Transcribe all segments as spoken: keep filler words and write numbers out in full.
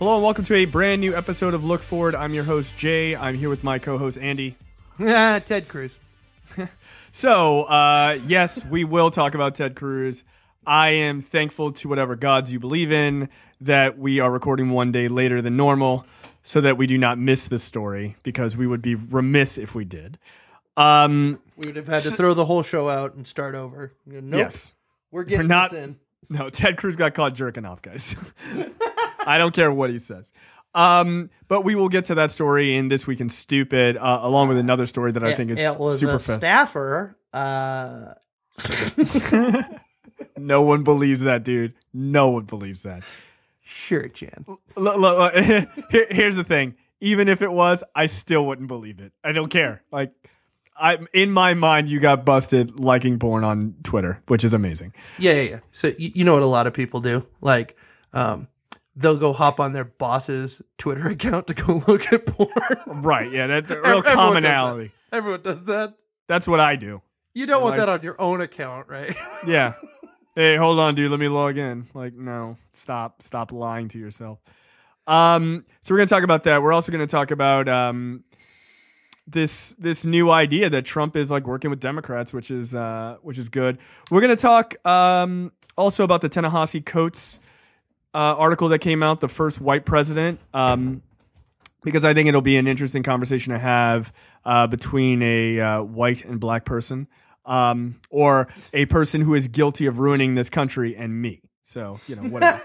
Hello and welcome to a brand new episode of Look Forward. I'm your host, Jay. I'm here with my co-host, Andy. Ted Cruz. So, uh, yes, we will talk about Ted Cruz. I am thankful to whatever gods you believe in that we are recording one day later than normal so that we do not miss this story, because we would be remiss if we did. Um, we would have had to throw the whole show out and start over. Nope. Yes. We're getting We're not, this in. No, Ted Cruz got caught jerking off, guys. I don't care what he says. Um, but we will get to that story in This Week in Stupid, uh, along with another story that I think is it was super a fast. Staffer. Uh... No one believes that, dude. No one believes that. Sure, Jan. Look, look, look, here, here's the thing. Even if it was, I still wouldn't believe it. I don't care. Like, I in my mind, you got busted liking porn on Twitter, which is amazing. Yeah, yeah, yeah. So you, you know what a lot of people do? Like, um, they'll go hop on their boss's Twitter account to go look at porn. Right, yeah, that's a real Everyone commonality. Does that. Everyone does that. That's what I do. You don't want like, that on your own account, right? Yeah. Hey, hold on, dude. Let me log in. Like, no. Stop. Stop lying to yourself. Um, so we're going to talk about that. We're also going to talk about um, this this new idea that Trump is like working with Democrats, which is uh, which is good. We're going to talk um, also about the Ta-Nehisi Coates uh, article that came out, the first white president, um, because I think it'll be an interesting conversation to have uh, between a uh, white and black person, um, or a person who is guilty of ruining this country and me. So, you know, whatever.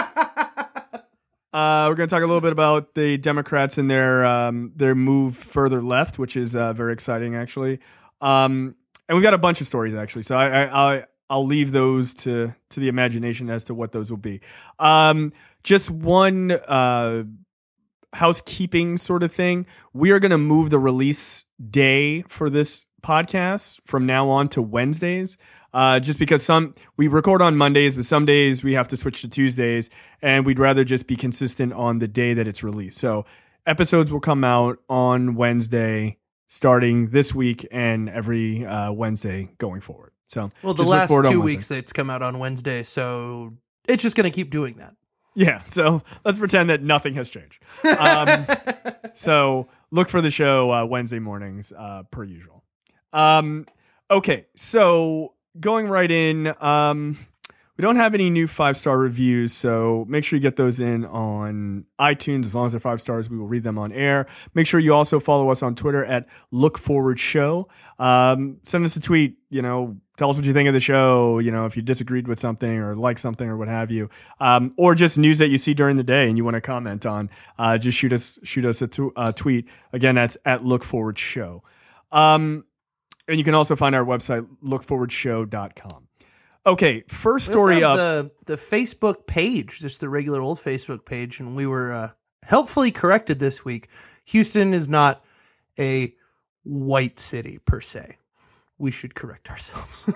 Uh, we're going to talk a little bit about the Democrats and their um, their move further left, which is uh, very exciting, actually. Um, and we've got a bunch of stories, actually. So I, I, I, I'll leave those to, to the imagination as to what those will be. Um, just one uh, housekeeping sort of thing. We are going to move the release day for this podcast from now on to Wednesdays. Uh, just because some we record on Mondays, but some days we have to switch to Tuesdays, and we'd rather just be consistent on the day that it's released. So episodes will come out on Wednesday starting this week and every uh, Wednesday going forward. So well, the last two weeks it's come out on Wednesday, so it's just going to keep doing that. Yeah, so let's pretend that nothing has changed. Um, so look for the show uh, Wednesday mornings uh, per usual. Um, okay, so going right in, um, we don't have any new five-star reviews, so make sure you get those in on iTunes. As long as they're five stars, we will read them on air. Make sure you also follow us on Twitter at Look Forward Show. Um, send us a tweet, you know, tell us what you think of the show, you know, if you disagreed with something or like something or what have you, um, or just news that you see during the day and you want to comment on, uh, just shoot us shoot us a t- uh, tweet. Again, that's at Look Forward Show. Um, And you can also find our website, look forward show dot com. Okay, first story up. The, the Facebook page, just the regular old Facebook page, and we were uh, helpfully corrected this week. Houston is not a white city, per se. We should correct ourselves.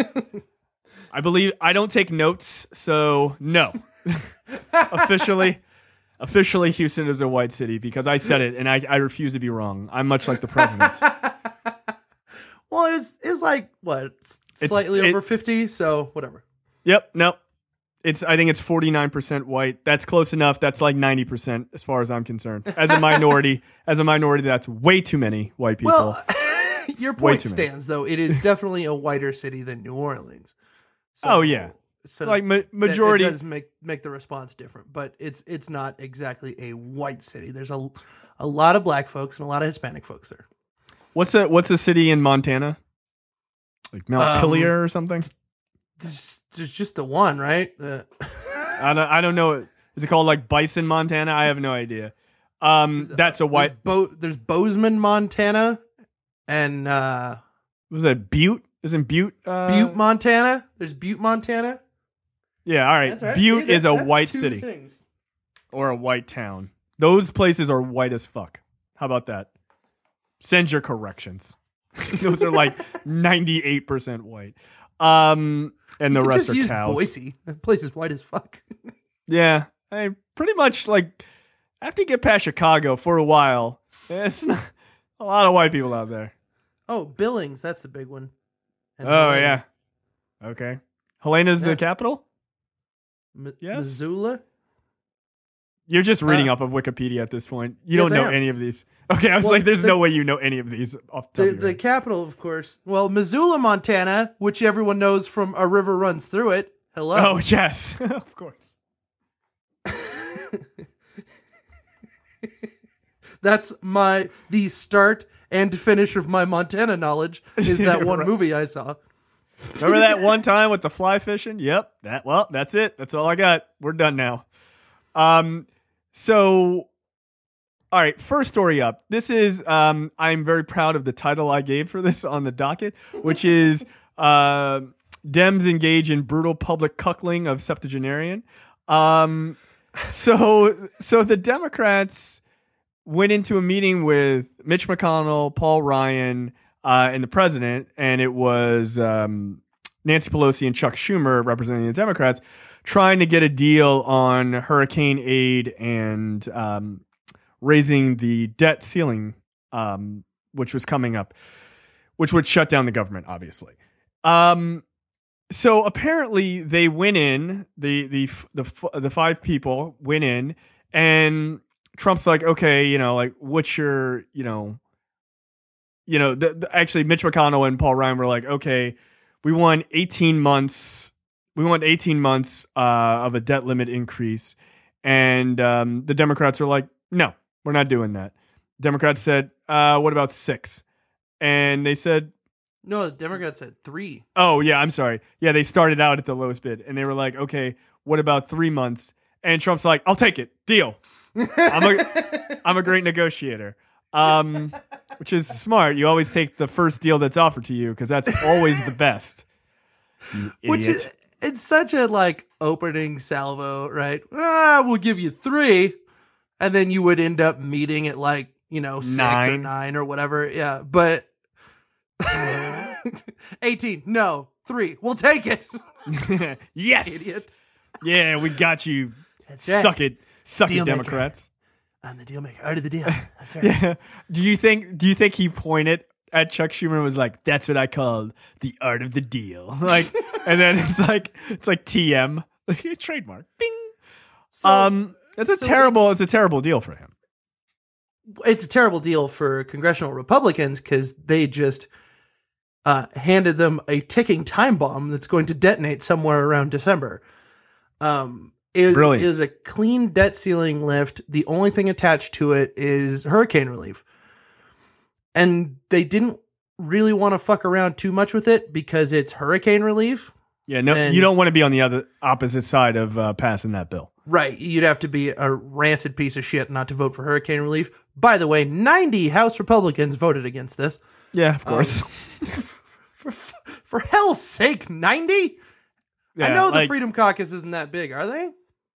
I believe, I don't take notes, so no. officially, officially, Houston is a white city because I said it, and I, I refuse to be wrong. I'm much like the president. Well, it's it's like what slightly it's, over it, fifty, so whatever. Yep, no, it's I think it's forty nine percent white. That's close enough. That's like ninety percent as far as I'm concerned. As a minority, as a minority, that's way too many white people. Well, your point stands, though. It is definitely a whiter city than New Orleans. So, oh yeah, so like ma- majority it does make make the response different, but it's it's not exactly a white city. There's a a lot of black folks and a lot of Hispanic folks there. What's a what's a city in Montana? Like Montpelier um, or something? There's, there's just the one, right? Uh, I don't I don't know. Is it called like Bison, Montana? I have no idea. Um, that's a white. There's, Bo- there's Bozeman, Montana, and uh, was that Butte? Isn't Butte? Uh... Butte, Montana. There's Butte, Montana. Yeah, all right. right. Butte See, that, is a white two city things. or a white town. Those places are white as fuck. How about that? Send your corrections. Those are like ninety-eight percent white. Um, and you the rest just are use cows. Boise. That place is white as fuck. Yeah. I pretty much like after you get past Chicago for a while, it's not a lot of white people out there. Oh, Billings, that's a big one. And oh Helena. yeah. Okay. Helena's Yeah. the capital? M- Yes. Missoula? You're just reading Uh, off of Wikipedia at this point. You yes, don't know I am. any of these. Okay, I was Well, like, there's the- no way you know any of these off the top The, of your the head. capital, of course. Well, Missoula, Montana, which everyone knows from A River Runs Through It. Hello. Oh, yes. Of course. That's my the start and finish of my Montana knowledge is that one Right. movie I saw. Remember that one time with the fly fishing? Yep. That well, that's it. That's all I got. We're done now. Um, so all right, first story up. This is um I'm very proud of the title I gave for this on the docket, which is uh Dems engage in brutal public cuckling of septuagenarian. Um so so the Democrats went into a meeting with Mitch McConnell, Paul Ryan, uh, and the president, and it was um, Nancy Pelosi and Chuck Schumer representing the Democrats, trying to get a deal on hurricane aid and um, raising the debt ceiling, um, which was coming up, which would shut down the government, obviously. Um, so apparently they went in, the the the the five people went in, and Trump's like, okay, you know, like, what's your, you know, you know, the, the, actually, Mitch McConnell and Paul Ryan were like, okay, we want eighteen months, we want eighteen months uh, of a debt limit increase, and um, the Democrats were like, no, we're not doing that. Democrats said, uh, what about six? And they said, No, the Democrats said three. oh yeah, I'm sorry, yeah, they started out at the lowest bid, and they were like, okay, what about three months? And Trump's like, I'll take it, deal. I'm a I'm a great negotiator, um, which is smart. You always take the first deal that's offered to you because that's always the best. You Which idiot. is it's such a like opening salvo, right? Ah, we'll give you three, and then you would end up meeting at like you know six or Nine. nine or whatever. Yeah, but eighteen, no, three. We'll take it. yes, Idiot. Yeah, we got you. That's right. Suck it, suck Deal it, maker. Democrats. I'm the deal maker. Out of the deal. That's right. Yeah. Do you think? Do you think he pointed at Chuck Schumer and was like, "That's what I call the art of the deal"? Like, and then it's like it's like T M, like trademark. Bing. So, um, it's a so terrible. It's a terrible deal for him. it's a terrible deal for congressional Republicans because they just uh, handed them a ticking time bomb that's going to detonate somewhere around December. Um, it was, Brilliant. it was a clean debt ceiling lift. The only thing attached to it is hurricane relief. And they didn't really want to fuck around too much with it because it's hurricane relief. Yeah, no, And- you don't want to be on the other opposite side of uh, passing that bill. Right. You'd have to be a rancid piece of shit not to vote for hurricane relief. By the way, ninety House Republicans voted against this. Yeah, of course. For, for hell's sake, ninety? I Yeah, know the like- Freedom Caucus isn't that big, are they?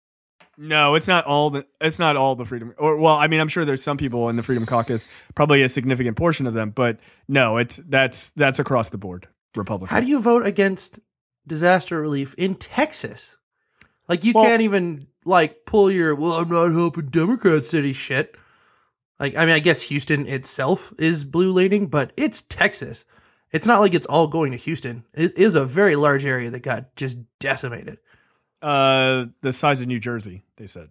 No, it's not all the. It's not all the freedom. Or well, I mean, I'm sure there's some people in the Freedom Caucus, probably a significant portion of them, but no, it's that's that's across the board. Republicans. How do you vote against disaster relief in Texas? Like, you Well- can't even, like, pull your, well, I'm not helping Democrat city shit. Like, I mean, I guess Houston itself is blue leaning, but it's Texas. It's not like it's all going to Houston. It is a very large area that got just decimated. Uh, the size of New Jersey, they said.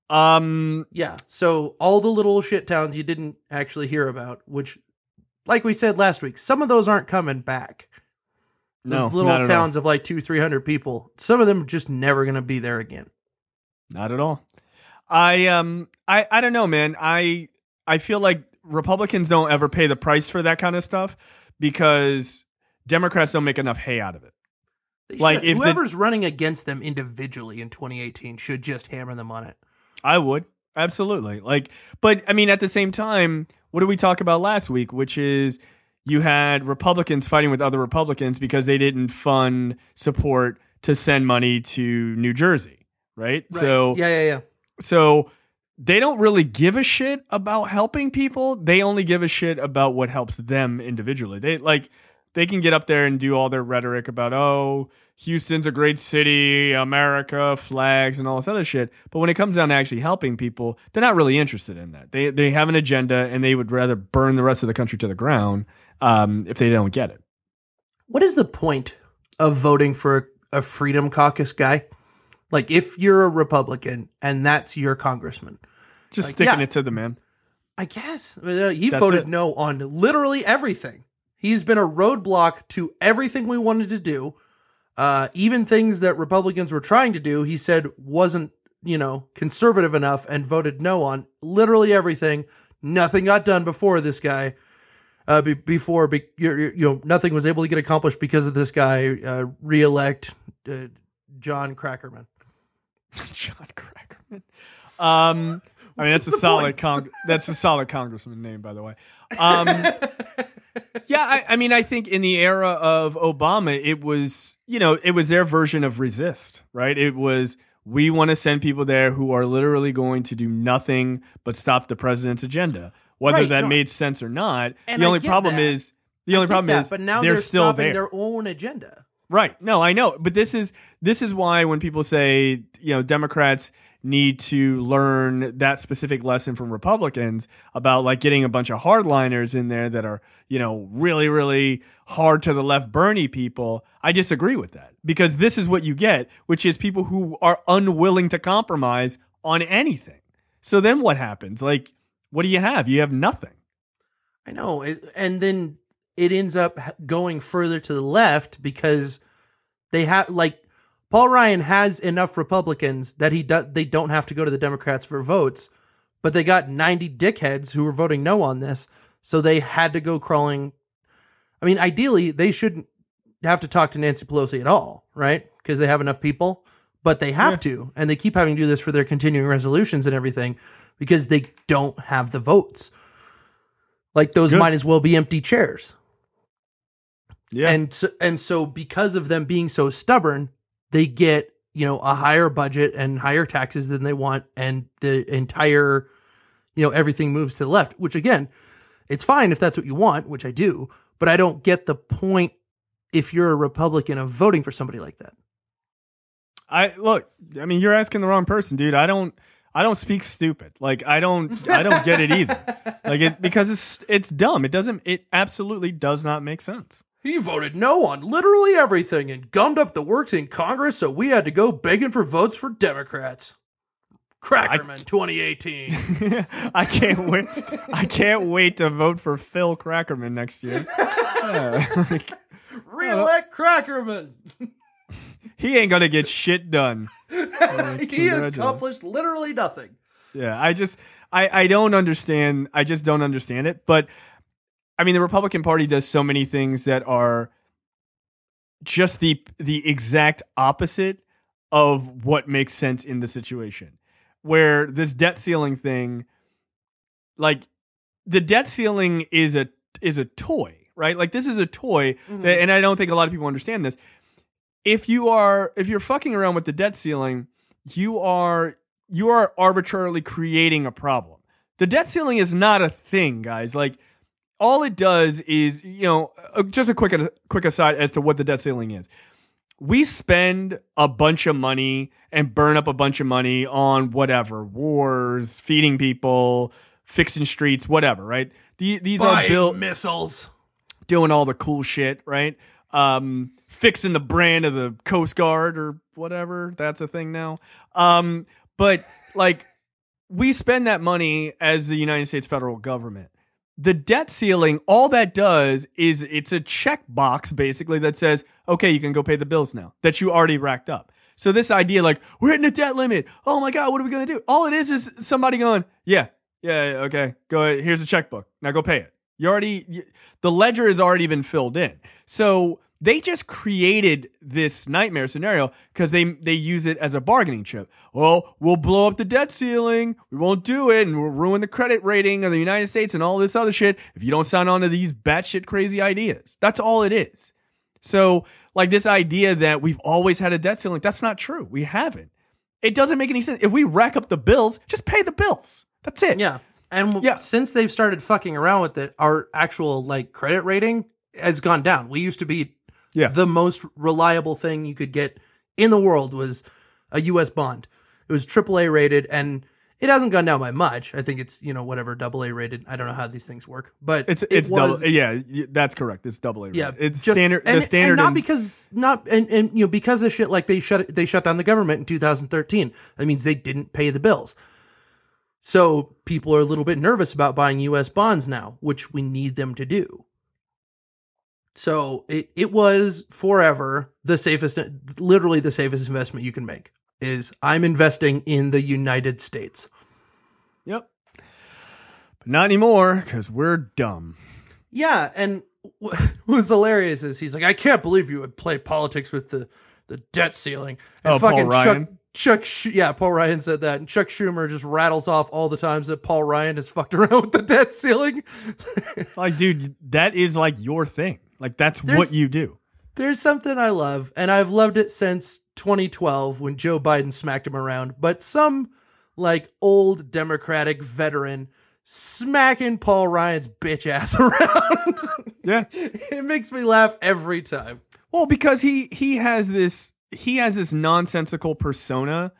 Um, Yeah. So all the little shit towns you didn't actually hear about, which, like we said last week, some of those aren't coming back. Those no, little not at towns of like two, three hundred people. Some of them are just never going to be there again. all. Not at all. I um, I I don't know, man. I I feel like Republicans don't ever pay the price for that kind of stuff because Democrats don't make enough hay out of it. They Like, should. if the- Whoever's running against them individually in twenty eighteen should just hammer them on it. I would. Absolutely. Like, but I mean, at the same time, what did we talk about last week? Which is you had Republicans fighting with other Republicans because they didn't fund support to send money to New Jersey. Right. So, yeah, yeah, yeah. so they don't really give a shit about helping people. They only give a shit about what helps them individually. They like, they can get up there and do all their rhetoric about, oh, Houston's a great city, America, flags, and all this other shit. But when it comes down to actually helping people, they're not really interested in that. They they have an agenda, and they would rather burn the rest of the country to the ground um, if they don't get it. What is the point of voting for a Freedom Caucus guy? Like, if you're a Republican and that's your congressman. Just like, sticking yeah, it to the man. I guess. Uh, he That's voted it. no on literally everything. He's been a roadblock to everything we wanted to do. Uh, even things that Republicans were trying to do, he said wasn't, you know, conservative enough and voted no on. Literally everything. Nothing got done before this guy. Uh, be, before, be, you, you know, nothing was able to get accomplished because of this guy, uh, re-elect uh, John Crackerman. John Crackerman. Um, I mean, that's a solid con- that's a solid congressman name, by the way. Um, yeah, I, I mean, I think in the era of Obama, it was, you know, it was their version of resist, right? It was, we want to send people there who are literally going to do nothing but stop the president's agenda, whether Right, that no. made sense or not. And the I only get problem that. is the only I get problem that, is but now they're, they're still stopping there. their own agenda. Right. No, I know. But this is this is why when people say, you know, Democrats need to learn that specific lesson from Republicans about like getting a bunch of hardliners in there that are, you know, really, really hard to the left Bernie people. I disagree with that because this is what you get, which is people who are unwilling to compromise on anything. So then what happens? Like, what do you have? You have nothing. I know. It, and then it ends up going further to the left because they have, like, Paul Ryan has enough Republicans that he do, they don't have to go to the Democrats for votes, but they got ninety dickheads who were voting no on this, so they had to go crawling. I mean, ideally, they shouldn't have to talk to Nancy Pelosi at all, right? Because they have enough people, but they have Yeah. to, and they keep having to do this for their continuing resolutions and everything because they don't have the votes. Like, those Good. might as well be empty chairs. Yeah. And so, and so because of them being so stubborn, they get, you know, a higher budget and higher taxes than they want. And the entire, you know, everything moves to the left, which again, it's fine if that's what you want, which I do, but I don't get the point if you're a Republican of voting for somebody like that. I look, I mean, you're asking the wrong person, dude. I don't, I don't speak stupid. Like, I don't, I don't get it either. Like, it, because it's, it's dumb. It doesn't, it absolutely does not make sense. He voted no on literally everything and gummed up the works in Congress, so we had to go begging for votes for Democrats. Crackerman, twenty eighteen. I can't wait. I can't wait to vote for Phil Crackerman next year. Yeah. Like, Re-elect Crackerman. he ain't gonna get shit done. Like, He congratulations. accomplished literally nothing. Yeah, I just, I, I don't understand. I just don't understand it. But I mean, the Republican Party does so many things that are just the the exact opposite of what makes sense in the situation. Where this debt ceiling thing, like the debt ceiling is a is a toy, right? Like this is a toy, Mhm. that, and I don't think a lot of people understand this. If you are if you're fucking around with the debt ceiling, you are you are arbitrarily creating a problem. The debt ceiling is not a thing, guys. Like all it does is, you know, uh, just a quick a quick aside as to what the debt ceiling is. We spend a bunch of money and burn up a bunch of money on whatever, wars, feeding people, fixing streets, whatever, right? The, these are Buying built missiles. doing all the cool shit, right? Um, fixing the brand of the Coast Guard or whatever. That's a thing now. Um, but like we spend that money as the United States federal government. The debt ceiling, all that does is it's a checkbox basically that says, okay, you can go pay the bills now that you already racked up. So this idea like, we're hitting a debt limit. Oh my God, what are we going to do? All it is is somebody going, yeah, yeah, yeah, okay, go ahead. Here's a checkbook. Now go pay it. You already, you, the ledger has already been filled in. So they just created this nightmare scenario because they they use it as a bargaining chip. Well, we'll blow up the debt ceiling. We won't do it, and we'll ruin the credit rating of the United States and all this other shit if you don't sign on to these batshit crazy ideas. That's all it is. So, like this idea that we've always had a debt ceiling, that's not true. We haven't. It doesn't make any sense. If we rack up the bills, just pay the bills. That's it. Yeah. And w- Yeah. since they've started fucking around with it, our actual like credit rating has gone down. We used to be Yeah. the most reliable thing you could get in the world was a U S bond. It was triple A rated, and It hasn't gone down by much. I think it's, you know, whatever, double A rated. I don't know how these things work, but It's it it's was, double. Yeah, y- that's correct. It's double A. Rated. Yeah, it's just- standard. and, the standard. and not in- because not and, and you know because of shit like they shut they shut down the government in two thousand thirteen. That means they didn't pay the bills. So people are a little bit nervous about buying U S bonds now, which we need them to do. So it, it was forever the safest, literally the safest investment you can make is I'm investing in the United States. Yep. But not anymore because we're dumb. Yeah, and what was hilarious is he's like, I can't believe you would play politics with the, the debt ceiling. And Oh, Paul Ryan? Chuck, Chuck, Sch- yeah, Paul Ryan said that, and Chuck Schumer just rattles off all the times that Paul Ryan has fucked around with the debt ceiling. Like, dude, that is like your thing. Like, that's There's- what you do. There's something I love, and I've loved it since twenty twelve when Joe Biden smacked him around, but some like old Democratic veteran smacking Paul Ryan's bitch ass around. Yeah. It makes me laugh every time. Well, because he he has this he has this nonsensical persona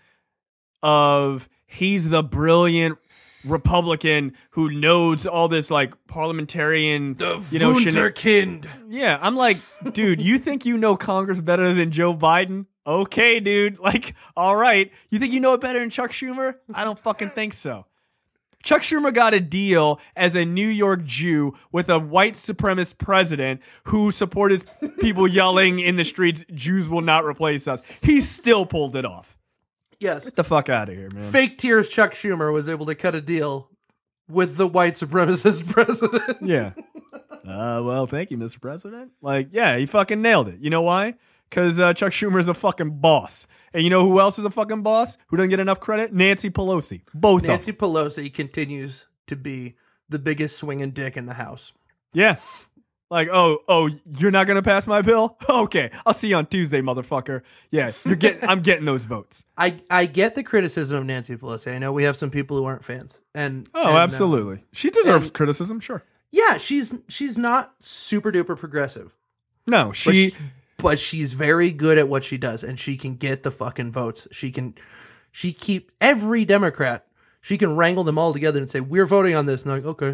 of he's the brilliant Republican who knows all this like parliamentarian, The you know, shena- Wunderkind. Yeah, I'm like, dude, you think you know Congress better than Joe Biden? Okay, dude. Like, all right. You think you know it better than Chuck Schumer? I don't fucking think so. Chuck Schumer got a deal as a New York Jew with a white supremacist president who supported people yelling in the streets, Jews will not replace us. He still pulled it off. Yes. Get the fuck out of here, man. Fake tears Chuck Schumer was able to cut a deal with the white supremacist president. Yeah. Uh, well, thank you, Mister President. Like, yeah, he fucking nailed it. You know why? Because uh, Chuck Schumer is a fucking boss. And you know who else is a fucking boss? Who doesn't get enough credit? Nancy Pelosi. Both Nancy of them. Pelosi continues to be the biggest swinging dick in the House. Yeah. Like, oh, oh, you're not gonna pass my bill? Okay, I'll see you on Tuesday, motherfucker. Yeah, you're getting. I'm getting those votes. I, I get the criticism of Nancy Pelosi. I know we have some people who aren't fans, and Oh, and, uh, absolutely. She deserves and- criticism, sure. yeah, she's she's not super duper progressive, No, but, she. she, but she's very good at what she does, and she can get the fucking votes. She can, she keep every Democrat. She can wrangle them all together and say, "We're voting on this." And I'm like, okay,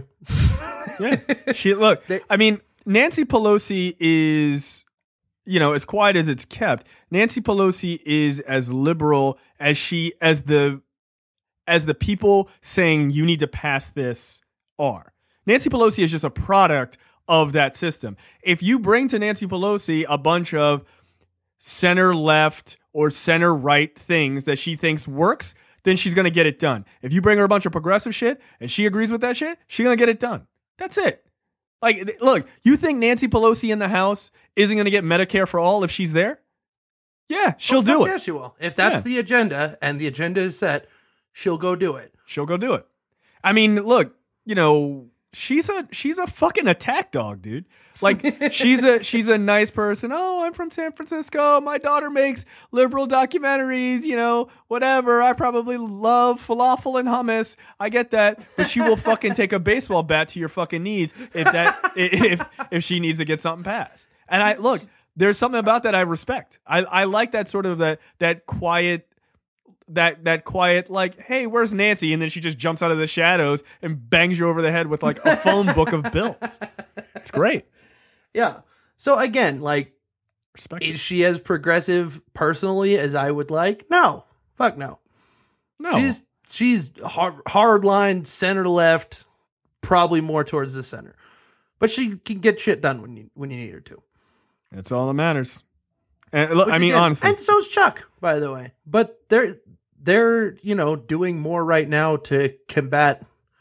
Yeah, she. Look, They- I mean, Nancy Pelosi is, you know, as quiet as it's kept. Nancy Pelosi is as liberal as she as the as the people saying you need to pass this are. Nancy Pelosi is just a product of that system. If you bring to Nancy Pelosi a bunch of center left or center right things that she thinks works, then she's going to get it done. If you bring her a bunch of progressive shit and she agrees with that shit, she's going to get it done. That's it. Like, th- look, you think Nancy Pelosi in the House isn't going to get Medicare for all if she's there? Yeah, she'll Oh, do fuck it. Yeah, she will. If that's Yeah. the agenda and the agenda is set, she'll go do it. She'll go do it. I mean, look, you know, she's a she's a fucking attack dog, dude. Like she's a she's a nice person. Oh, I'm from San Francisco. My daughter makes liberal documentaries, you know, whatever. I probably love falafel and hummus. I get that. But she will fucking take a baseball bat to your fucking knees if that if if she needs to get something passed. And I look, there's something about that I respect. I, I like that sort of that that quiet that that quiet, like, hey, where's Nancy? And then she just jumps out of the shadows and bangs you over the head with like a phone book of bills. It's great. Yeah. So again, like, Respect is it. she as progressive personally as I would like? No. Fuck no. No. She's she's hard, hard line center left, probably more towards the center. But she can get shit done when you when you need her to. It's all that matters. And look, Which I mean, again- honestly. and so's Chuck, by the way. But they're they're you know doing more right now to combat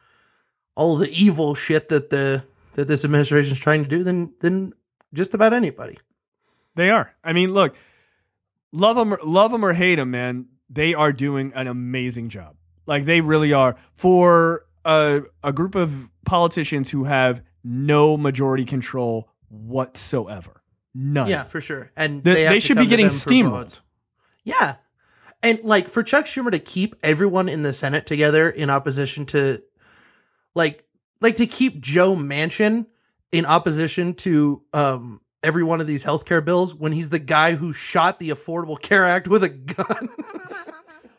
all the evil shit that the that this administration is trying to do than than just about anybody. They are. I mean, look, love them, love them or hate them, man. They are doing an amazing job. Like they really are for a, a group of politicians who have no majority control whatsoever. None. Yeah, for sure. And They- they, have they to should be come to getting them for steamrolled. votes. Yeah. And like for Chuck Schumer to keep everyone in the Senate together in opposition to like like to keep Joe Manchin in opposition to um every one of these healthcare bills when he's the guy who shot the Affordable Care Act with a gun.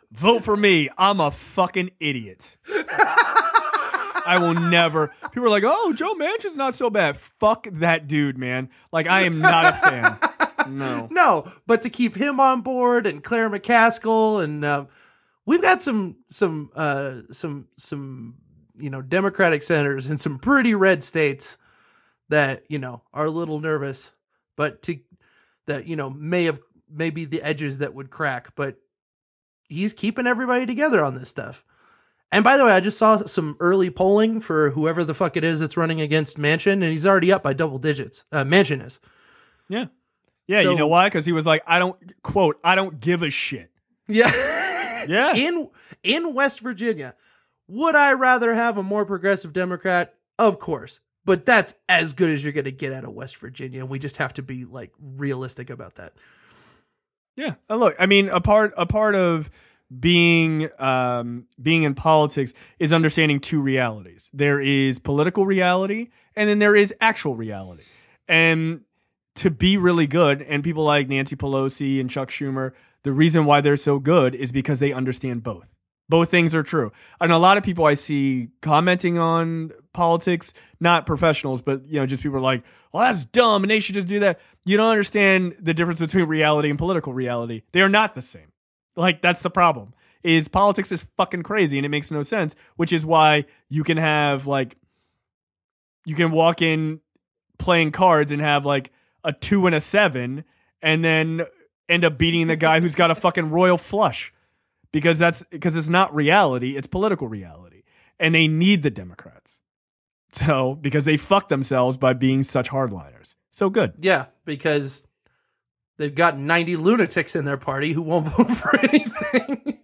vote for me. I'm a fucking idiot. I will never. People are like, oh, Joe Manchin's not so bad. Fuck that dude, man. Like, I am not a fan. No. No, but to keep him on board and Claire McCaskill and um, we've got some some uh, some some you know Democratic senators in some pretty red states that you know are a little nervous, but to that you know may have maybe the edges that would crack, but he's keeping everybody together on this stuff. And by the way, I just saw some early polling for whoever the fuck it is that's running against Manchin, and he's already up by double digits. Uh, Manchin is. Yeah. Yeah, So- you know why? Because he was like, I don't, quote, I don't give a shit. Yeah. Yeah. In in West Virginia, would I rather have a more progressive Democrat? Of course. But that's as good as you're going to get out of West Virginia. And we just have to be like realistic about that. Yeah. And look, I mean, a part a part of being um, being in politics is understanding two realities. There is political reality, and then there is actual reality. And to be really good, and people like Nancy Pelosi and Chuck Schumer, the reason why they're so good is because they understand both. Both things are true. And a lot of people I see commenting on politics, not professionals, but you know, just people are like, well, that's dumb and they should just do that. You don't understand the difference between reality and political reality. They are not the same. Like, that's the problem. Is politics is fucking crazy and it makes no sense, which is why you can have like you can walk in playing cards and have like a two and a seven and then end up beating the guy who's got a fucking royal flush. Because that's because it's not reality, it's political reality. And they need the Democrats. So, because they fuck themselves by being such hardliners. So good. Yeah, because they've got ninety lunatics in their party who won't vote for anything.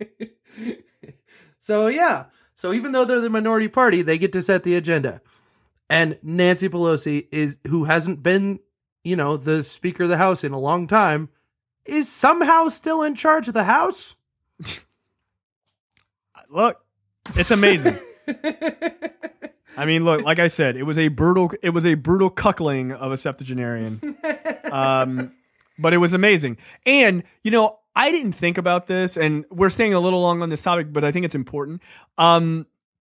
So, yeah. So, even though they're the minority party, they get to set the agenda. And Nancy Pelosi, is who hasn't been, you know, the Speaker of the House in a long time, is somehow still in charge of the House. Look, it's amazing. I mean, look, like I said, it was a brutal, it was a brutal cuckling of a septuagenarian. Um, but it was amazing. And, you know, I didn't think about this, and we're staying a little long on this topic, but I think it's important. Um,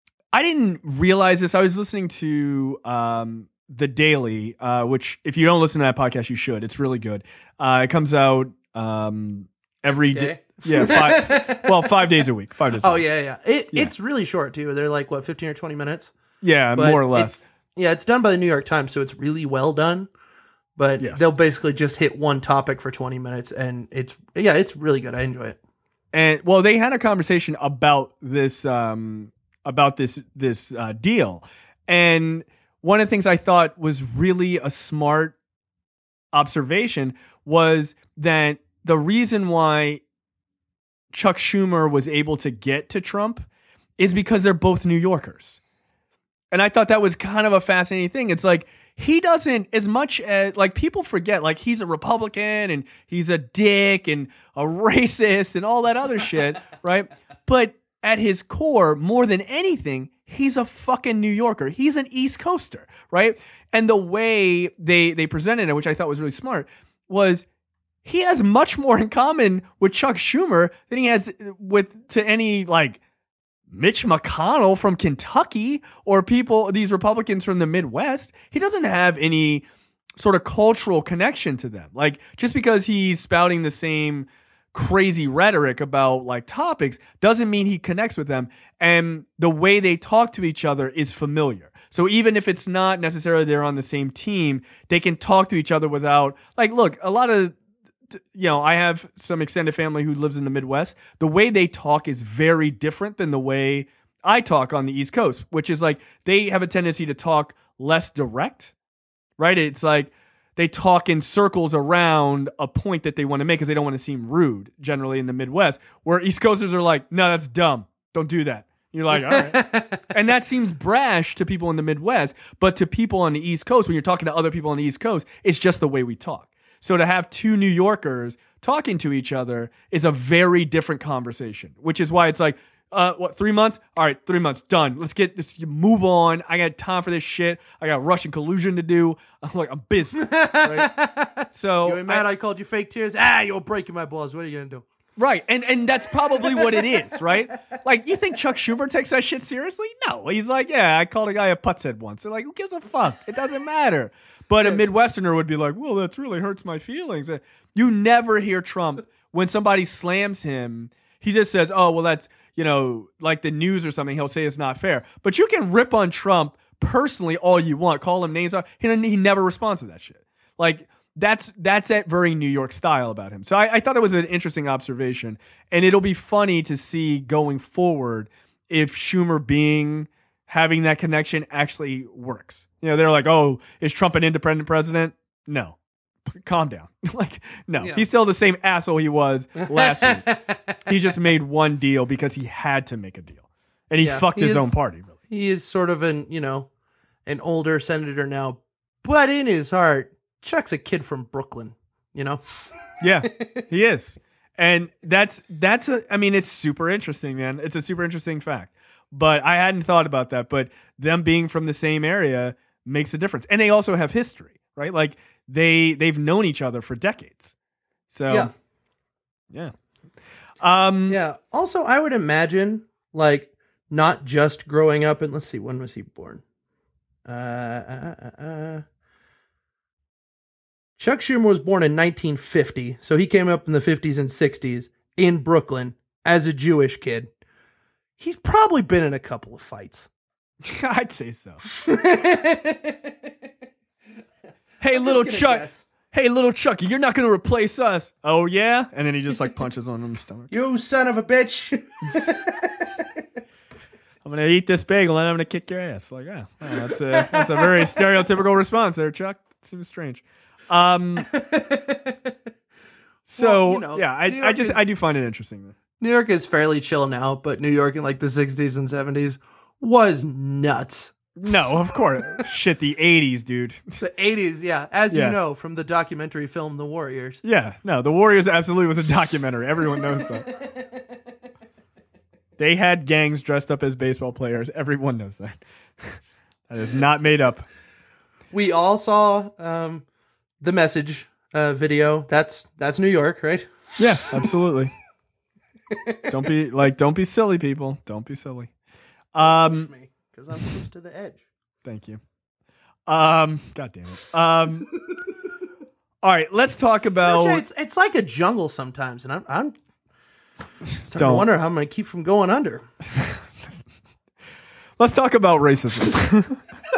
I didn't realize this. I was listening to um, The Daily, uh, which if you don't listen to that podcast, you should. It's really good. Uh, it comes out um, every day. Yeah, five, well, five days a week. Five days. Oh a week. yeah, yeah. It, Yeah. It's really short too. They're like what, fifteen or twenty minutes. Yeah, But more or less. It's, yeah, it's done by the New York Times, so it's really well done. But Yes. they'll basically just hit one topic for twenty minutes, and it's yeah, it's really good. I enjoy it. And well, they had a conversation about this um, about this this uh, deal, and one of the things I thought was really a smart observation was that the reason why Chuck Schumer was able to get to Trump is because they're both New Yorkers. And I thought that was kind of a fascinating thing. It's like, he doesn't, as much as, like, people forget, like, he's a Republican and he's a dick and a racist and all that other shit, right? But at his core, more than anything, he's a fucking New Yorker. He's an East Coaster, right? And the way they, they presented it, which I thought was really smart, was he has much more in common with Chuck Schumer than he has with to any, like, Mitch McConnell from Kentucky or people, these Republicans from the Midwest. He doesn't have any sort of cultural connection to them. Like, just because he's spouting the same crazy rhetoric about like topics doesn't mean he connects with them. And the way they talk to each other is familiar. So even if it's not necessarily they're on the same team, they can talk to each other without, like, look, a lot of, you know, I have some extended family who lives in the Midwest. The way they talk is very different than the way I talk on the East Coast, which is like they have a tendency to talk less direct, right? It's like they talk in circles around a point that they want to make because they don't want to seem rude, generally in the Midwest, where East Coasters are like, no, that's dumb. Don't do that. You're like, all right. And that seems brash to people in the Midwest, but to people on the East Coast, when you're talking to other people on the East Coast, it's just the way we talk. So to have two New Yorkers talking to each other is a very different conversation, which is why it's like, uh, what, three months? All right, three months, done. Let's get this, move on. I got time for this shit. I got Russian collusion to do. I'm like, I'm busy. Right? So You ain't mad I, I called you fake tears? Ah, you're breaking my balls. What are you going to do? Right, and and that's probably what it is, right? Like, you think Chuck Schumer takes that shit seriously? No, he's like, yeah, I called a guy a putthead once. They're like, who gives a fuck? It doesn't matter. But a Midwesterner would be like, well, that really hurts my feelings. You never hear Trump, when somebody slams him, he just says, oh, well, that's, you know, like the news or something. He'll say it's not fair. But you can rip on Trump personally all you want, call him names. He, he never responds to that shit. Like, That's that's that very New York style about him. So I, I thought it was an interesting observation, and it'll be funny to see going forward if Schumer being having that connection actually works. You know, they're like, oh, is Trump an independent president? No, calm down. Like, no, yeah. He's still the same asshole he was last week. He just made one deal because he had to make a deal, and he yeah, fucked he his is, own party. Really, he is sort of an you know an older senator now, but in his heart, Chuck's a kid from Brooklyn, you know? Yeah, he is. And that's, that's a, I mean, it's super interesting, man. It's a super interesting fact. But I hadn't thought about that. But them being from the same area makes a difference. And they also have history, right? Like, they, they've known each other for decades. So, yeah. Yeah. Um, yeah. Also, I would imagine, like, not just growing up in, let's see, when was he born? Uh, uh, uh, uh. Chuck Schumer was born in nineteen fifty, so he came up in the fifties and sixties in Brooklyn as a Jewish kid. He's probably been in a couple of fights. I'd say so. Hey, little Chuck. Guess. Hey, little Chucky, you're not going to replace us. Oh, yeah? And then he just like punches on him in the stomach. You son of a bitch. I'm going to eat this bagel and I'm going to kick your ass. Like, yeah, oh, that's, a, that's a very stereotypical response there, Chuck. It seems strange. Um, so well, you know, yeah, I, I just, is, I do find it interesting. New York is fairly chill now, but New York in like the sixties and seventies was nuts. No, of course. Shit, the eighties, dude. The eighties, yeah. As yeah. you know from the documentary film The Warriors. Yeah, no, The Warriors absolutely was a documentary. Everyone knows that. They had gangs dressed up as baseball players. Everyone knows that. That is not made up. We all saw, um, The Message uh, video. That's that's New York, right? Yeah, absolutely. Don't be like, don't be silly, people. Don't be silly. Um, me because I'm close to the edge. Thank you. Um, God damn it. Um, all right, let's talk about. It's it's like a jungle sometimes, and I'm I'm starting don't. to wonder how I'm going to keep from going under. Let's talk about racism.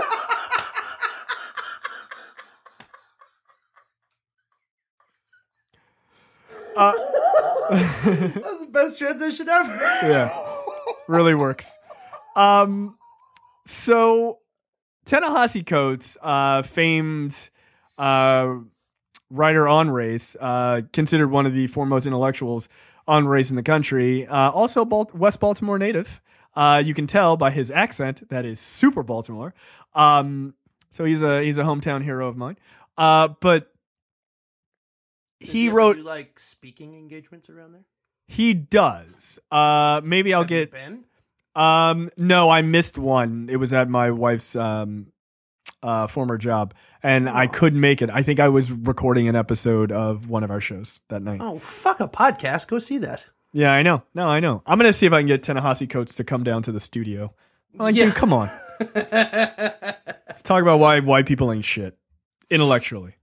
Uh, That's the best transition ever. Yeah, really works. Um, so Ta-Nehisi Coates, uh, famed uh, writer on race, uh, considered one of the foremost intellectuals on race in the country. Uh, also, Bal- West Baltimore native. Uh, you can tell by his accent that is super Baltimore. Um, so he's a he's a hometown hero of mine. Uh, but. Does he, he wrote do, like speaking engagements around there. He does. Uh, maybe I'll Have get. You been? Um, no, I missed one. It was at my wife's um, uh, former job, and oh. I couldn't make it. I think I was recording an episode of one of our shows that night. Oh, fuck a podcast! Go see that. Yeah, I know. No, I know. I'm gonna see if I can get Ta-Nehisi Coates to come down to the studio. I'm like, yeah. Dude, come on. Let's talk about why white people ain't shit intellectually.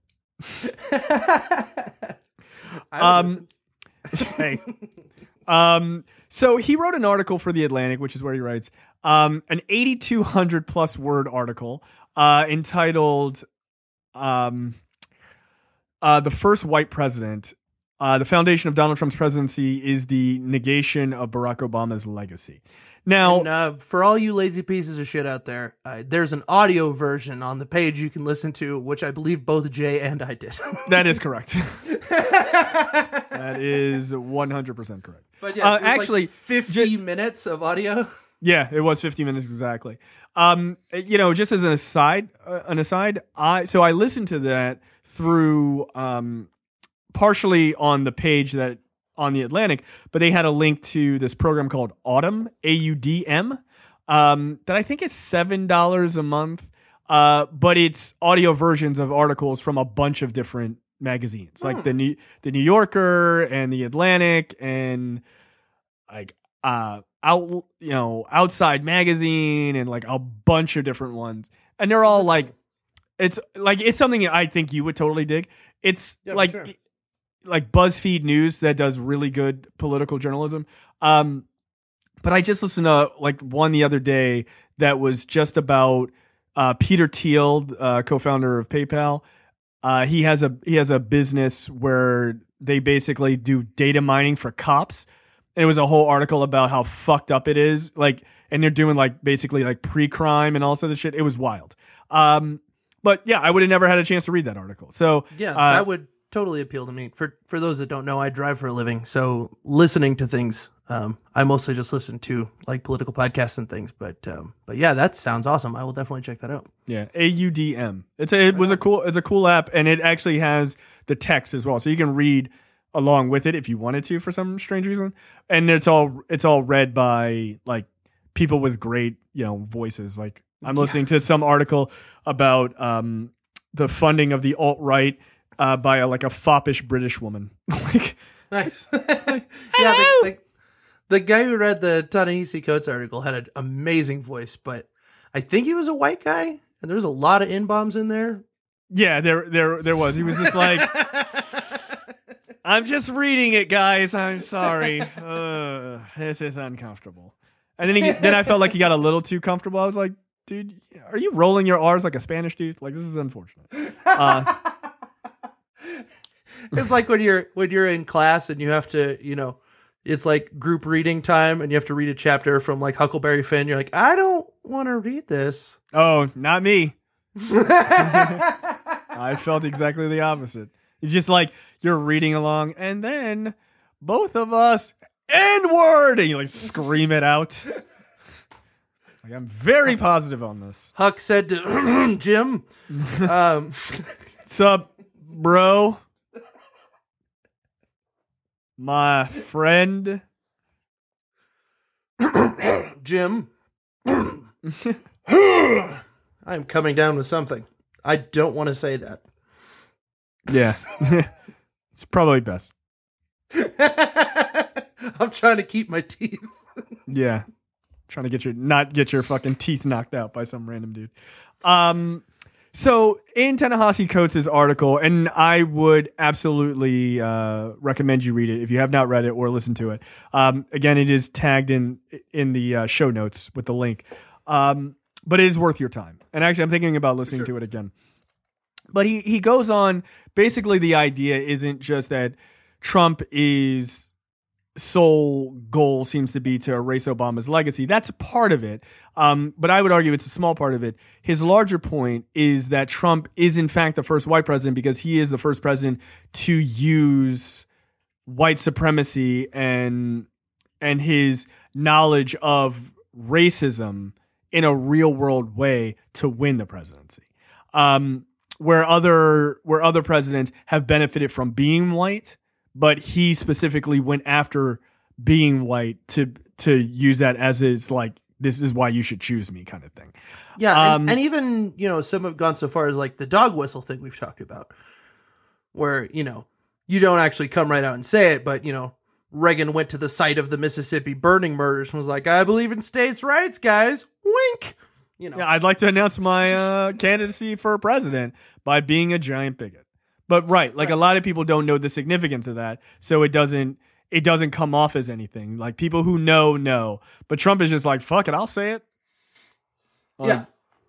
um, hey, um, so he wrote an article for The Atlantic, which is where he writes, um, an eighty-two hundred plus word article, uh, entitled, um, uh, The First White President. Uh, the foundation of Donald Trump's presidency is the negation of Barack Obama's legacy. Now, and, uh, for all you lazy pieces of shit out there, uh, there's an audio version on the page you can listen to, which I believe both Jay and I did. That is correct. That is one hundred percent correct. But yeah, uh, actually, like fifty j- minutes of audio. Yeah, it was fifty minutes exactly. Um, you know, just as an aside, uh, an aside, I so I listened to that through um, partially on the page that. On The Atlantic, but they had a link to this program called Audm, A U D M, um, that I think is seven dollars a month, uh, but it's audio versions of articles from a bunch of different magazines, like Hmm. the New the New Yorker and the Atlantic and like uh out you know Outside Magazine and like a bunch of different ones, and they're all like it's like it's something I think you would totally dig. It's Yeah, for like sure. like BuzzFeed News that does really good political journalism. Um, but I just listened to like one the other day that was just about uh, Peter Thiel, uh, co-founder of PayPal. Uh, he has a he has a business where they basically do data mining for cops. And it was a whole article about how fucked up it is. Like, and they're doing like basically like pre-crime and all this other shit. It was wild. Um, but yeah, I would have never had a chance to read that article. So Yeah, uh, that would totally appeal to me. For for those that don't know, I drive for a living, so listening to things, um, I mostly just listen to like political podcasts and things. But um, but yeah, that sounds awesome. I will definitely check that out. Yeah, A U D M. It's a, it was a cool it's a cool app, and it actually has the text as well, so you can read along with it if you wanted to for some strange reason. And it's all it's all read by like people with great you know voices. Like I'm listening to some article about um, the funding of the alt right uh, by a, like a foppish British woman. Like Nice. yeah, the, the, the guy who read the Ta-Nehisi Coates article had an amazing voice, but I think he was a white guy, and there was a lot of N-bombs in there. yeah, there there there was. He was just like. I'm just reading it, guys. I'm sorry. Uh, this is uncomfortable. And then he, then I felt like he got a little too comfortable. I was like, dude, are you rolling your R's like a Spanish dude? Like, this is unfortunate. Uh, It's like when you're when you're in class and you have to, you know, it's like group reading time, and you have to read a chapter from like Huckleberry Finn. You're like, I don't want to read this. oh, not me. I felt exactly the opposite. It's just like you're reading along, and then both of us N-word, and you like scream it out. Like, I'm very positive on this. Huck said to Jim, um, What's up, bro? My friend. Jim, I'm coming down with something. I don't want to say that. Yeah. It's probably best. I'm trying to keep my teeth. Yeah. Trying to get your not get your fucking teeth knocked out by some random dude. Um so in Ta-Nehisi Coates' article, and I would absolutely uh, recommend you read it if you have not read it or listened to it. Um, again, it is tagged in in the uh, show notes with the link. Um, but it is worth your time. And actually, I'm thinking about listening sure. to it again. But he, he goes on, basically the idea isn't just that Trump is sole goal seems to be to erase Obama's legacy. That's a part of it. Um, but I would argue it's a small part of it. His larger point is that Trump is in fact the first white president because he is the first president to use white supremacy and and his knowledge of racism in a real world way to win the presidency. Um, where other where other presidents have benefited from being white, but he specifically went after being white to to use that as his like, this is why you should choose me kind of thing. Yeah, Um, and, and even, you know, some have gone so far as like the dog whistle thing we've talked about, where, you know, you don't actually come right out and say it, but, you know, Reagan went to the site of the Mississippi burning murders and was like, I believe in states' rights, guys. Wink. You know. Yeah, I'd like to announce my uh, candidacy for president by being a giant bigot. But right, like Right. a lot of people don't know the significance of that, so it doesn't it doesn't come off as anything. Like people who know know, but Trump is just like, fuck it, I'll say it. Like, Yeah.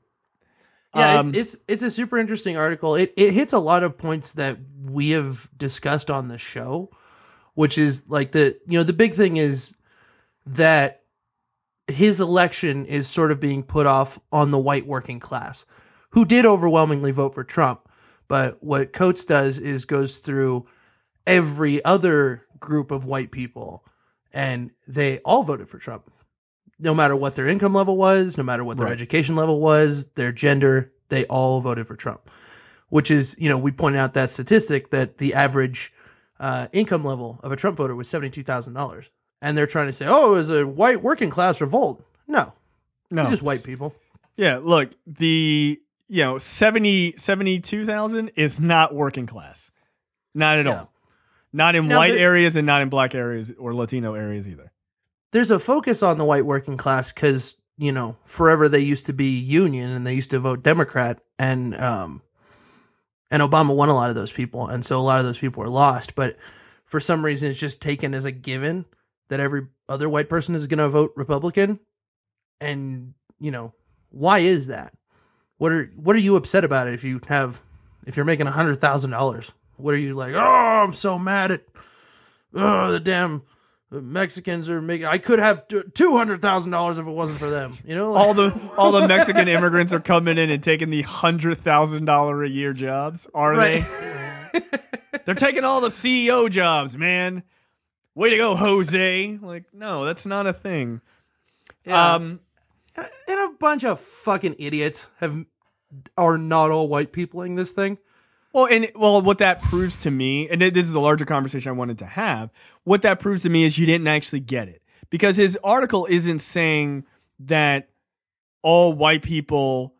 Yeah, um, it, it's it's a super interesting article. It it hits a lot of points that we have discussed on the show, which is like the you know the big thing is that his election is sort of being put off on the white working class, who did overwhelmingly vote for Trump. But what Coates does is goes through every other group of white people, and they all voted for Trump. No matter what their income level was, no matter what their Right. education level was, their gender, they all voted for Trump. Which is, you know, we pointed out that statistic that the average uh, income level of a Trump voter was seventy-two thousand dollars. And they're trying to say, oh, it was a white working class revolt. No, no, it's just white people. Yeah, look, the you know seventy seventy-two thousand is not working class. Not at Yeah. all. Not in Now, white there- areas and not in black areas or Latino areas either. There's a focus on the white working class because, you know, forever they used to be union and they used to vote Democrat, and um, and Obama won a lot of those people, and so a lot of those people were lost. But for some reason, it's just taken as a given that every other white person is going to vote Republican, and you know, why is that? What are what are you upset about it if you have if you're making a hundred thousand dollars? What are you like? Oh, I'm so mad at oh the damn Mexicans are making. I could have two hundred thousand dollars if it wasn't for them. You know, All the all the Mexican immigrants are coming in and taking the hundred thousand dollar a year jobs. Are right? they? They're taking all the C E O jobs, man. Way to go, Jose. Like, no, that's not a thing. Yeah. Um, and a bunch of fucking idiots have are not all white peopling this thing. Well, and well, what that proves to me, and this is the larger conversation I wanted to have, what that proves to me is you didn't actually get it. Because his article isn't saying that all white people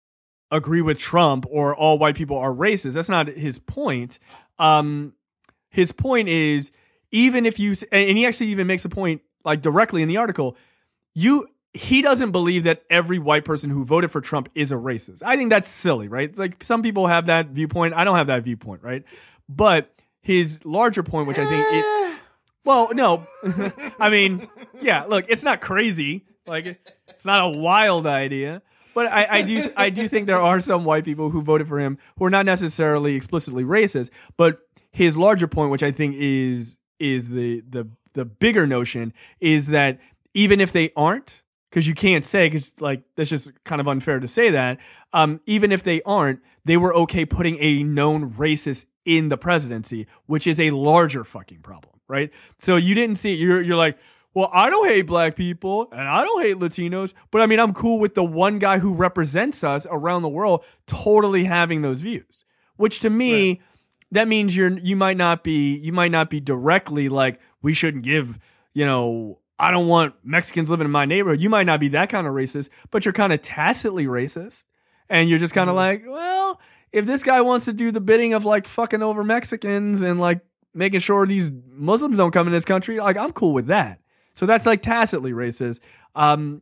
agree with Trump or all white people are racist. That's not his point. Um, his point is, even if you, and he actually even makes a point like directly in the article, you, he doesn't believe that every white person who voted for Trump is a racist. I think that's silly, right? Like, some people have that viewpoint. I don't have that viewpoint, right? But his larger point, which I think it, well, no, I mean, yeah, look, it's not crazy. Like, it's not a wild idea. But I, I do I do think there are some white people who voted for him who are not necessarily explicitly racist. But his larger point, which I think is is the the the bigger notion, is that even if they aren't, because you can't say, because like that's just kind of unfair to say that. Um, even if they aren't, they were okay putting a known racist in the presidency, which is a larger fucking problem, right? So you didn't see it. You're you're like, well, I don't hate black people and I don't hate Latinos, but I mean, I'm cool with the one guy who represents us around the world totally having those views. Which to me, right. that means you're you might not be you might not be directly like, we shouldn't give, you know. I don't want Mexicans living in my neighborhood. You might not be that kind of racist, but you're kind of tacitly racist. And you're just kind of mm-hmm. like, well, if this guy wants to do the bidding of like fucking over Mexicans and like making sure these Muslims don't come in this country, like I'm cool with that. So that's like tacitly racist. Um,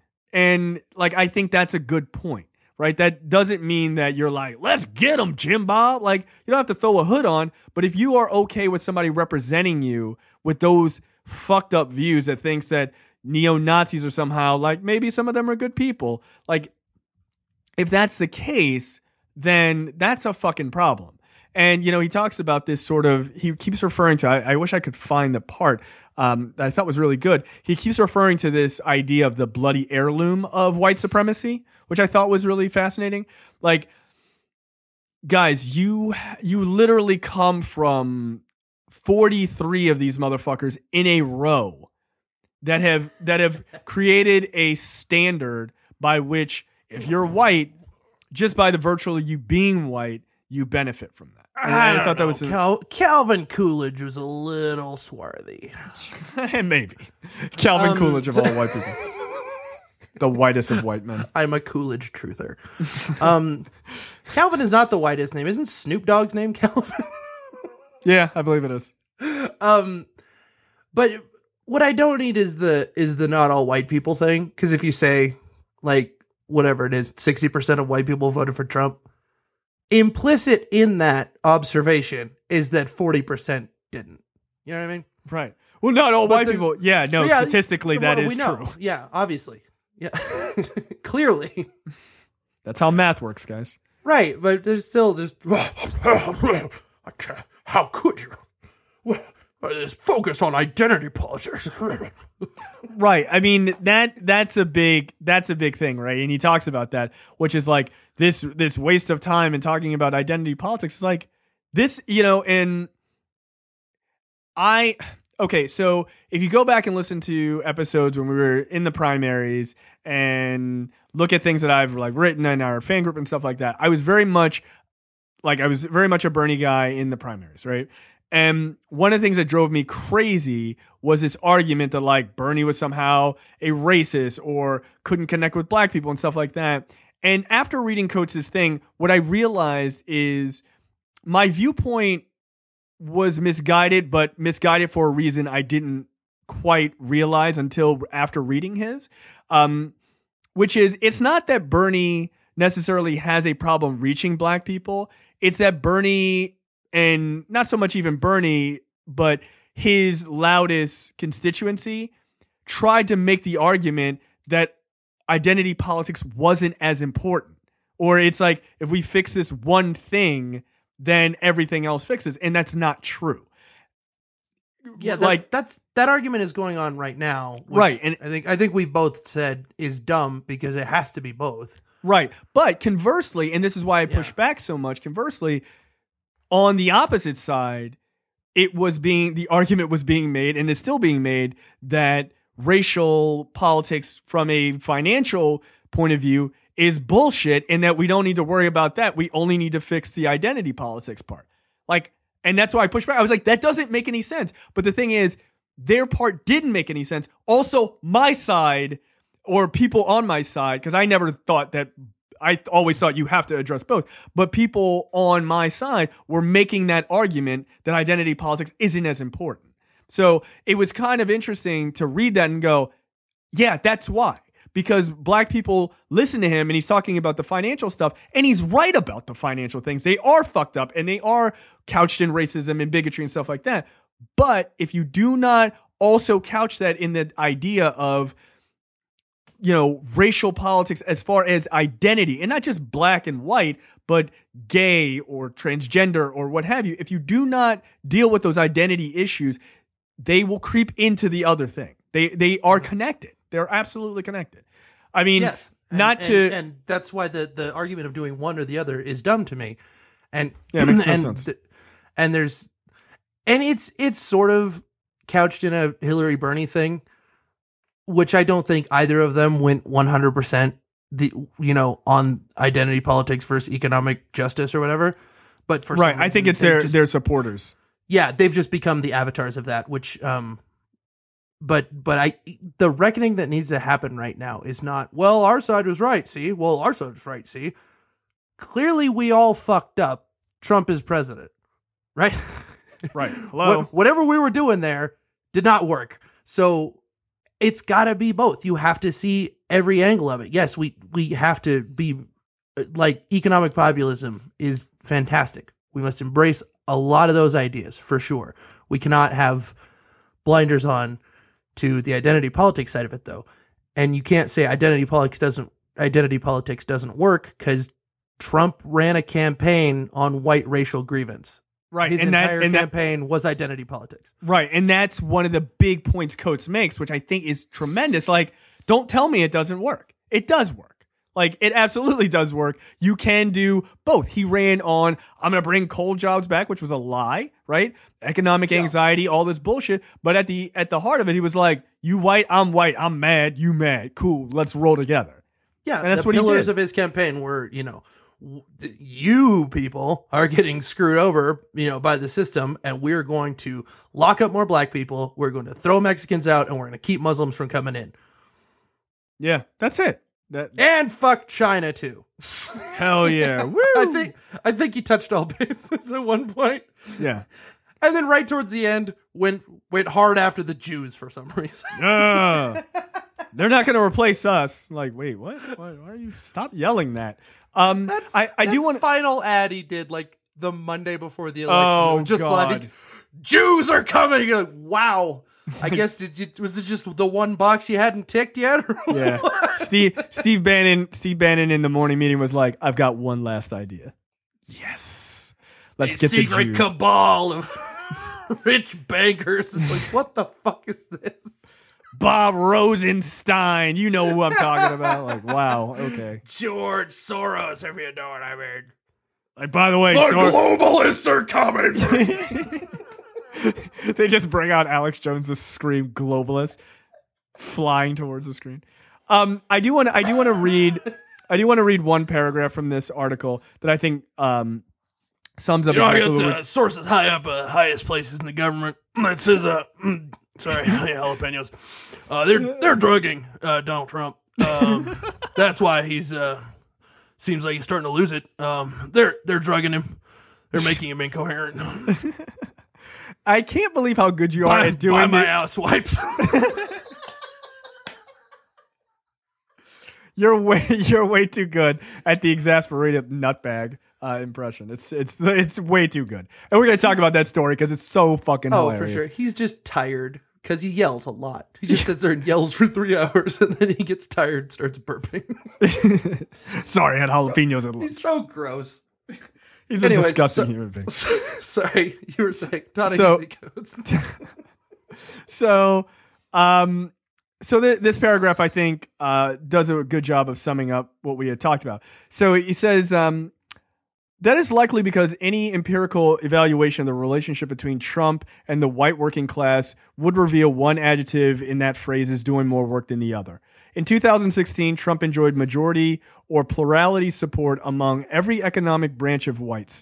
and like, I think that's a good point, right? That doesn't mean that you're like, let's get them, Jim Bob. Like, you don't have to throw a hood on, but if you are okay with somebody representing you with those fucked up views that thinks that neo-Nazis are somehow like, maybe some of them are good people. Like, if that's the case, then that's a fucking problem. And, you know, he talks about this sort of, he keeps referring to, I, I wish I could find the part um, that I thought was really good. He keeps referring to this idea of the bloody heirloom of white supremacy, which I thought was really fascinating. Like, guys, you you literally come from forty-three of these motherfuckers in a row that have that have created a standard by which if you're white, just by the virtue of you being white, you benefit from that. And I, I don't thought know. that was a, Cal- Calvin Coolidge was a little swarthy. maybe Calvin Um, Coolidge of all white people, the whitest of white men. I'm a Coolidge truther. Um, Calvin is not the whitest name. Isn't Snoop Dogg's name Calvin? Yeah, I believe it is. Um, but what I don't need is the is the not all white people thing. Because if you say like whatever it is, sixty percent of white people voted for Trump, implicit in that observation is that forty percent didn't. You know what I mean? Right. Well, not all But white the- people. Yeah, no, Yeah, statistically that well, is we know. true. Yeah, obviously. Yeah, clearly. That's how math works, guys. Right, but there's still this. How could you? Well, this focus on identity politics. Right. I mean, that that's a big that's a big thing, right? And he talks about that, which is like this this waste of time and talking about identity politics is like this, you know, and I okay, so if you go back and listen to episodes when we were in the primaries and look at things that I've like written in our fan group and stuff like that, I was very much like I was very much a Bernie guy in the primaries, right? And one of the things that drove me crazy was this argument that like Bernie was somehow a racist or couldn't connect with black people and stuff like that. And after reading Coates' thing, what I realized is my viewpoint was misguided, but misguided for a reason I didn't quite realize until after reading his, um, which is it's not that Bernie necessarily has a problem reaching black people. It's that Bernie, and not so much even Bernie, but his loudest constituency tried to make the argument that identity politics wasn't as important. Or it's like, if we fix this one thing, then everything else fixes. And that's not true. Yeah, that's, like that's that argument is going on right now. Which right. And I think I think we've both said is dumb because it has to be both. Right. But conversely, and this is why I push Yeah. back so much, conversely, on the opposite side, it was being, the argument was being made and is still being made that racial politics from a financial point of view is bullshit and that we don't need to worry about that. We only need to fix the identity politics part. Like, and that's why I pushed back. I was like, that doesn't make any sense. But the thing is, their part didn't make any sense. Also, my side or people on my side, because I never thought that, I always thought you have to address both, but people on my side were making that argument that identity politics isn't as important. So it was kind of interesting to read that and go, yeah, that's why. Because black people listen to him and he's talking about the financial stuff, and he's right about the financial things. They are fucked up and they are couched in racism and bigotry and stuff like that. But if you do not also couch that in the idea of, you know, racial politics as far as identity, and not just black and white, but gay or transgender or what have you, if you do not deal with those identity issues, they will creep into the other thing. They they are connected. They're absolutely connected. I mean, yes, and, not and, to, and that's why the, the argument of doing one or the other is dumb to me. And yeah, it makes no and, sense. th- and there's, and it's it's sort of couched in a Hillary Bernie thing, which I don't think either of them went one hundred percent the you know on identity politics versus economic justice or whatever. But for right, some I think reason, it's they their just- their supporters. yeah, they've just become the avatars of that, which um but but I the reckoning that needs to happen right now is not, well, our side was right, see? Well, our side was right, see? Clearly we all fucked up. Trump is president. Right? Right. Hello. What, whatever we were doing there did not work. So it's got to be both. You have to see every angle of it. Yes, we we have to be like, economic populism is fantastic. We must embrace a lot of those ideas for sure. We cannot have blinders on to the identity politics side of it, though. And you can't say identity politics doesn't identity politics doesn't work because Trump ran a campaign on white racial grievance. Right. His and that, entire and that, campaign was identity politics. right. And that's one of the big points Coates makes, which I think is tremendous. Like, don't tell me it doesn't work. It does work. Like, it absolutely does work. You can do both. He ran on, I'm going to bring coal jobs back, which was a lie, right? Economic anxiety, yeah. all this bullshit. But at the at the heart of it, he was like, you white, I'm white, I'm mad, you mad. Cool, let's roll together. Yeah, and that's the what he pillars did. of his campaign were, you know, w- you people are getting screwed over, you know, by the system, and we're going to lock up more black people. We're going to throw Mexicans out, and we're going to keep Muslims from coming in. Yeah, that's it. That, And fuck China too. hell yeah. Woo! I think I think he touched all bases at one point. Yeah. And then right towards the end went went hard after the Jews for some reason. Uh, they're not going to replace us. Like, wait, what? Why, why are you? Stop yelling that. Um, That, I, I that do want to. final ad he did like the Monday before the election. Oh, It was just God. like, Jews are coming. You're like, wow. I guess did you, was it just the one box you hadn't ticked yet? Or Yeah. Steve Steve Bannon Steve Bannon in the morning meeting was like, I've got one last idea. Yes. Let's a get the secret Jews. cabal of rich bankers. It's like, what the fuck is this? Bob Rosenstein. You know who I'm talking about. Like, wow. Okay. George Soros, if you know what I mean. Like, by the way, The Sor- globalists are coming. they just bring out Alex Jones to scream globalist flying towards the screen. Um, I do want to I do want to read I do want to read one paragraph from this article that I think um sums up You know, I exactly got what uh, we're- sources high up, uh, highest places in the government. That says, uh, mm, sorry, yeah, jalapenos. Uh, they're they're drugging uh, Donald Trump. Um, that's why he's uh, seems like he's starting to lose it. Um, they're they're drugging him. They're making him incoherent. I can't believe how good you are Buy, at doing buy my it. ass wipes. You're way you're way too good at the exasperated nutbag uh, impression. It's it's it's way too good. And we're gonna talk about that story because it's so fucking Oh, hilarious. for sure. He's just tired because he yells a lot. He just sits there and yells for three hours and then he gets tired and starts burping. Sorry, I had jalapenos at lunch. He's so gross. He's a Anyways, disgusting so- human being. Sorry, you were saying not So- easy codes. So, um, so th- this paragraph, I think, uh, does a good job of summing up what we had talked about. So he says, um, that is likely because any empirical evaluation of the relationship between Trump and the white working class would reveal one adjective in that phrase is doing more work than the other. In two thousand sixteen, Trump enjoyed majority or plurality support among every economic branch of whites.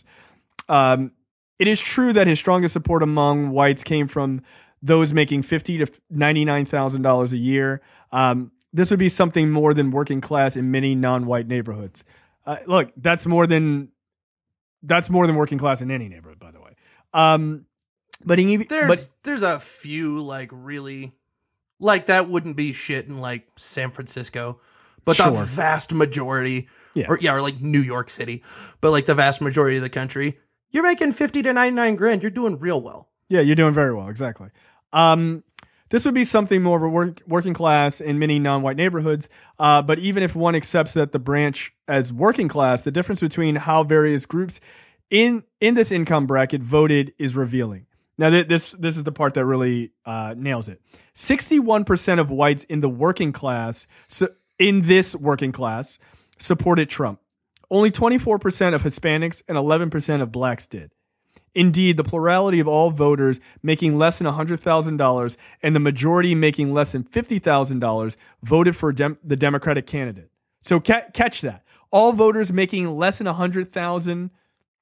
Um, it is true that his strongest support among whites came from those making fifty to ninety-nine thousand dollars a year. Um, this would be something more than working class in many non-white neighborhoods. Uh, look, that's more than that's more than working class in any neighborhood, by the way. Um, but he, There's but there's a few like really like that wouldn't be shit in like San Francisco, but the Sure. vast majority, Yeah. or yeah, or like New York City, but like the vast majority of the country, you're making fifty to ninety-nine grand. You're doing real well. yeah, you're doing very well. Exactly. Um, this would be something more of a work, working class in many non-white neighborhoods. Uh, but even if one accepts that the branch as working class, the difference between how various groups in in this income bracket voted is revealing. Now, th- this this is the part that really uh, nails it. sixty-one percent of whites in the working class, so in this working class, supported Trump. Only twenty-four percent of Hispanics and eleven percent of blacks did. Indeed, the plurality of all voters making less than one hundred thousand dollars and the majority making less than fifty thousand dollars voted for dem- the Democratic candidate. So ca- catch that. All voters making less than one hundred thousand dollars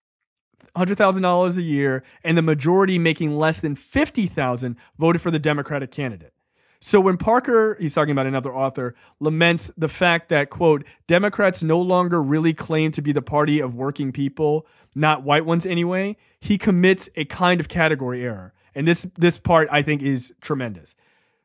one hundred thousand dollars a year and the majority making less than fifty thousand dollars voted for the Democratic candidate. So when Parker, he's talking about another author, laments the fact that, quote, Democrats no longer really claim to be the party of working people, not white ones anyway, he commits a kind of category error. And this, this part, I think, is tremendous.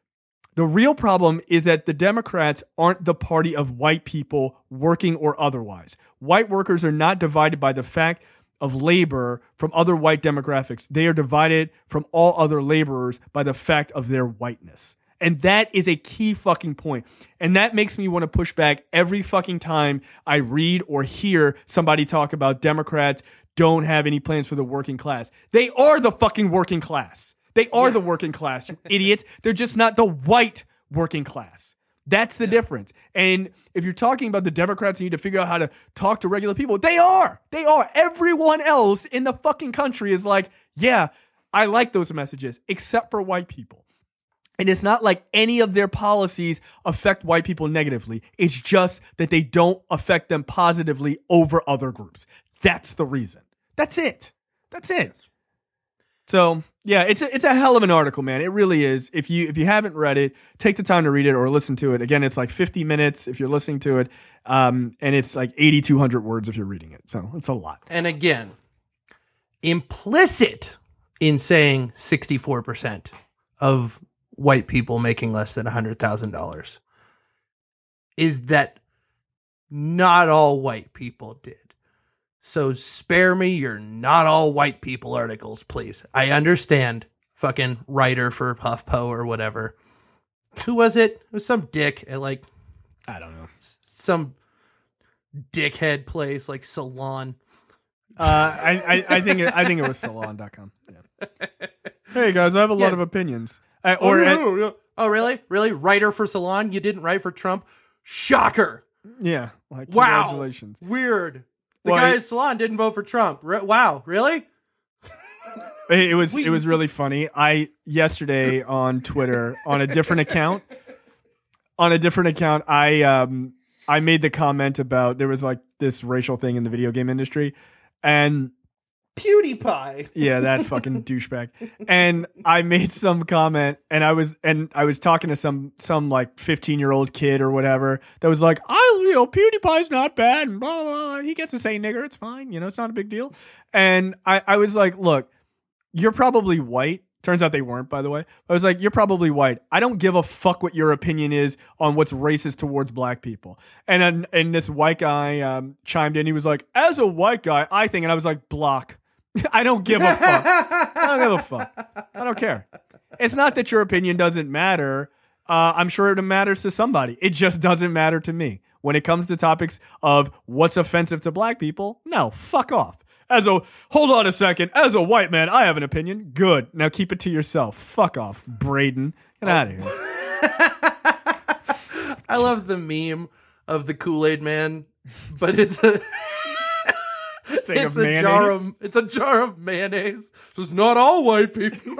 The real problem is that the Democrats aren't the party of white people, working or otherwise. White workers are not divided by the fact of labor from other white demographics. They are divided from all other laborers by the fact of their whiteness. And that is a key fucking point. And that makes me want to push back every fucking time I read or hear somebody talk about Democrats don't have any plans for the working class. They are the fucking working class. They are Yeah. the working class, you idiots. They're just not the white working class. That's the Yeah. difference. And if you're talking about the Democrats need to figure out how to talk to regular people, they are. They are. Everyone else in the fucking country is like, yeah, I like those messages, except for white people. And it's not like any of their policies affect white people negatively. It's just that they don't affect them positively over other groups. That's the reason. That's it. That's it. So yeah, it's a, it's a hell of an article, man. It really is. If you if you haven't read it, take the time to read it or listen to it. Again, it's like fifty minutes if you're listening to it, um, and it's like eighty-two hundred words if you're reading it. So it's a lot. And again, implicit in saying sixty-four percent of white people making less than one hundred thousand dollars is that not all white people did. So spare me your not all white people articles, please. I understand, fucking writer for HuffPo or whatever. Who was it? It was some dick at like I don't know. some dickhead place like Salon. Uh, I, I I think it, I think it was salon dot com. Yeah. Hey guys, I have a lot Yeah. of opinions. Uh, or oh, uh, no, no. Oh, really? Really? Writer for Salon? You didn't write for Trump? Shocker. yeah, like Wow. congratulations. Weird. The Well, guy it- at Salon didn't vote for Trump. Re- wow. Really? It, it was We- it was really funny. I yesterday on Twitter on a different account on a different account I um I made the comment about there was like this racial thing in the video game industry, and PewDiePie. yeah, that fucking douchebag. And I made some comment, and I was and I was talking to some some like fifteen year old kid or whatever that was like, I you know PewDiePie's not bad, and blah blah. blah. He gets to say nigger, it's fine, you know, it's not a big deal. And I I was like, look, you're probably white, Turns out they weren't, by the way. I was like, you're probably white. I don't give a fuck what your opinion is on what's racist towards black people. And then and this white guy um, chimed in. He was like, as a white guy, I think. And I was like, block. I don't give a fuck. I don't give a fuck. I don't care. It's not that your opinion doesn't matter. Uh, I'm sure it matters to somebody. It just doesn't matter to me. When it comes to topics of what's offensive to black people, no, fuck off. As a, hold on a second. As a white man, I have an opinion. Good. Now keep it to yourself. Fuck off, Braden. Get out of here. I love the meme of the Kool-Aid man, but it's a Thing it's of a mayonnaise. jar of it's a jar of mayonnaise. So it's not all white people.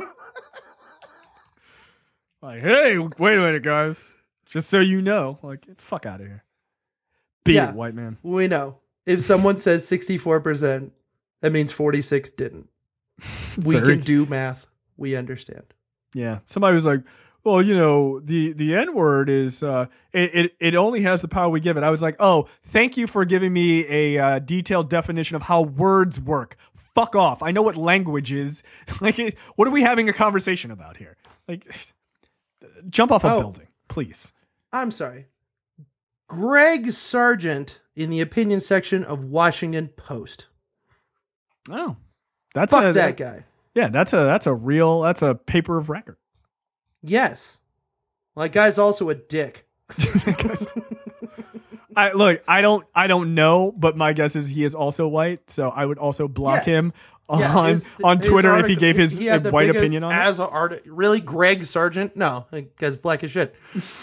Like, hey, wait a minute, guys. Just so you know, like, get the fuck out of here. Beat Yeah. it, white man. We know. If someone says sixty-four percent, that means forty-six didn't. We Very- can do math. We understand. Yeah. Somebody was like, well, you know, the, the N-word is, uh, it, it, it only has the power we give it. I was like, oh, thank you for giving me a uh, detailed definition of how words work. Fuck off. I know what language is. Like, it, what are we having a conversation about here? Like, jump off a Oh. building, please. I'm sorry. Greg Sargent in the opinion section of Washington Post. Oh, that's Fuck a, that guy. Yeah, that's a, that's a real, that's a paper of record. Yes. Well, that guy's also a dick. I look, I don't I don't know, but my guess is he is also white, so I would also block Yes. him on Yeah, his- on his Twitter if he article- gave his he had the white biggest opinion on it. as a art. Really, Greg Sargent? No, that guy's black as shit.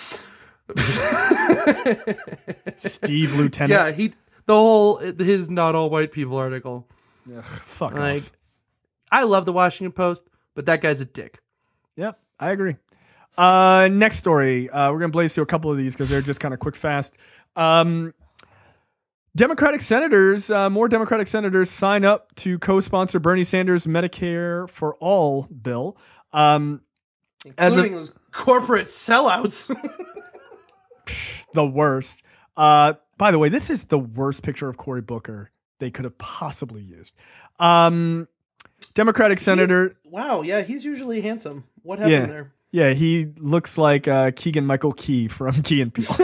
Steve Lieutenant. Yeah, he the whole his not all white people article. Ugh, fuck Like, off. I love the Washington Post, but that guy's a dick. Yep, I agree. Uh, next story. Uh, we're gonna blaze through a couple of these because they're just kind of quick, fast. Um, Democratic senators, uh, more Democratic senators sign up to co-sponsor Bernie Sanders' Medicare for All bill. Um, As a- Including those corporate sellouts. the worst. Uh, by the way, this is the worst picture of Cory Booker they could have possibly used. Um, Democratic senator. Wow, yeah, he's usually handsome. What happened Yeah. there? Yeah, he looks like uh, Keegan Michael Key from Key and Peele.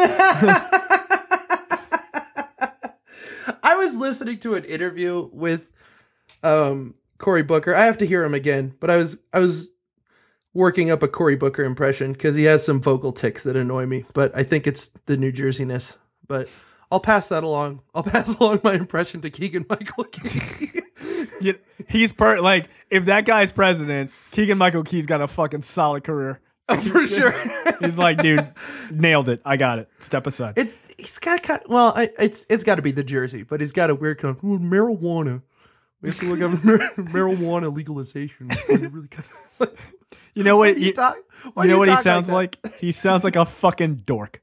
I was listening to an interview with um, Cory Booker. I have to hear him again, but I was I was working up a Cory Booker impression because he has some vocal tics that annoy me. But I think it's the New Jerseyness. But I'll pass that along. I'll pass along my impression to Keegan Michael Key. You- he's per like if that guy's president, Keegan Michael Key's got a fucking solid career. Oh, for sure. He's like, dude, nailed it. I got it. Step aside. It's he's got kind of, well, I, it's it's got to be the jersey, but he's got a weird kind of "Ooh, marijuana. We have to look at mar- marijuana legalization. It's really kind of, You know what? you You, talk- why you do know what he talk sounds that? like? He sounds like a fucking dork.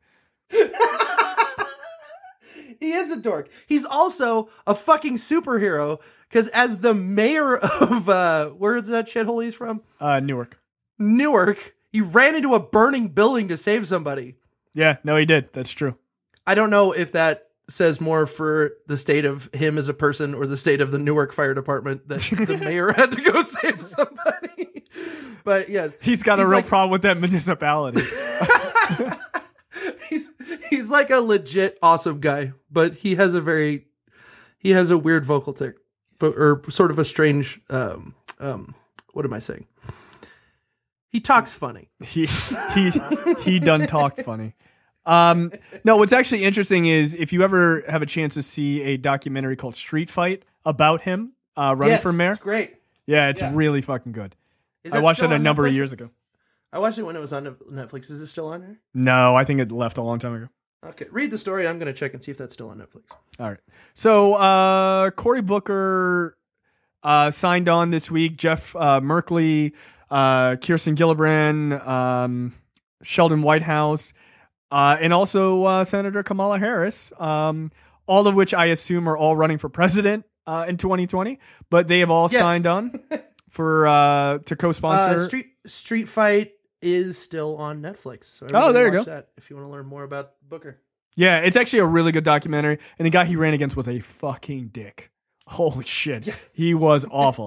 He is a dork. He's also a fucking superhero because as the mayor of uh, where is that shithole he's from? Uh, Newark. Newark. He ran into a burning building to save somebody. Yeah, no, he did. That's true. I don't know if that says more for the state of him as a person or the state of the Newark Fire Department that the mayor had to go save somebody. But yes, He's got a He's real like- problem with that municipality. he's, he's like a legit awesome guy, but he has a very he has a weird vocal tick, but or sort of a strange um um what am I saying? He talks funny. he he he done talked funny. Um, no, what's actually interesting is if you ever have a chance to see a documentary called Street Fight about him uh, running Yes, for mayor. It's great. Yeah, it's Yeah. really fucking good. Is I that watched still it a on number of Netflix? years ago. I watched it when it was on Netflix. Is it still on there? No, I think it left a long time ago. Okay, read the story. I'm going to check and see if that's still on Netflix. All right. So uh, Cory Booker uh, signed on this week. Jeff uh, Merkley, uh, Kirsten Gillibrand, um, Sheldon Whitehouse, uh, and also uh, Senator Kamala Harris, um, all of which I assume are all running for president uh, in twenty twenty. But they have all Yes. signed on for uh, to co-sponsor. Uh, Street Street Fight is still on Netflix. So Oh, there you watch go. That if you want to learn more about Booker. Yeah, it's actually a really good documentary. And the guy he ran against was a fucking dick. Holy shit. He was awful.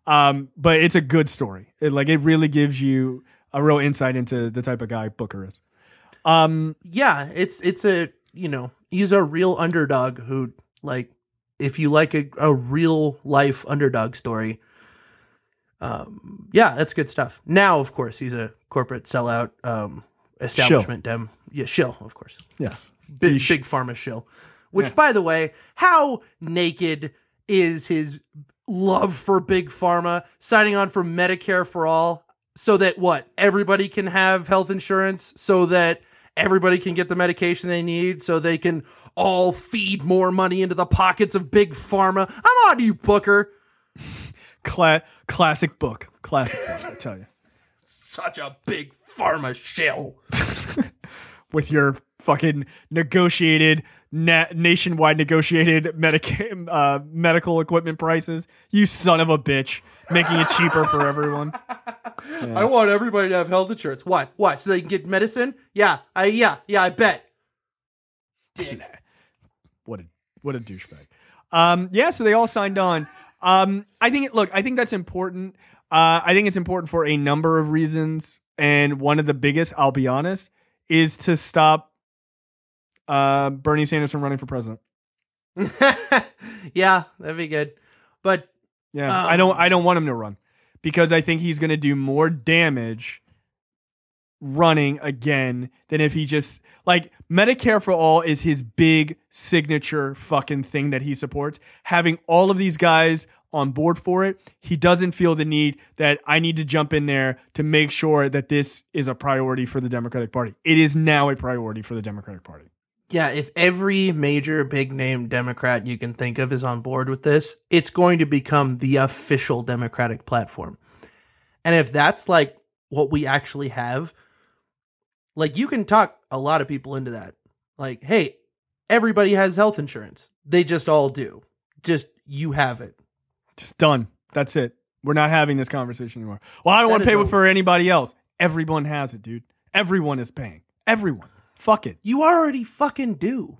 Um, but it's a good story. It, like it really gives you a real insight into the type of guy Booker is. Um, yeah, it's it's a you know he's a real underdog who like if you like a, a real life underdog story. Um, yeah, that's good stuff. Now, of course, he's a corporate sellout, um, establishment dem. Yeah, shill, of course. yes, Big, Yeesh. big pharma shill. Which, Yeah. by the way, how naked is his love for big pharma, signing on for Medicare for all, so that what everybody can have health insurance, so that everybody can get the medication they need, so they can all feed more money into the pockets of big pharma. I'm on you, Booker. Cla- classic book, classic book. I tell you, Such a big pharma shill. with your fucking negotiated na- nationwide negotiated medica- uh, medical equipment prices, you son of a bitch, making it cheaper for everyone. Yeah. I want everybody to have health insurance. Why? Why? So they can get medicine? Yeah. I yeah. Yeah, I bet. What a what a douchebag. Um, yeah, so they all signed on. Um, I think it, look, I think that's important. Uh, I think it's important for a number of reasons, and one of the biggest, I'll be honest, is to stop uh, Bernie Sanders from running for president. Yeah, that'd be good. But Yeah, Um, I don't I don't want him to run because I think he's going to do more damage running again than if he just like Medicare for all is his big signature fucking thing that he supports. Having all of these guys on board for it, he doesn't feel the need that I need to jump in there to make sure that this is a priority for the Democratic Party. It is now a priority for the Democratic Party. yeah, if every major big name Democrat you can think of is on board with this, it's going to become the official Democratic platform. And if that's like what we actually have, like you can talk a lot of people into that. Like, hey, everybody has health insurance. They just all do. Just you have it. Just done. That's it. We're not having this conversation anymore. Well, I don't That want to is pay a- for anybody else. Everyone has it, dude. Everyone is paying. Everyone. Fuck it. You already fucking do.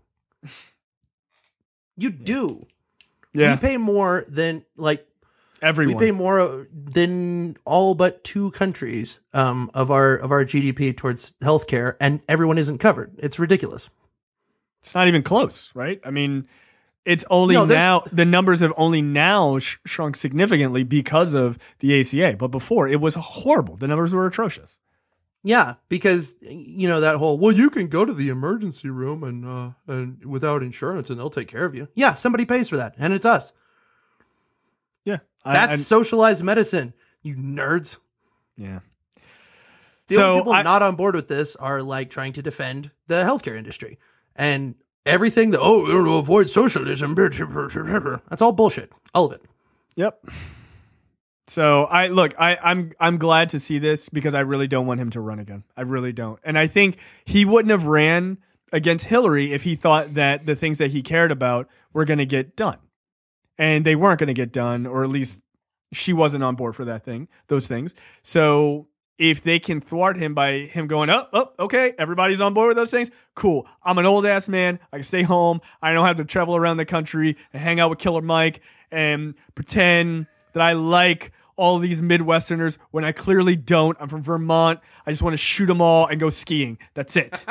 You do. Yeah. We pay more than like Everyone. we pay more uh, than all but two countries um, of our of our G D P towards healthcare, and everyone isn't covered. It's ridiculous. It's not even close, right? I mean, it's only No, there's- now, the numbers have only now sh- shrunk significantly because of the A C A. But before, it was horrible. The numbers were atrocious. Yeah, because you know that whole well, you can go to the emergency room and uh, and without insurance, and they'll take care of you. Yeah, somebody pays for that, and it's us. Yeah. I- That's I'm- socialized medicine, you nerds. yeah. The So only people I- not on board with this are like trying to defend the healthcare industry and everything that, oh, we're going to avoid socialism. That's all bullshit. All of it. Yep. So I look, I, I'm I'm glad to see this because I really don't want him to run again. I really don't. And I think he wouldn't have ran against Hillary if he thought that the things that he cared about were going to get done. And they weren't going to get done, or at least she wasn't on board for that thing, those things. So if they can thwart him by him going, oh, oh, okay, everybody's on board with those things, cool. I'm an old ass man. I can stay home. I don't have to travel around the country and hang out with Killer Mike and pretend that I like all these Midwesterners when I clearly don't. I'm from Vermont. I just want to shoot them all and go skiing. That's it.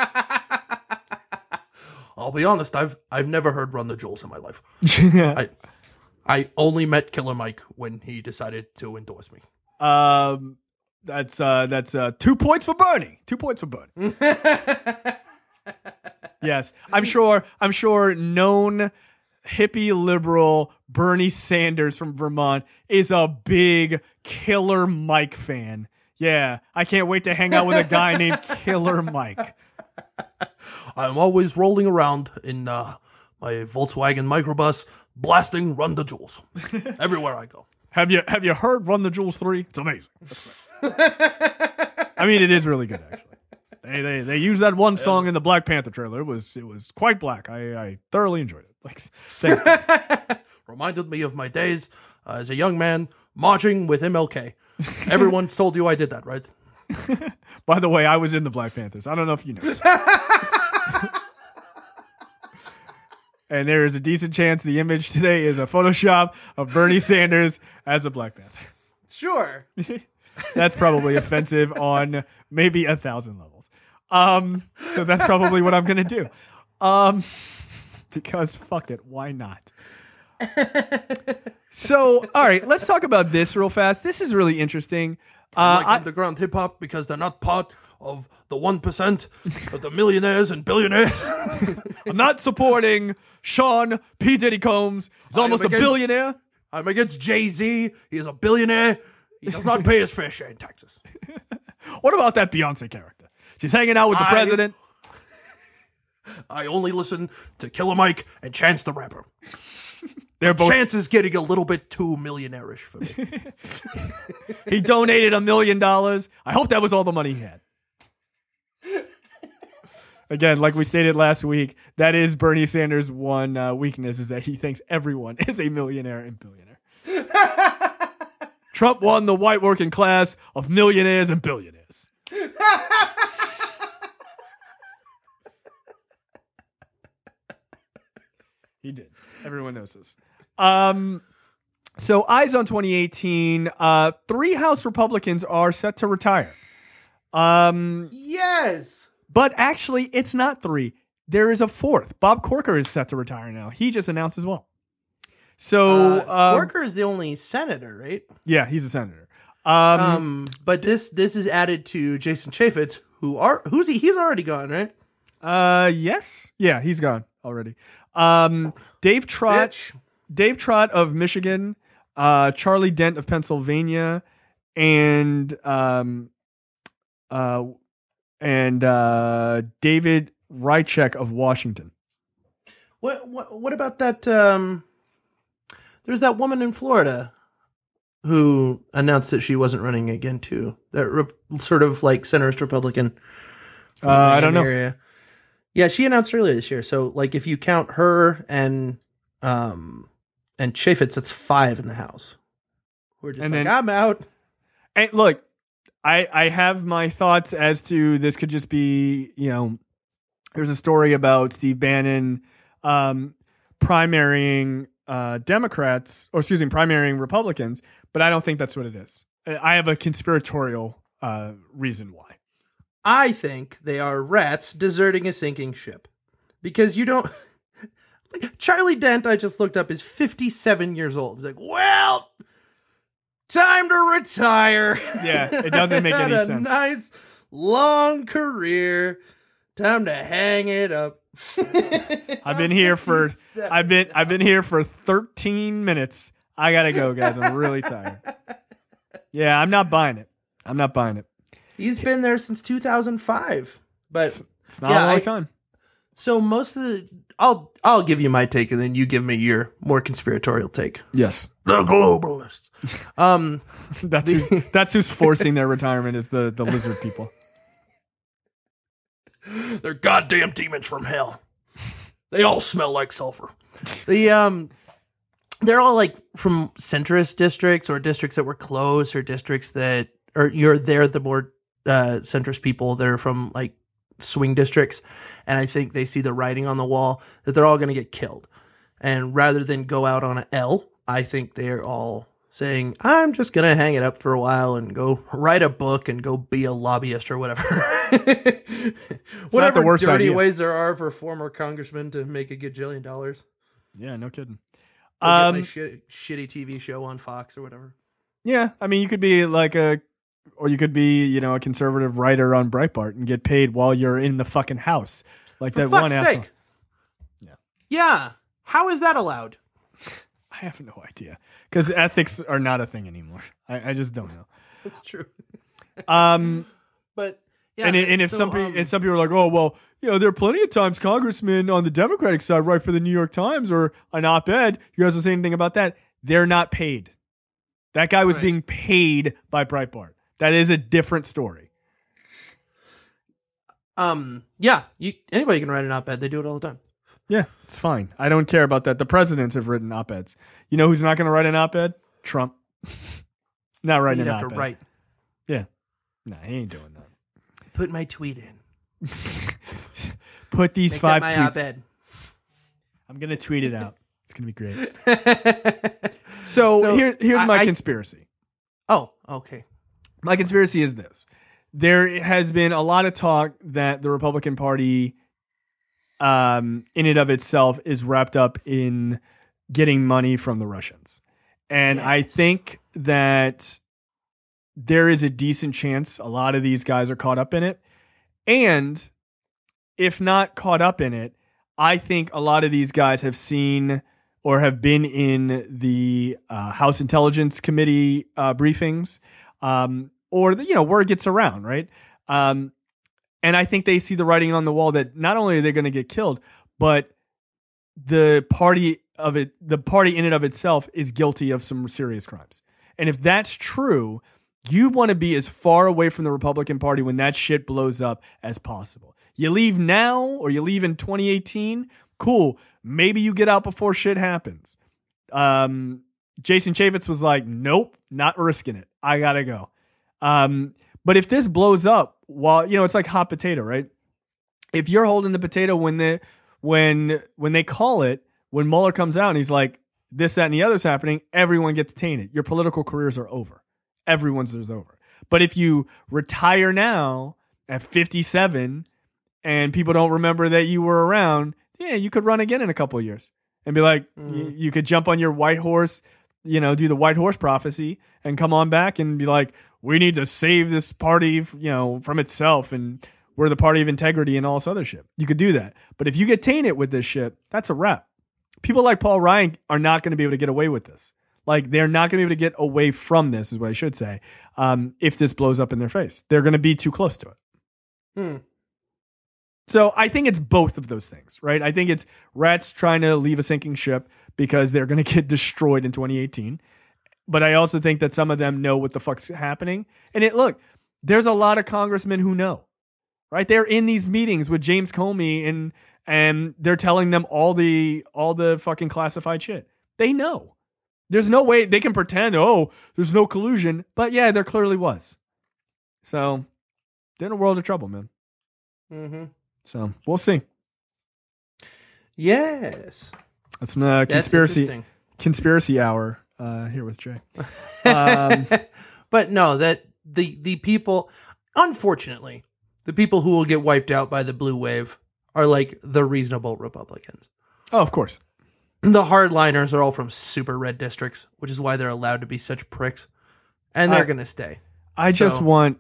I'll be honest, I've I've never heard Run the Jewels in my life. Yeah. I I only met Killer Mike when he decided to endorse me. Um, that's uh, that's uh, two points for Bernie. Two points for Bernie. Yes, I'm sure. I'm sure. Known hippie liberal Bernie Sanders from Vermont is a big Killer Mike fan. Yeah, I can't wait to hang out with a guy named Killer Mike. I'm always rolling around in uh, my Volkswagen microbus, blasting Run the Jewels everywhere I go. Have you have you heard Run the Jewels three? It's amazing. That's great. I mean, it is really good actually. They they they used that one song in the Black Panther trailer. It was it was quite black. I, I thoroughly enjoyed it. Like, thanks. Reminded me of my days uh, as a young man marching with M L K. Everyone's told you I did that, right? By the way, I was in the Black Panthers. I don't know if you know. And there is a decent chance the image today is a Photoshop of Bernie Sanders as a Black Panther. Sure. That's probably offensive on maybe a thousand levels. Um, so that's probably what I'm gonna do. Um, because fuck it, why not? So, all right, let's talk about this real fast. This is really interesting. I like Uh, I, underground hip hop because they're not part of the one percent of the millionaires and billionaires. I'm not supporting Sean P. Diddy Combs. He's I am almost a against- billionaire. I'm against Jay-Z. He is a billionaire. He does not pay his fair share in taxes. What about that Beyonce character? She's hanging out with the I- president. I only listen to Killer Mike and Chance the Rapper. They're both. Chance is getting a little bit too millionaire-ish for me. He donated a million dollars. I hope that was all the money he had. Again, like we stated last week, that is Bernie Sanders' one uh, weakness is that he thinks everyone is a millionaire and billionaire. Trump won the white working class of millionaires and billionaires. He did. Everyone knows this. Um, so eyes on twenty eighteen. Uh, three House Republicans are set to retire. Um, Yes. but actually, it's not three. There is a fourth. Bob Corker is set to retire now. He just announced as well. So, Uh, um, Corker is the only senator, right? yeah, he's a senator. Um, Um, but this this is added to Jason Chaffetz, who are who's he? He's already gone, right? uh, yes, yeah, he's gone already. Um, Dave Trott, Bitch. Dave Trott of Michigan, uh, Charlie Dent of Pennsylvania, and um, uh, and uh, David Rychek of Washington. What what what about that? Um, there's that woman in Florida who announced that she wasn't running again too. That re- sort of like centrist Republican. Uh, I don't know. Area. Yeah, she announced earlier this year. So like, if you count her and um and Chaffetz, that's five in the House. We're just And like, then- I'm out. And look, I I have my thoughts as to this could just be, you know, there's a story about Steve Bannon um, primarying uh, Democrats, or excuse me, primarying Republicans, but I don't think that's what it is. I have a conspiratorial uh, reason why. I think they are rats deserting a sinking ship. Because you don't... Like, Charlie Dent, I just looked up, is fifty-seven years old. He's like, well, time to retire. Yeah, it doesn't make Had any a sense. nice, long career. Time to hang it up. I've been here for I've been I've been here for thirteen minutes. I gotta go, guys. I'm really tired. Yeah, I'm not buying it. I'm not buying it. He's been there since two thousand five. But It's not Yeah, a long I- time. so most of the I'll I'll give you my take and then you give me your more conspiratorial take. Yes. The globalists. Um That's who's that's who's forcing their retirement is the, the lizard people. They're goddamn demons from hell. They all smell like sulfur. The um they're all like from centrist districts or districts that were close or districts that or you're they're the more uh centrist people that are from like swing districts, and I think they see the writing on the wall that they're all gonna get killed. And rather than go out on an L, I think they're all saying, I'm just going to hang it up for a while and go write a book and go be a lobbyist or whatever. Whatever the worst dirty idea. ways there are for former congressmen to make a gajillion dollars. Yeah, no kidding. Or get Um, my shit, shitty T V show on Fox or whatever. Yeah, I mean, you could be like a, or you could be, you know, a conservative writer on Breitbart and get paid while you're in the fucking house, like For that fuck's one asshole. sake. Yeah. Yeah. How is that allowed? I have no idea because ethics are not a thing anymore. I, I just don't know. That's true. Um, But yeah, and, and if so, some people, um, and some people are like, oh well, you know, there are plenty of times congressmen on the Democratic side write for the New York Times or an op-ed. You guys will say anything about that? They're not paid. That guy was Right. being paid by Breitbart. That is a different story. um, yeah, you anybody can write an op-ed. They do it all the time. Yeah, it's fine. I don't care about that. The presidents have written op-eds. You know who's not going to write an op-ed? Trump. Not writing You'd an have op-ed. to write. Yeah. Nah, he ain't doing that. Put my tweet in. Put these Make five that my tweets. op-ed. I'm going to tweet it out. It's going to be great. So, So, here, here's I- my I- conspiracy. Oh, okay. My conspiracy is this. There has been a lot of talk that the Republican Party, um, in and of itself, is wrapped up in getting money from the Russians. And yes. I think that there is a decent chance a lot of these guys are caught up in it. And if not caught up in it, I think a lot of these guys have seen or have been in the uh, House Intelligence Committee uh, briefings, um, or the, you know, word gets around, right? Um, and I think they see the writing on the wall that not only are they going to get killed, but the party of it, the party in and of itself, is guilty of some serious crimes. And if that's true, you want to be as far away from the Republican Party when that shit blows up as possible. You leave now or you leave in twenty eighteen, cool. Maybe you get out before shit happens. Um, Jason Chaffetz was like, nope, not risking it. I got to go. Um, but if this blows up, while you know, it's like hot potato, right? If you're holding the potato when the when when they call it, when Mueller comes out and he's like, this, that, and the other's happening, everyone gets tainted. Your political careers are over. Everyone's is over. But if you retire now at fifty-seven and people don't remember that you were around, yeah, you could run again in a couple of years and be like, mm. you, you could jump on your white horse, you know, do the white horse prophecy and come on back and be like, we need to save this party, you know, from itself, and we're the party of integrity and all this other shit. You could do that. But if you get tainted with this shit, that's a wrap. People like Paul Ryan are not going to be able to get away with this. Like, they're not going to be able to get away from this, is what I should say, um, if this blows up in their face. They're going to be too close to it. Hmm. So I think it's both of those things, right? I think it's rats trying to leave a sinking ship because they're going to get destroyed in twenty eighteen. But I also think that some of them know what the fuck's happening. And it look, there's a lot of congressmen who know, right? They're in these meetings with James Comey and and they're telling them all the all the fucking classified shit. They know. There's no way they can pretend, oh, there's no collusion. But yeah, there clearly was. So they're in a world of trouble, man. Mm-hmm. So we'll see. Yes. That's some uh, conspiracy conspiracy hour uh, here with Jay. Um, but no, that the the people, unfortunately, the people who will get wiped out by the blue wave are like the reasonable Republicans. Oh, of course. The hardliners are all from super red districts, which is why they're allowed to be such pricks, and they're I, gonna stay. I so. just want,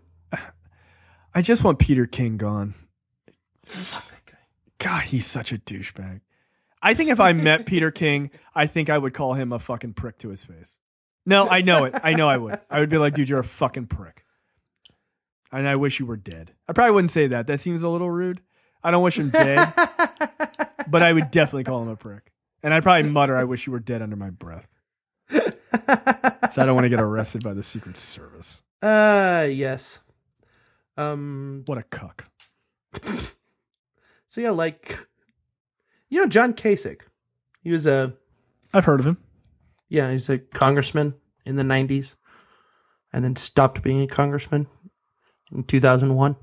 I just want Peter King gone. Fuck that guy. God, he's such a douchebag. I think if I met Peter King, I think I would call him a fucking prick to his face. No, I know it. I know I would. I would be like, dude, you're a fucking prick. And I wish you were dead. I probably wouldn't say that. That seems a little rude. I don't wish him dead. But I would definitely call him a prick. And I'd probably mutter, I wish you were dead under my breath. So I don't want to get arrested by the Secret Service. Uh, yes. Um, What a cuck. So yeah, like, you know, John Kasich. He was a... I've heard of him. Yeah, he's a congressman in the nineties. And then stopped being a congressman in two thousand one.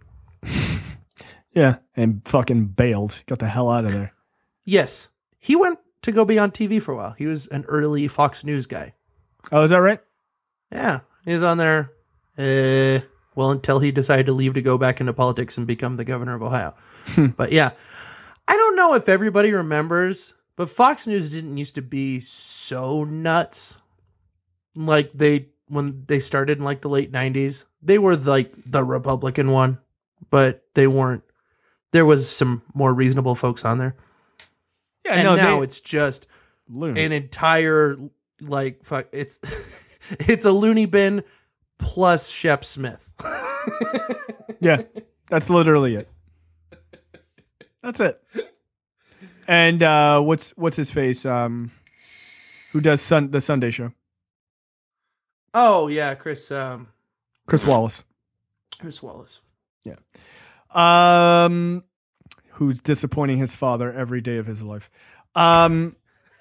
Yeah, and fucking bailed. Got the hell out of there. Yes. He went to go be on T V for a while. He was an early Fox News guy. Oh, is that right? Yeah. He was on there, uh, well, until he decided to leave to go back into politics and become the governor of Ohio. But yeah, I don't know if everybody remembers, but Fox News didn't used to be so nuts. Like they, when they started in like the late nineties, they were like the Republican one, but they weren't. There was some more reasonable folks on there. Yeah, and no, now they, it's just loons. an entire like fuck. It's it's a loony bin plus Shep Smith. Yeah, that's literally it. That's it. And uh, what's what's his face? Um, who does sun the Sunday show? Oh yeah, Chris. Um, Chris Wallace. Chris Wallace. Yeah. Um, who's disappointing his father every day of his life. Um,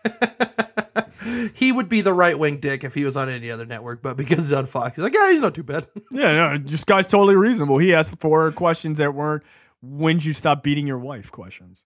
he would be the right wing dick if he was on any other network, but because he's on Fox, he's like, yeah, he's not too bad. Yeah, no, this guy's totally reasonable. He asked for questions that weren't "When'd you stop beating your wife?" questions.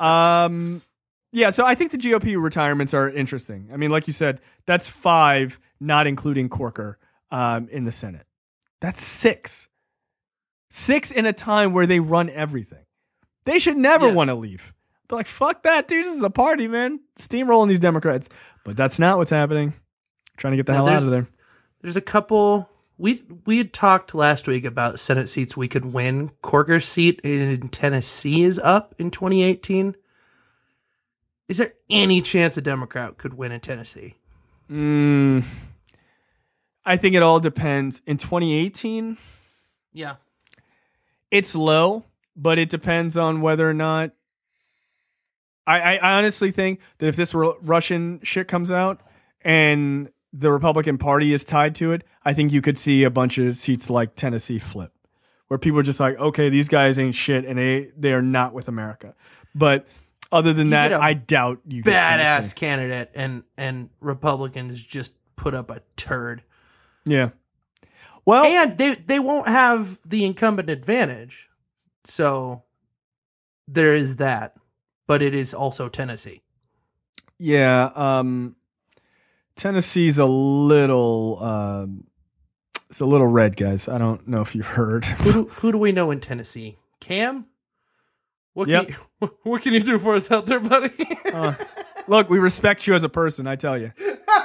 um, yeah. So I think the G O P retirements are interesting. I mean, like you said, that's five, not including Corker um, in the Senate. That's six. Six in a time where they run everything. They should never Yes. want to leave. Be like, fuck that, dude. This is a party, man. Steamrolling these Democrats. But that's not what's happening. Trying to get the Now, hell out of there's- there. There's a couple. We we had talked last week about Senate seats we could win. Corker's seat in Tennessee is up in twenty eighteen. Is there any chance a Democrat could win in Tennessee? Mm, I think it all depends. In twenty eighteen, Yeah. it's low, but it depends on whether or not. I, I honestly think that if this Ru- Russian shit comes out and the Republican Party is tied to it, I think you could see a bunch of seats like Tennessee flip, where people are just like, okay, these guys ain't shit, and they they are not with America. But other than You that, get a I doubt you get Badass Tennessee. candidate, and and Republicans just put up a turd. Yeah. Well, And they they won't have the incumbent advantage, so there is that. But it is also Tennessee. yeah. Um, Tennessee's a little, um, it's a little red, guys. I don't know if you've heard. Who do, who do we know in Tennessee? Cam? What can, Yep. you, what can you do for us out there, buddy? Uh, look, we respect you as a person. I tell you.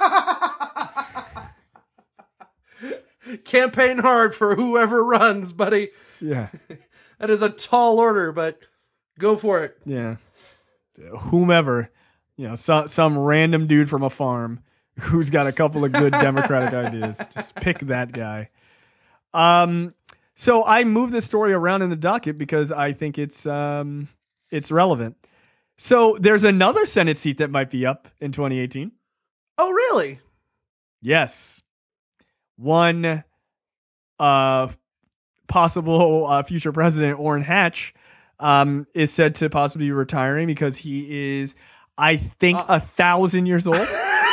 Campaign hard for whoever runs, buddy. Yeah. That is a tall order, but go for it. Yeah. Whomever, you know, so, some random dude from a farm who's got a couple of good Democratic ideas. Just pick that guy. Um, so I moved this story around in the docket because I think it's um, it's relevant. So there's another Senate seat that might be up in twenty eighteen. Oh, really? Yes. One uh, possible uh, future president, Orrin Hatch, um, is said to possibly be retiring because he is, I think, Uh. a thousand years old.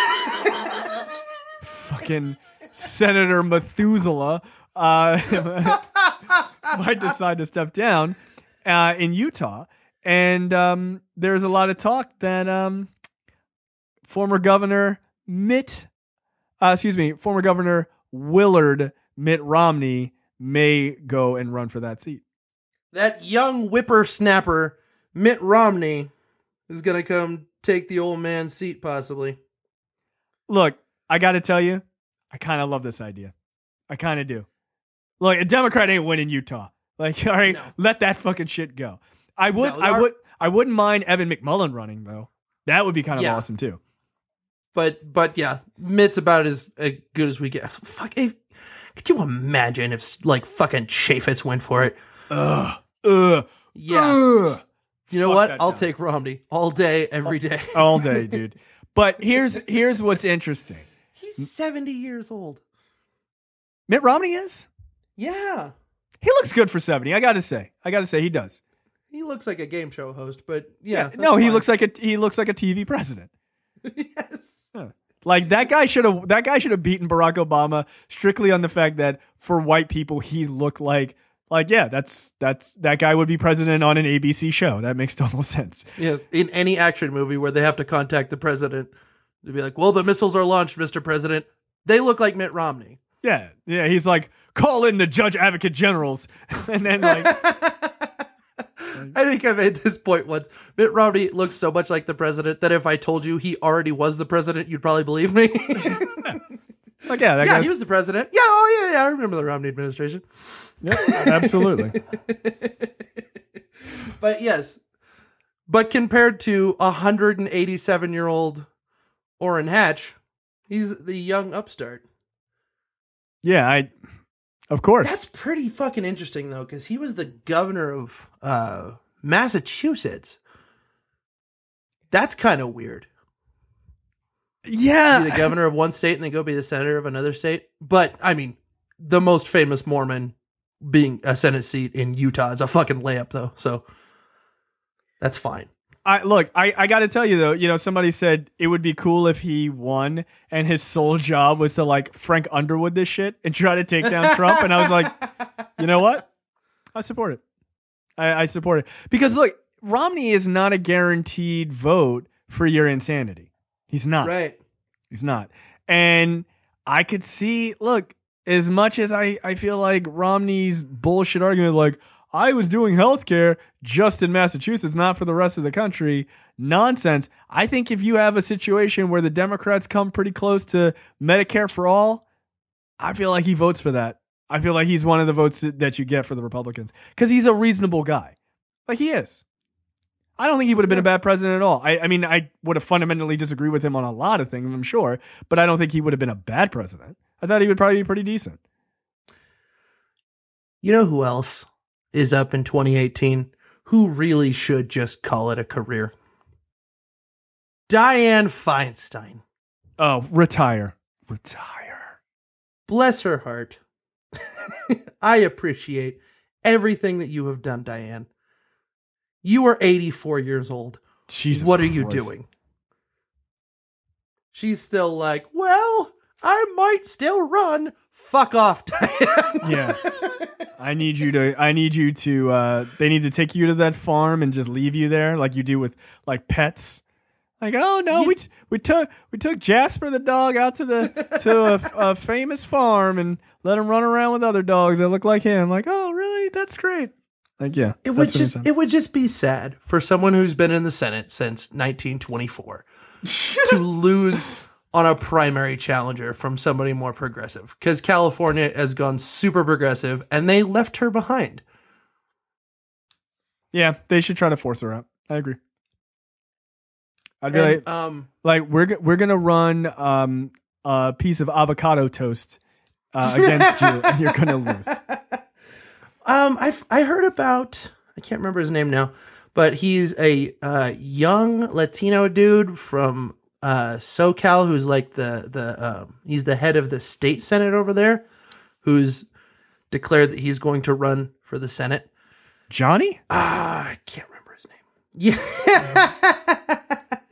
Fucking Senator Methuselah uh, might decide to step down uh, in Utah. And um, there's a lot of talk that um, former Governor Mitt, uh, excuse me, former Governor Willard Mitt Romney may go and run for that seat. That young whippersnapper, Mitt Romney, is going to come take the old man's seat, possibly. Look, I got to tell you, I kind of love this idea. I kind of do. Look, a Democrat ain't winning Utah. Like, all right, No. let that fucking shit go. I would, No, I our- would, I wouldn't mind Evan McMullen running though. That would be kind of Yeah. awesome too. But but yeah, Mitt's about as, as good as we get. Fuck, if, could you imagine if like fucking Chaffetz went for it? Ugh, ugh, Yeah. ugh. You know Fuck what? that I'll down. take Romney all day, every day. all day, dude. But here's here's what's interesting. He's seventy years old. Mitt Romney is. Yeah. He looks good for seventy. I got to say. I got to say he does. He looks like a game show host, but yeah. no, he looks like a he looks like a T V president. yes. Like that guy should have that guy should have beaten Barack Obama strictly on the fact that for white people he looked like like yeah, that's that's that guy would be president on an A B C show. That makes total sense. Yeah. In any action movie where they have to contact the president, they'd be like, "Well, the missiles are launched, Mister President." They look like Mitt Romney. Yeah. Yeah, he's like call in the judge advocate generals and then like I think I made this point once. Mitt Romney looks so much like the president that if I told you he already was the president, you'd probably believe me. like yeah, that yeah, guy's, he was the president. Yeah, oh yeah, yeah, I remember the Romney administration. yeah, absolutely. But yes, but compared to a one hundred eighty-seven year old Orrin Hatch, he's the young upstart. Yeah, I of course. That's pretty fucking interesting though, because he was the governor of uh, Massachusetts. That's kind of weird. yeah. Be the governor of one state and then go be the senator of another state. But I mean, the most famous Mormon being a Senate seat in Utah is a fucking layup, though. So that's fine. I look, I, I got to tell you though, you know, somebody said it would be cool if he won and his sole job was to like Frank Underwood this shit and try to take down Trump. And I was like, you know what? I support it. I, I support it because look, Romney is not a guaranteed vote for your insanity. He's not. Right. He's not. And I could see, look, as much as I, I feel like Romney's bullshit argument, like, I was doing healthcare just in Massachusetts, not for the rest of the country, nonsense. I think if you have a situation where the Democrats come pretty close to Medicare for all, I feel like he votes for that. I feel like he's one of the votes that you get for the Republicans because he's a reasonable guy. Like he is. I don't think he would have been a bad president at all. I, I mean, I would have fundamentally disagreed with him on a lot of things, I'm sure, but I don't think he would have been a bad president. I thought he would probably be pretty decent. You know who else is up in twenty eighteen? Who really should just call it a career? Dianne Feinstein. Oh, retire. Retire. Bless her heart. I appreciate everything that you have done, Dianne. You are eighty-four years old. Jesus what Christ. are you doing? She's still like, well, I might still run. Fuck off, Dianne. Yeah. I need you to, I need you to, uh, they need to take you to that farm and just leave you there like you do with like pets. Like, oh no, You- we, t- we took, we took Jasper the dog out to the, to a, a famous farm and let him run around with other dogs that look like him. Like, oh really? That's great. Like, yeah. It would that's what just sounds- it would just be sad for someone who's been in the Senate since nineteen twenty-four to lose on a primary challenger from somebody more progressive, because California has gone super progressive and they left her behind. Yeah, they should try to force her out. I agree. I'd be And, like, um, like we're g- we're gonna run um a piece of avocado toast uh, against you, and you're gonna lose. um, I I heard about, I can't remember his name now, but he's a uh, young Latino dude from uh, SoCal who's like the the um, he's the head of the state Senate over there, who's declared that he's going to run for the Senate. Johnny? Ah, I can't remember his name. Yeah.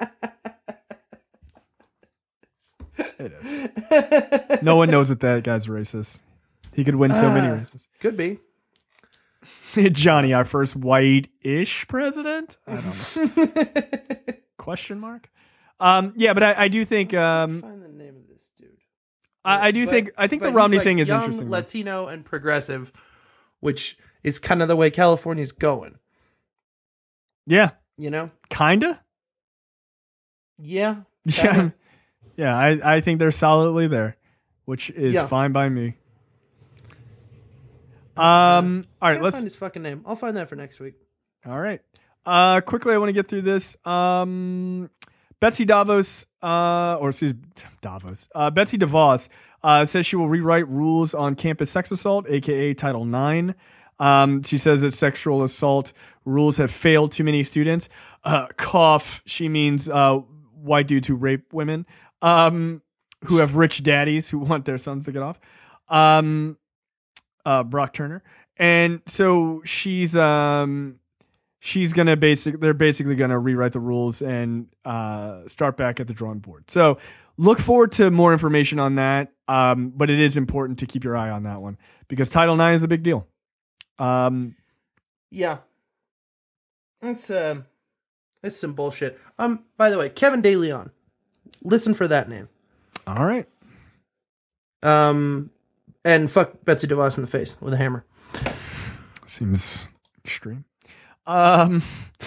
It is. No one knows that that guy's racist. He could win so many Uh, races. Could be. Johnny, our first white-ish president? I don't know. Question mark? Um, yeah, but I, I do think um, Find the name of this dude. I, I do But- think I think but the he's, Romney like, thing is young, interesting. though. Latino and progressive, which is kind of the way California's going. Yeah, You know? kinda. Yeah. Yeah, kinda. yeah. I, I think they're solidly there, which is Yeah. fine by me. Um. All right, Can't let's. find his fucking name. I'll find that for next week. All right. Uh, quickly, I want to get through this. Um, Betsy Davos, uh, or excuse Davos, uh, Betsy DeVos uh, says she will rewrite rules on campus sex assault, aka Title nine. Um, she says that sexual assault rules have failed too many students. Uh, cough. She means uh, white dudes who rape women, um, who have rich daddies who want their sons to get off. Um, uh, Brock Turner, and so she's um. She's gonna basic. They're basically gonna rewrite the rules and uh, start back at the drawing board. So look forward to more information on that. Um, but it is important to keep your eye on that one because Title nine is a big deal. Um, Yeah. That's um that's some bullshit. Um, by the way, Kevin De Leon. Listen for that name. all right. Um and fuck Betsy DeVos in the face with a hammer. Seems extreme. Um,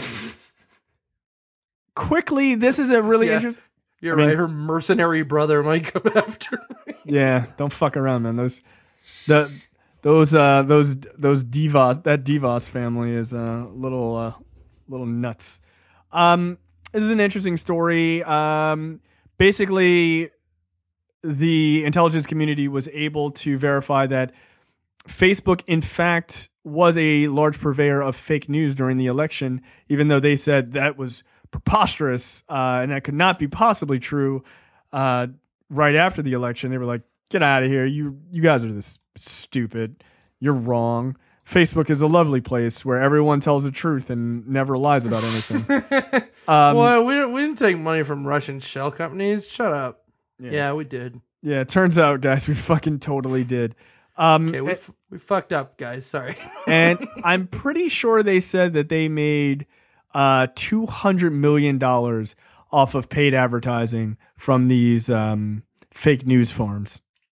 quickly, this is a really Yeah. interesting. You're I mean- right, her mercenary brother might come after me. Yeah, don't fuck around, man. Those the those uh those those Devos that Devos family is a uh, little uh little nuts. Um, this is an interesting story. Um, basically, the intelligence community was able to verify that Facebook, in fact, was a large purveyor of fake news during the election, even though they said that was preposterous uh, and that could not be possibly true. Uh, right after the election, they were like, "Get out of here! You you guys are this stupid. You're wrong. Facebook is a lovely place where everyone tells the truth and never lies about anything." Um, well, we didn't, we didn't take money from Russian shell companies. Shut up. Yeah. Yeah, we did. Yeah, it turns out, guys, we fucking totally did. Um, Okay, we f- we fucked up, guys. Sorry. and I'm pretty sure they said that they made uh, two hundred million dollars off of paid advertising from these um, fake news farms.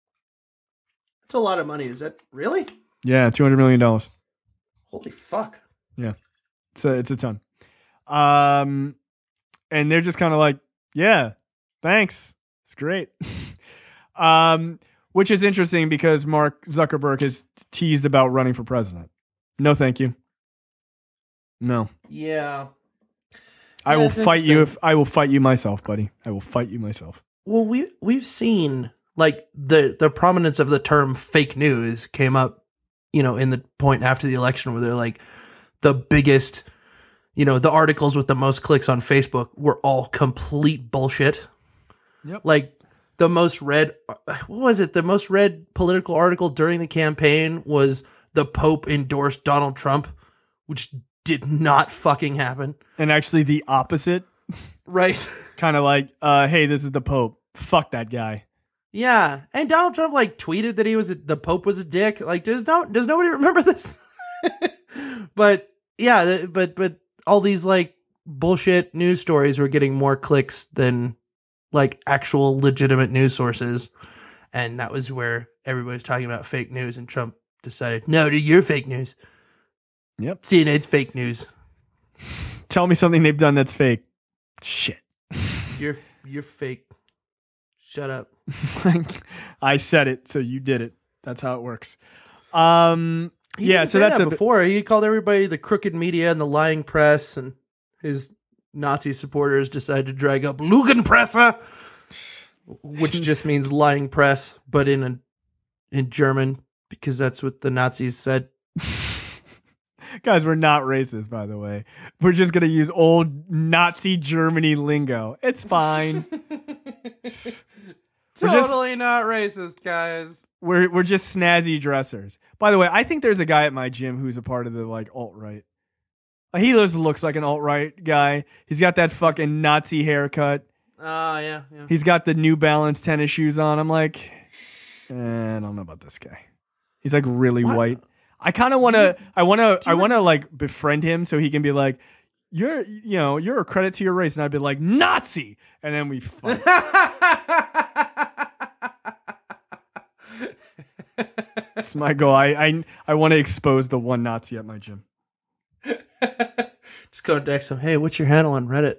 It's a lot of money. Is that really? Yeah, two hundred million dollars. Holy fuck. Yeah. It's a, it's a ton. Um, and they're just kind of like, yeah, thanks. It's great. um, which is interesting because Mark Zuckerberg has teased about running for president. No, thank you. No. Yeah. I Yeah, will it's fight you if interesting. I will fight you myself, buddy. I will fight you myself. Well, we we've seen like the the prominence of the term fake news came up, you know, in the point after the election where they're like the biggest, you know, the articles with the most clicks on Facebook were all complete bullshit. Yep. Like the most read, what was it? The most read political article during the campaign was the Pope endorsed Donald Trump, which did not fucking happen. And actually the opposite, Right. kind of like, uh, hey, this is the Pope. Fuck that guy. Yeah. And Donald Trump like tweeted that he was a, the Pope was a dick. Like does no does nobody remember this? But yeah, th- but but all these like bullshit news stories were getting more clicks than like actual legitimate news sources. And that was where everybody was talking about fake news and Trump decided, "No, dude, you're fake news." Yep. C N N's fake news. Tell me something they've done that's fake. Shit. You're you're fake. Shut up. I said it, so you did it. That's how it works. Um, He yeah, didn't so say that's that a before. He called everybody the crooked media and the lying press, and his Nazi supporters decided to drag up Lügenpresse, which just means lying press, but in a, in German because that's what the Nazis said. Guys, we're not racist, by the way. We're just gonna use old Nazi Germany lingo. It's fine. We're just- Totally not racist, guys. We're we're just snazzy dressers. By the way, I think there's a guy at my gym who's a part of the like alt right. He just looks like an alt right guy. He's got that fucking Nazi haircut. Oh, yeah, yeah. He's got the New Balance tennis shoes on. I'm like, eh, I don't know about this guy. He's like really What? white. I kind of want to. I want to. I you want to like befriend him so he can be like, you're, you know, you're a credit to your race, and I'd be like Nazi, and then we fight. It's my goal. I I, I want to expose the one Nazi at my gym. Just contact him. Hey, what's your handle on Reddit?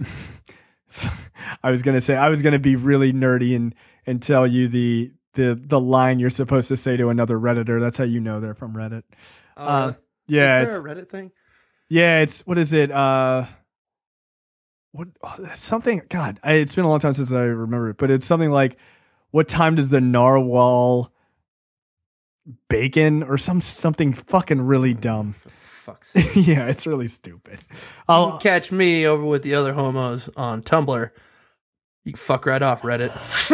I was gonna say I was gonna be really nerdy and and tell you the the the line you're supposed to say to another Redditor. That's how you know they're from Reddit. Oh, Uh, really? yeah, Is it's there a Reddit thing? yeah, it's what is it? Uh, what oh, that's something? God, I, it's been a long time since I remember it, but it's something like, what time does the narwhal bacon or some something fucking really dumb? Fuck's sake. Yeah, it's really stupid. You I'll can catch me over with the other homos on Tumblr. You can fuck right off, Reddit.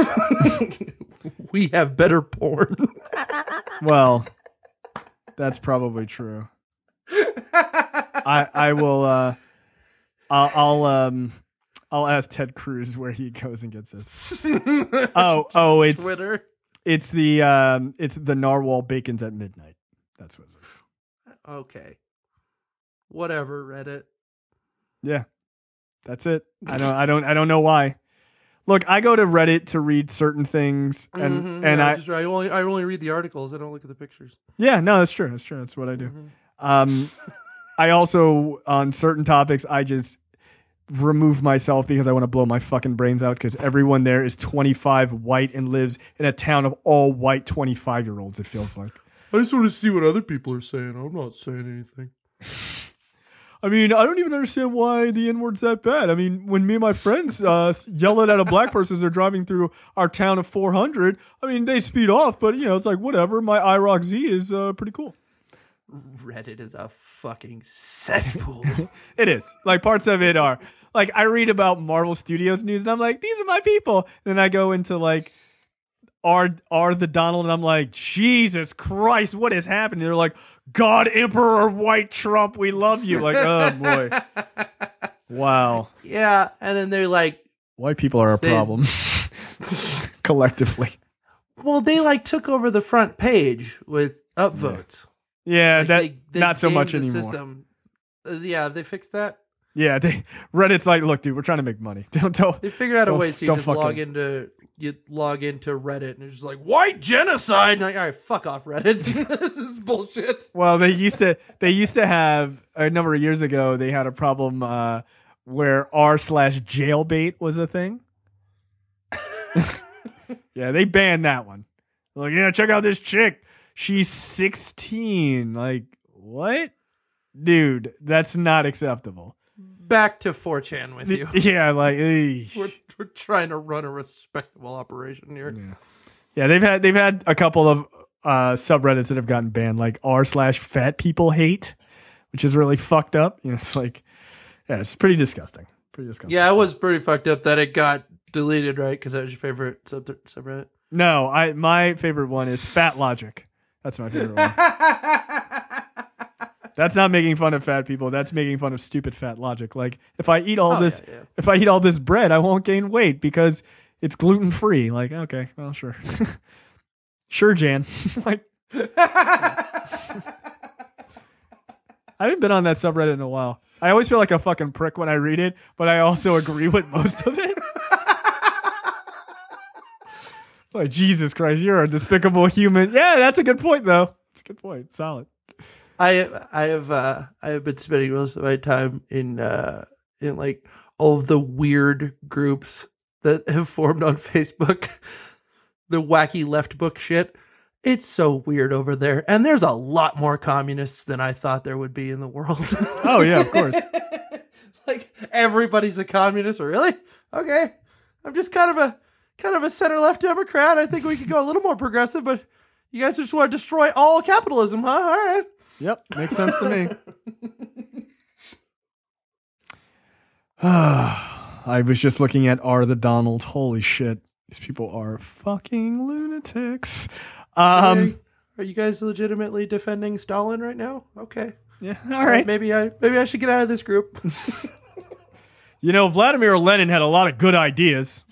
We have better porn. well, that's probably true. I I will uh I'll, I'll um I'll ask Ted Cruz where he goes and gets this. Oh oh it's Twitter. it's the um it's the narwhal bacons at midnight. That's what it is. Okay. Whatever, Reddit. Yeah. That's it. I don't I don't I don't know why. Look, I go to Reddit to read certain things and Mhm, and yeah, I just, I only I only read the articles. I don't look at the pictures. yeah, no, that's true. That's true. That's what I do. Mhm. Um, I also, on certain topics, I just remove myself because I want to blow my fucking brains out because everyone there is twenty-five, white, and lives in a town of all white twenty-five-year-olds, it feels like. I just want to see what other people are saying. I'm not saying anything. I mean, I don't even understand why the N-word's that bad. I mean, when me and my friends uh, yell it at a black person as they're driving through our town of four hundred, I mean, they speed off, but, you know, it's like, whatever. My I R O C Z is uh, pretty cool. Reddit is a fucking cesspool. It is. Like, parts of it are. Like, I read about Marvel Studios news, and I'm like, these are my people. Then I go into, like, are are the Donald, and I'm like, Jesus Christ, what is happening? They're like, God, Emperor White Trump, we love you. Like, oh, boy. Wow. Yeah, and then they're like, White people are a They- problem. Collectively. well, they like took over the front page with upvotes. Yeah, Like, that they- they not so gamed much the anymore. system. Uh, yeah, they fixed that. Yeah, they Reddit's like, look, dude, we're trying to make money. Don't don't They figured out a Don't- way so you don't just fucking- log into you log into Reddit and it's just like white genocide. And like, all right, fuck off, Reddit. This is bullshit. Well, they used to they used to have a number of years ago. They had a problem uh, where r slash jailbait was a thing. Yeah, they banned that one. Like, yeah, check out this chick. She's sixteen. Like, what? Dude, that's not acceptable. Back to four chan with you. Yeah, like we're, we're trying to run a respectable operation here. Yeah. Yeah, they've had they've had a couple of uh, subreddits that have gotten banned, like r slash fat people hate, which is really fucked up. You know, it's like, yeah, it's pretty disgusting. Pretty disgusting. Yeah, stuff. it was pretty fucked up that it got deleted, right? Because that was your favorite sub subreddit. No, I my favorite one is Fat Logic. That's my favorite one. That's not making fun of fat people. That's making fun of stupid fat logic. Like, if I eat all oh, this, yeah, yeah. if I eat all this bread, I won't gain weight because it's gluten free. Like, okay, well, sure, sure, Jan. Like, I haven't been on that subreddit in a while. I always feel like a fucking prick when I read it, but I also agree with most of it. Like, Jesus Christ, you're a despicable human. Yeah, that's a good point, though. That's a good point. Solid. I I have uh, I have been spending most of my time in uh, in like all of the weird groups that have formed on Facebook, the wacky left book shit. It's so weird over there, and there's a lot more communists than I thought there would be in the world. Oh yeah, of course. Like everybody's a communist, really? Okay, I'm just kind of a kind of a center left Democrat. I think we could go a little more progressive, but you guys just want to destroy all capitalism, huh? All right. Yep, makes sense to me. I was just looking at R the Donald. Holy shit. These people are fucking lunatics. Um, Hey, are you guys legitimately defending Stalin right now? Okay. Yeah, all right. Maybe I maybe I should get out of this group. You know, Vladimir Lenin had a lot of good ideas.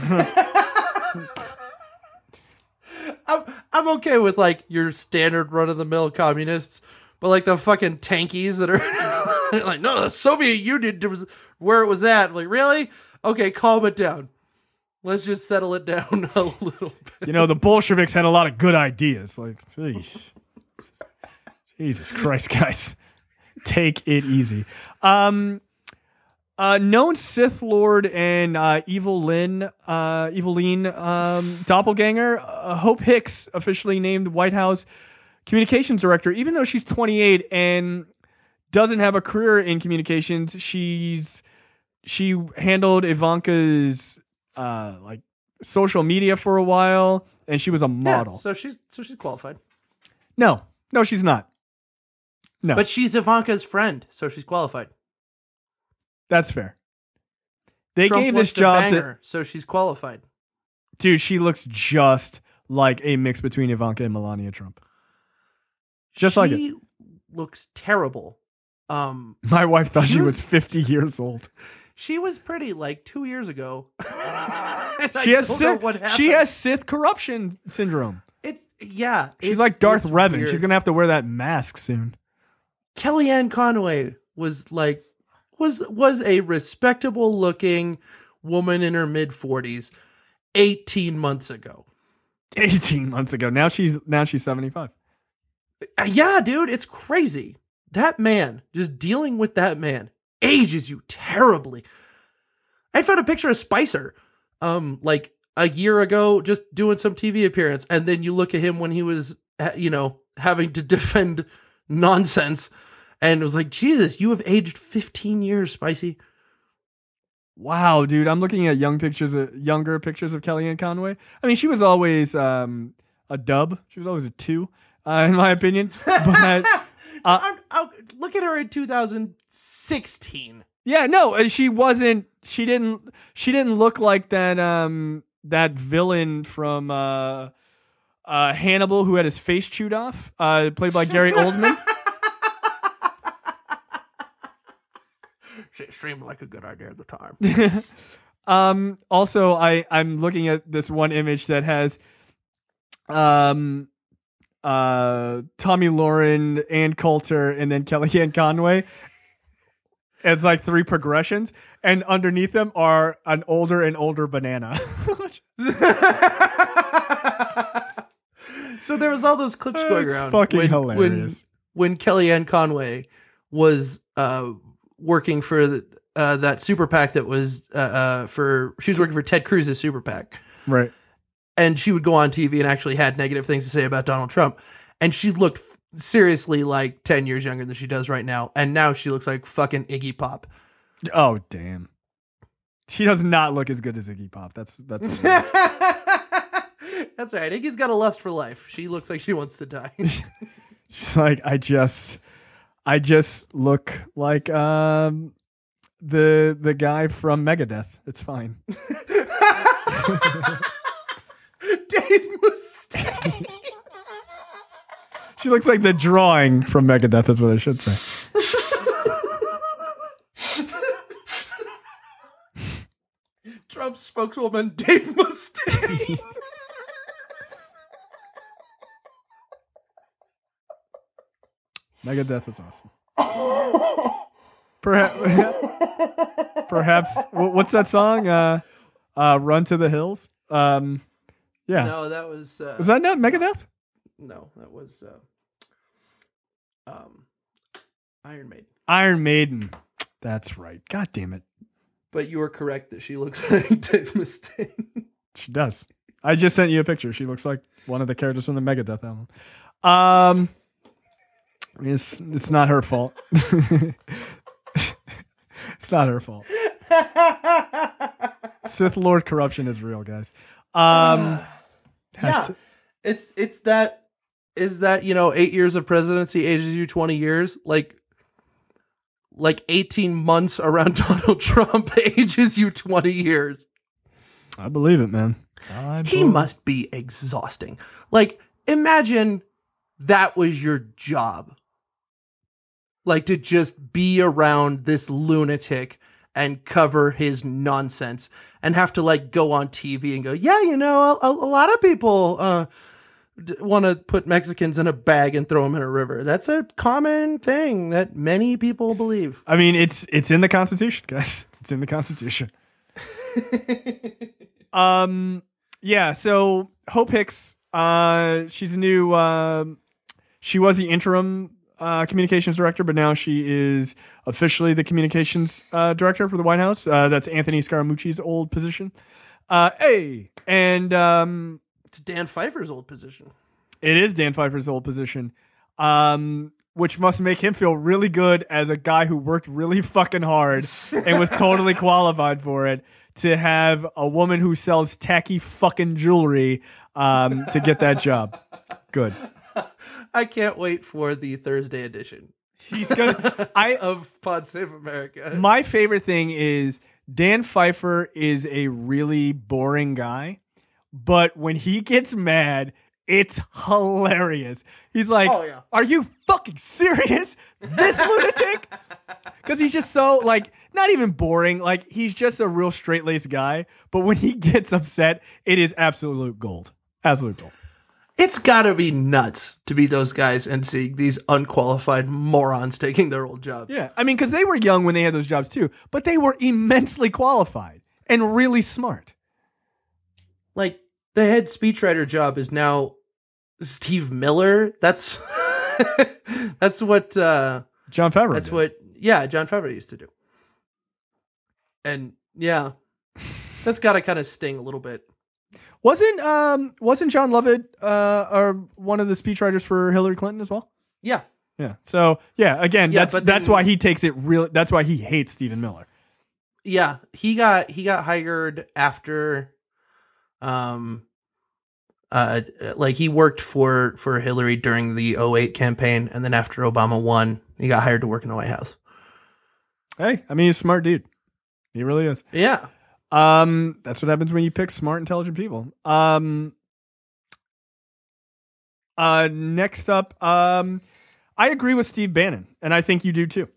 I'm I'm okay with like your standard run of the mill communists, but like the fucking tankies that are like, no, the Soviet Union was where it was at. Like, really? Okay, calm it down. Let's just settle it down a little bit. You know, the Bolsheviks had a lot of good ideas. Like, geez. Jesus Christ, guys. Take it easy. Um Uh, known Sith Lord and uh, Evil Lynn, uh, Eveline um, doppelganger, uh, Hope Hicks, officially named White House Communications Director. Even though she's twenty-eight and doesn't have a career in communications, she's she handled Ivanka's uh, like social media for a while, and she was a model. Yeah, so she's so she's qualified. No, no, she's not. No, But she's Ivanka's friend, so she's qualified. That's fair. They Trump gave wants this to job bang to her, so she's qualified. dude. She looks just like a mix between Ivanka and Melania Trump. Just she like it. looks terrible. Um, My wife thought she was fifty years old. she was pretty like two years ago. And She I has don't know Sith, what she happened. has Sith corruption syndrome. It, yeah, She's it's- like Darth it's Revan. weird. She's gonna have to wear that mask soon. Kellyanne Conway was like was was a respectable looking woman in her mid forties eighteen months ago. Eighteen months ago. Now she's now she's seventy five. Uh, yeah, dude, it's crazy. That man, just dealing with that man, ages you terribly. I found a picture of Spicer, um, like a year ago, just doing some T V appearance, and then you look at him when he was, uh, you know, having to defend nonsense, and it was like, Jesus, you have aged fifteen years, Spicy. Wow, dude, I'm looking at young pictures, of, younger pictures of Kellyanne Conway. I mean, she was always um, a dub. She was always a two, uh, in my opinion. But uh, I'm- I'll- look at her in two thousand sixteen. yeah, no, uh, she wasn't. She didn't. She didn't look like that. Um, that villain from uh, uh, Hannibal who had his face chewed off, uh, played by Gary Oldman. It seemed like a good idea at the time. um, also, I I'm looking at this one image that has, um, uh, Tommy Lauren, Ann Coulter, and then Kellyanne Conway. It's like three progressions, and underneath them are an older and older banana. So there was all those clips going It's around. fucking when, hilarious. When, when Kellyanne Conway was uh, working for the, uh, that super PAC that was uh, uh, for, she was working for Ted Cruz's super PAC. Right. And she would go on T V and actually had negative things to say about Donald Trump. And she looked seriously like ten years younger than she does right now. And now she looks like fucking Iggy Pop. Oh, damn. She does not look as good as Iggy Pop. That's that's That's right. Iggy's got a lust for life. She looks like she wants to die. She's like, I just I just look like um the the guy from Megadeth. It's fine. Dave Mustaine. She looks like the drawing from Megadeth, that's what I should say. Trump spokeswoman Dave Mustaine. Megadeth is awesome. Perhaps, perhaps, what's that song? Uh, uh, Run to the Hills? Um, yeah. No, that was... Uh, was that not Megadeth? No, that was uh, um, Iron Maiden. Iron Maiden. That's right. God damn it. But you were correct that she looks like Dave Mustaine. She does. I just sent you a picture. She looks like one of the characters from the Megadeth album. Um, it's it's not her fault. It's not her fault. Sith Lord corruption is real, guys. Um, yeah, it's it's that is that you know eight years of presidency ages you twenty years like. Like eighteen months around Donald Trump ages you twenty years. I believe it, man. I He believe- must be exhausting. Like, imagine that was your job. Like, to just be around this lunatic and cover his nonsense and have to, like, go on T V and go, yeah, you know, a, a lot of people uh, d- want to put Mexicans in a bag and throw them in a river. That's a common thing that many people believe. I mean, it's it's in the Constitution, guys. It's in the Constitution. um, yeah. So Hope Hicks, uh, she's a new. Um, she was the interim uh, communications director, but now she is officially the communications uh, director for the White House. Uh, that's Anthony Scaramucci's old position. Uh, hey, and um, It's Dan Pfeiffer's old position. it is Dan Pfeiffer's old position. Um, which must make him feel really good as a guy who worked really fucking hard and was totally qualified for it, to have a woman who sells tacky fucking jewelry um, to get that job. Good. I can't wait for the Thursday edition He's gonna. I of Pod Save America. my favorite thing is Dan Pfeiffer is a really boring guy, but when he gets mad, it's hilarious. He's like, Oh, yeah. "Are you fucking serious? This lunatic?" Because he's just so, like, not even boring. Like, he's just a real straight-laced guy. But when he gets upset, it is absolute gold. Absolute gold. It's gotta be nuts to be those guys and see these unqualified morons taking their old jobs. Yeah. I mean, because they were young when they had those jobs too, but they were immensely qualified and really smart. Like, the head speechwriter job is now Steve Miller. That's that's what uh John Favreau that's did. what yeah, John Favreau used to do. And yeah, that's gotta kind of sting a little bit. Wasn't um wasn't John Lovett uh or one of the speechwriters for Hillary Clinton as well? Yeah. Yeah. So yeah, again, Yeah, that's but that's then- why he takes it real. That's why he hates Stephen Miller. Yeah, he got he got hired after um uh like he worked for for Hillary during the oh eight campaign, and then after Obama won, he got hired to work in the White House. Hey, I mean, he's a smart dude. He really is. Yeah. Um, that's what happens when you pick smart, intelligent people. Um, uh, next up, um, I agree with Steve Bannon, and I think you do too.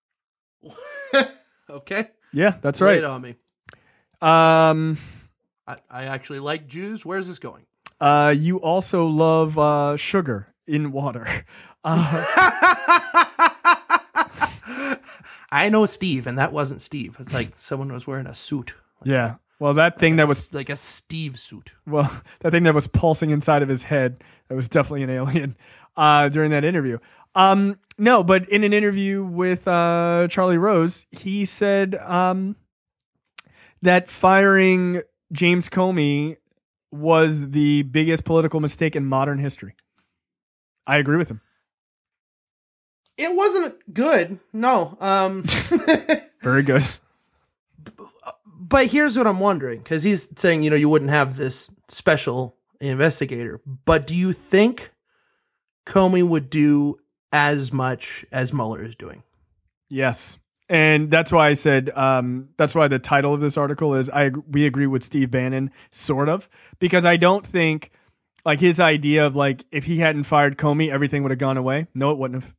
Okay. Yeah, that's Lay right. it on me. Um, I, I actually like Jews. Where's this going? uh, you also love uh sugar in water. Uh, I know Steve, and that wasn't Steve. It's like someone was wearing a suit. Like, Yeah. Well, that thing that was like a Steve suit. well, that thing that was pulsing inside of his head, that was definitely an alien uh, during that interview. Um, no, but in an interview with uh, Charlie Rose, he said um, that firing James Comey was the biggest political mistake in modern history. I agree with him. It wasn't good. No. Um, Very good. But here's what I'm wondering, because he's saying, you know, you wouldn't have this special investigator. But do you think Comey would do as much as Mueller is doing? Yes. And that's why I said, um, that's why the title of this article is I we agree with Steve Bannon, sort of, because I don't think like his idea of like if he hadn't fired Comey, everything would have gone away. No, it wouldn't have.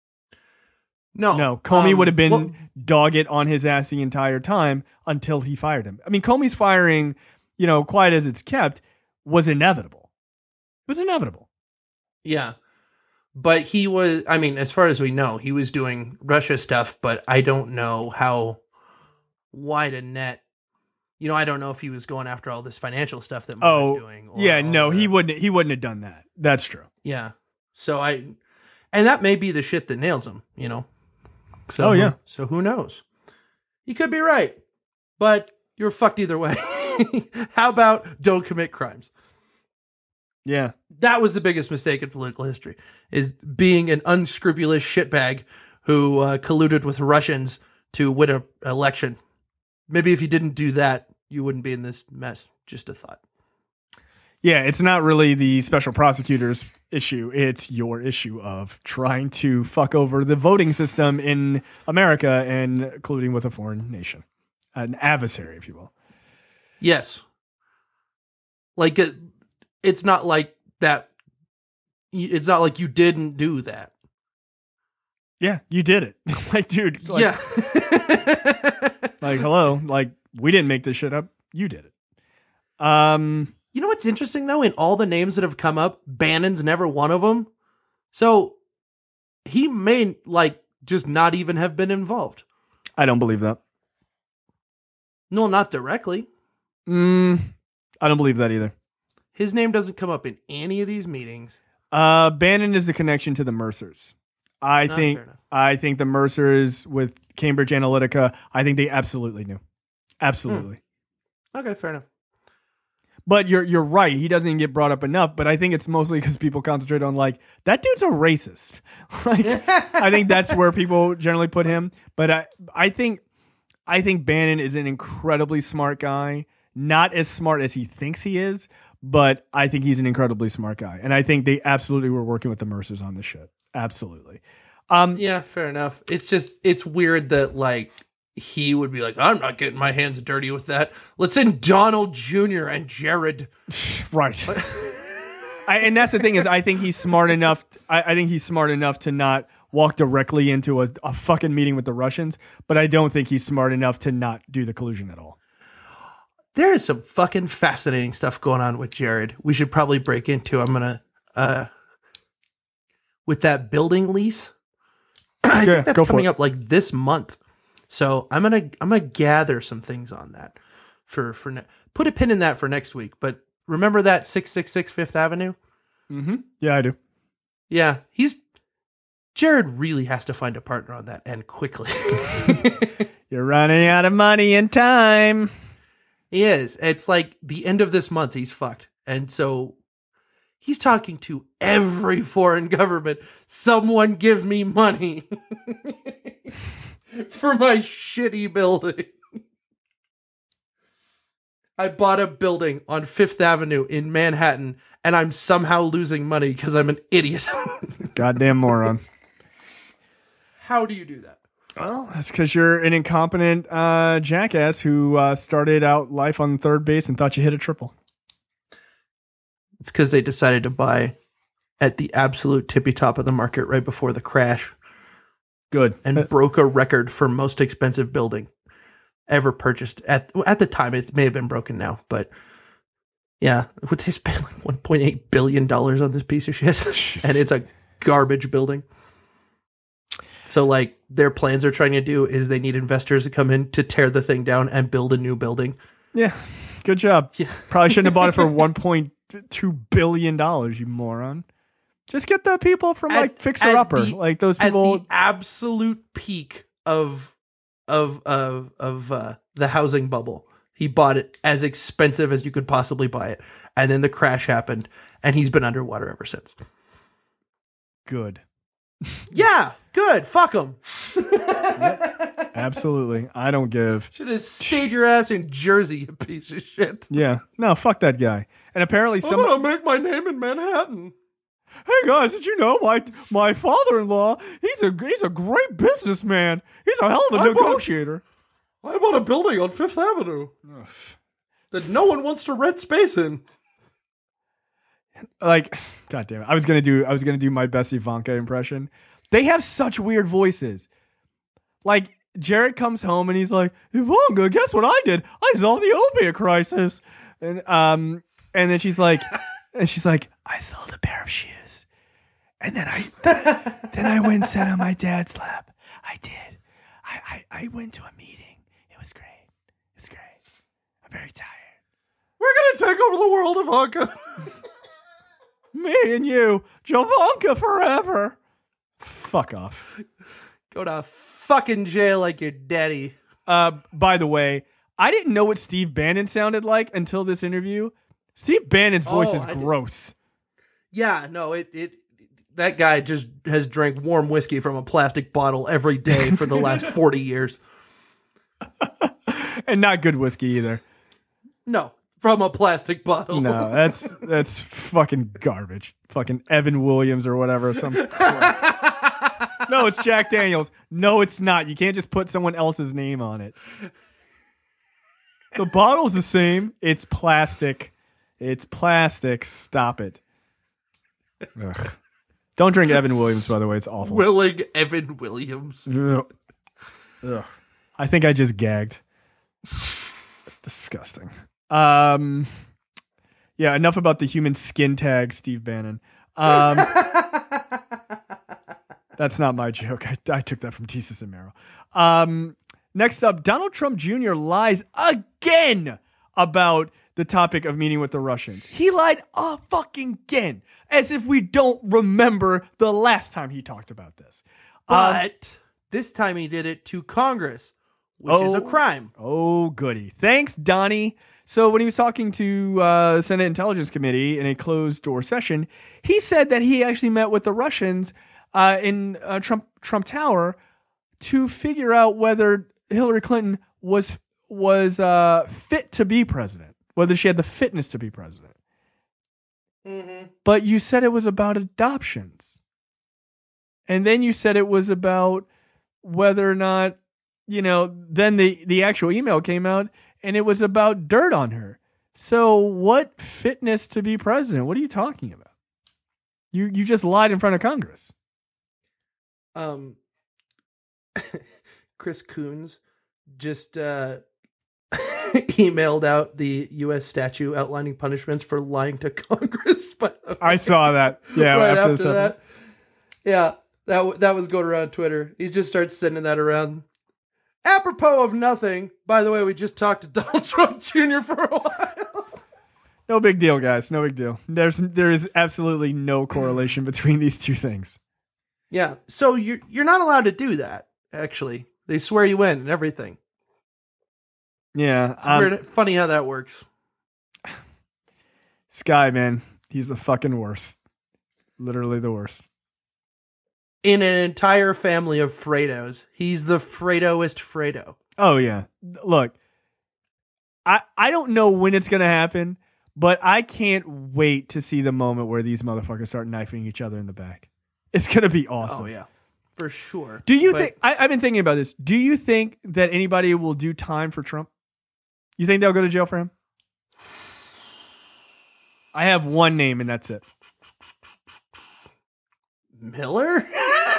No, no, Comey um, would have been well, dogged on his ass the entire time until he fired him. I mean, Comey's firing, you know, quiet as it's kept, was inevitable. It was inevitable. Yeah. But he was, I mean, as far as we know, he was doing Russia stuff, but I don't know how wide a net, you know, I don't know if he was going after all this financial stuff that Mueller's oh, doing. Or yeah, no, the, he wouldn't, he wouldn't have done that. That's true. Yeah. So I, and that may be the shit that nails him, you know? So, oh, yeah. So who knows? He could be right, but you're fucked either way. How about don't commit crimes? Yeah. That was the biggest mistake in political history, is being an unscrupulous shitbag who uh, colluded with Russians to win an election. Maybe if you didn't do that, you wouldn't be in this mess. Just a thought. Yeah, it's not really the special prosecutor's issue. It's your issue of trying to fuck over the voting system in America and colluding with a foreign nation. An adversary, if you will. Yes. Like, it, it's not like that. It's not like you didn't do that. Yeah, you did it. Like, dude. Like, yeah. like, hello. Like, we didn't make this shit up. You did it. Um... You know what's interesting, though? In all the names that have come up, Bannon's never one of them. So he may, like, just not even have been involved. I don't believe that. No, not directly. Mm, I don't believe that either. His name doesn't come up in any of these meetings. Uh, Bannon is the connection to the Mercers. I No, think I think the Mercers with Cambridge Analytica, I think they absolutely knew. Absolutely. Hmm. Okay, fair enough. But you're you're right. He doesn't even get brought up enough. But I think it's mostly because people concentrate on like that dude's a racist. Like I think that's where people generally put him. But I I think I think Bannon is an incredibly smart guy. Not as smart as he thinks he is, but I think he's an incredibly smart guy. And I think they absolutely were working with the Mercers on this shit. Absolutely. Um, yeah, fair enough. It's just it's weird that like. He would be like, I'm not getting my hands dirty with that. Let's send Donald Junior and Jared. Right. I, and that's the thing is, I think he's smart enough. I, I think he's smart enough to not walk directly into a, a fucking meeting with the Russians. But I don't think he's smart enough to not do the collusion at all. There is some fucking fascinating stuff going on with Jared. We should probably break into. I'm gonna uh, with that building lease. I yeah, think that's go for coming it. up like this month. So I'm gonna I'm gonna gather some things on that for for ne- put a pin in that for next week. But remember that six six six Fifth Avenue? Mm-hmm. Yeah, I do. Yeah, he's Jared really has to find a partner on that and quickly. You're running out of money and time. He is. It's like the end of this month. He's fucked, and so he's talking to every foreign government. Someone give me money. For my shitty building. I bought a building on Fifth Avenue in Manhattan, and I'm somehow losing money because I'm an idiot. Goddamn moron. How do you do that? Well, that's because you're an incompetent uh, jackass who uh, started out life on third base and thought you hit a triple. It's because they decided to buy at the absolute tippy top of the market right before the crash. Good. And broke a record for most expensive building ever purchased. At at the time, it may have been broken now, but yeah, they spent like one point eight billion dollars on this piece of shit, Jeez. and it's a garbage building. So like their plans are trying to do is they need investors to come in to tear the thing down and build a new building. Yeah. Good job. Yeah. Probably shouldn't have bought it for one point two billion dollars, you moron. Just get the people from At- like Fixer at Upper. the- Like those At people. the absolute peak of of of of uh, the housing bubble, he bought it as expensive as you could possibly buy it, and then the crash happened, and he's been underwater ever since. Good. Yeah, good. Fuck him. Absolutely. I don't give. Should have stayed your ass in Jersey, you piece of shit. Yeah. No, fuck that guy. And apparently some. I'm gonna make my name in Manhattan. Hey guys, did you know my my father-in-law? He's a he's a great businessman. He's a hell of a I bought- negotiator. I bought a building on Fifth Avenue that no one wants to rent space in. Like, god damn it! I was gonna do I was gonna do my best Ivanka impression. They have such weird voices. Like Jared comes home and he's like, Ivanka, guess what I did? I solved the opiate crisis. And um and then she's like, and she's like, I sold a pair of shoes, and then I then I went and sat on my dad's lap. I did. I I, I went to a meeting. It was great. It was great. I'm very tired. We're gonna take over the world, Ivanka. Me and you, Jovanka forever. Fuck off. Go to fucking jail like your daddy. Uh, by the way, I didn't know what Steve Bannon sounded like until this interview. Steve Bannon's voice Oh, is I did- gross. Yeah, no, it it that guy just has drank warm whiskey from a plastic bottle every day for the last forty years. And not good whiskey either. No, from a plastic bottle. No, that's that's fucking garbage. Fucking Evan Williams or whatever. Some crap. No, it's Jack Daniels. No, it's not. You can't just put someone else's name on it. The bottle's the same. It's plastic. It's plastic. Stop it. Ugh. Don't drink Evan Williams, by the way. It's awful. Willing Evan Williams. Ugh. Ugh. I think I just gagged. Disgusting. Um, yeah, enough about the human skin tag, Steve Bannon. Um, that's not my joke. I, I took that from Thesis and Mero. Um, next up, Donald Trump Junior lies again about the topic of meeting with the Russians. He lied a fucking again, as if we don't remember the last time he talked about this. But Um, this time he did it to Congress, which is a Oh. crime. Oh, goody. Thanks, Donnie. So when he was talking to uh, the Senate Intelligence Committee in a closed-door session, he said that he actually met with the Russians uh, in uh, Trump Trump Tower to figure out whether Hillary Clinton was was uh, fit to be president, whether she had the fitness to be president. Mm-hmm. But you said it was about adoptions. And then you said it was about whether or not, you know, then the, the actual email came out and it was about dirt on her. So what fitness to be president? What are you talking about? You you just lied in front of Congress. Um, Chris Coons just uh, emailed out the U S statute outlining punishments for lying to Congress. By the way. I saw that. Yeah, right after, after, this that. episode. Yeah, that w- that was going around Twitter. He just starts sending that around. Apropos of nothing, by the way, we just talked to Donald Trump Junior for a while. No big deal, guys. No big deal. There's there is absolutely no correlation between these two things. Yeah, so you're you're not allowed to do that. Actually, they swear you in and everything. Yeah. It's Um, weird, funny how that works. Sky, man, he's the fucking worst. Literally the worst. In an entire family of Fredos, he's the Fredoist Fredo. Oh yeah. Look, I I don't know when it's gonna happen, but I can't wait to see the moment where these motherfuckers start knifing each other in the back. It's gonna be awesome. Oh yeah, for sure. Do you But- think? I, I've been thinking about this. Do you think that anybody will do time for Trump? You think they'll go to jail for him? I have one name, and that's it. Miller?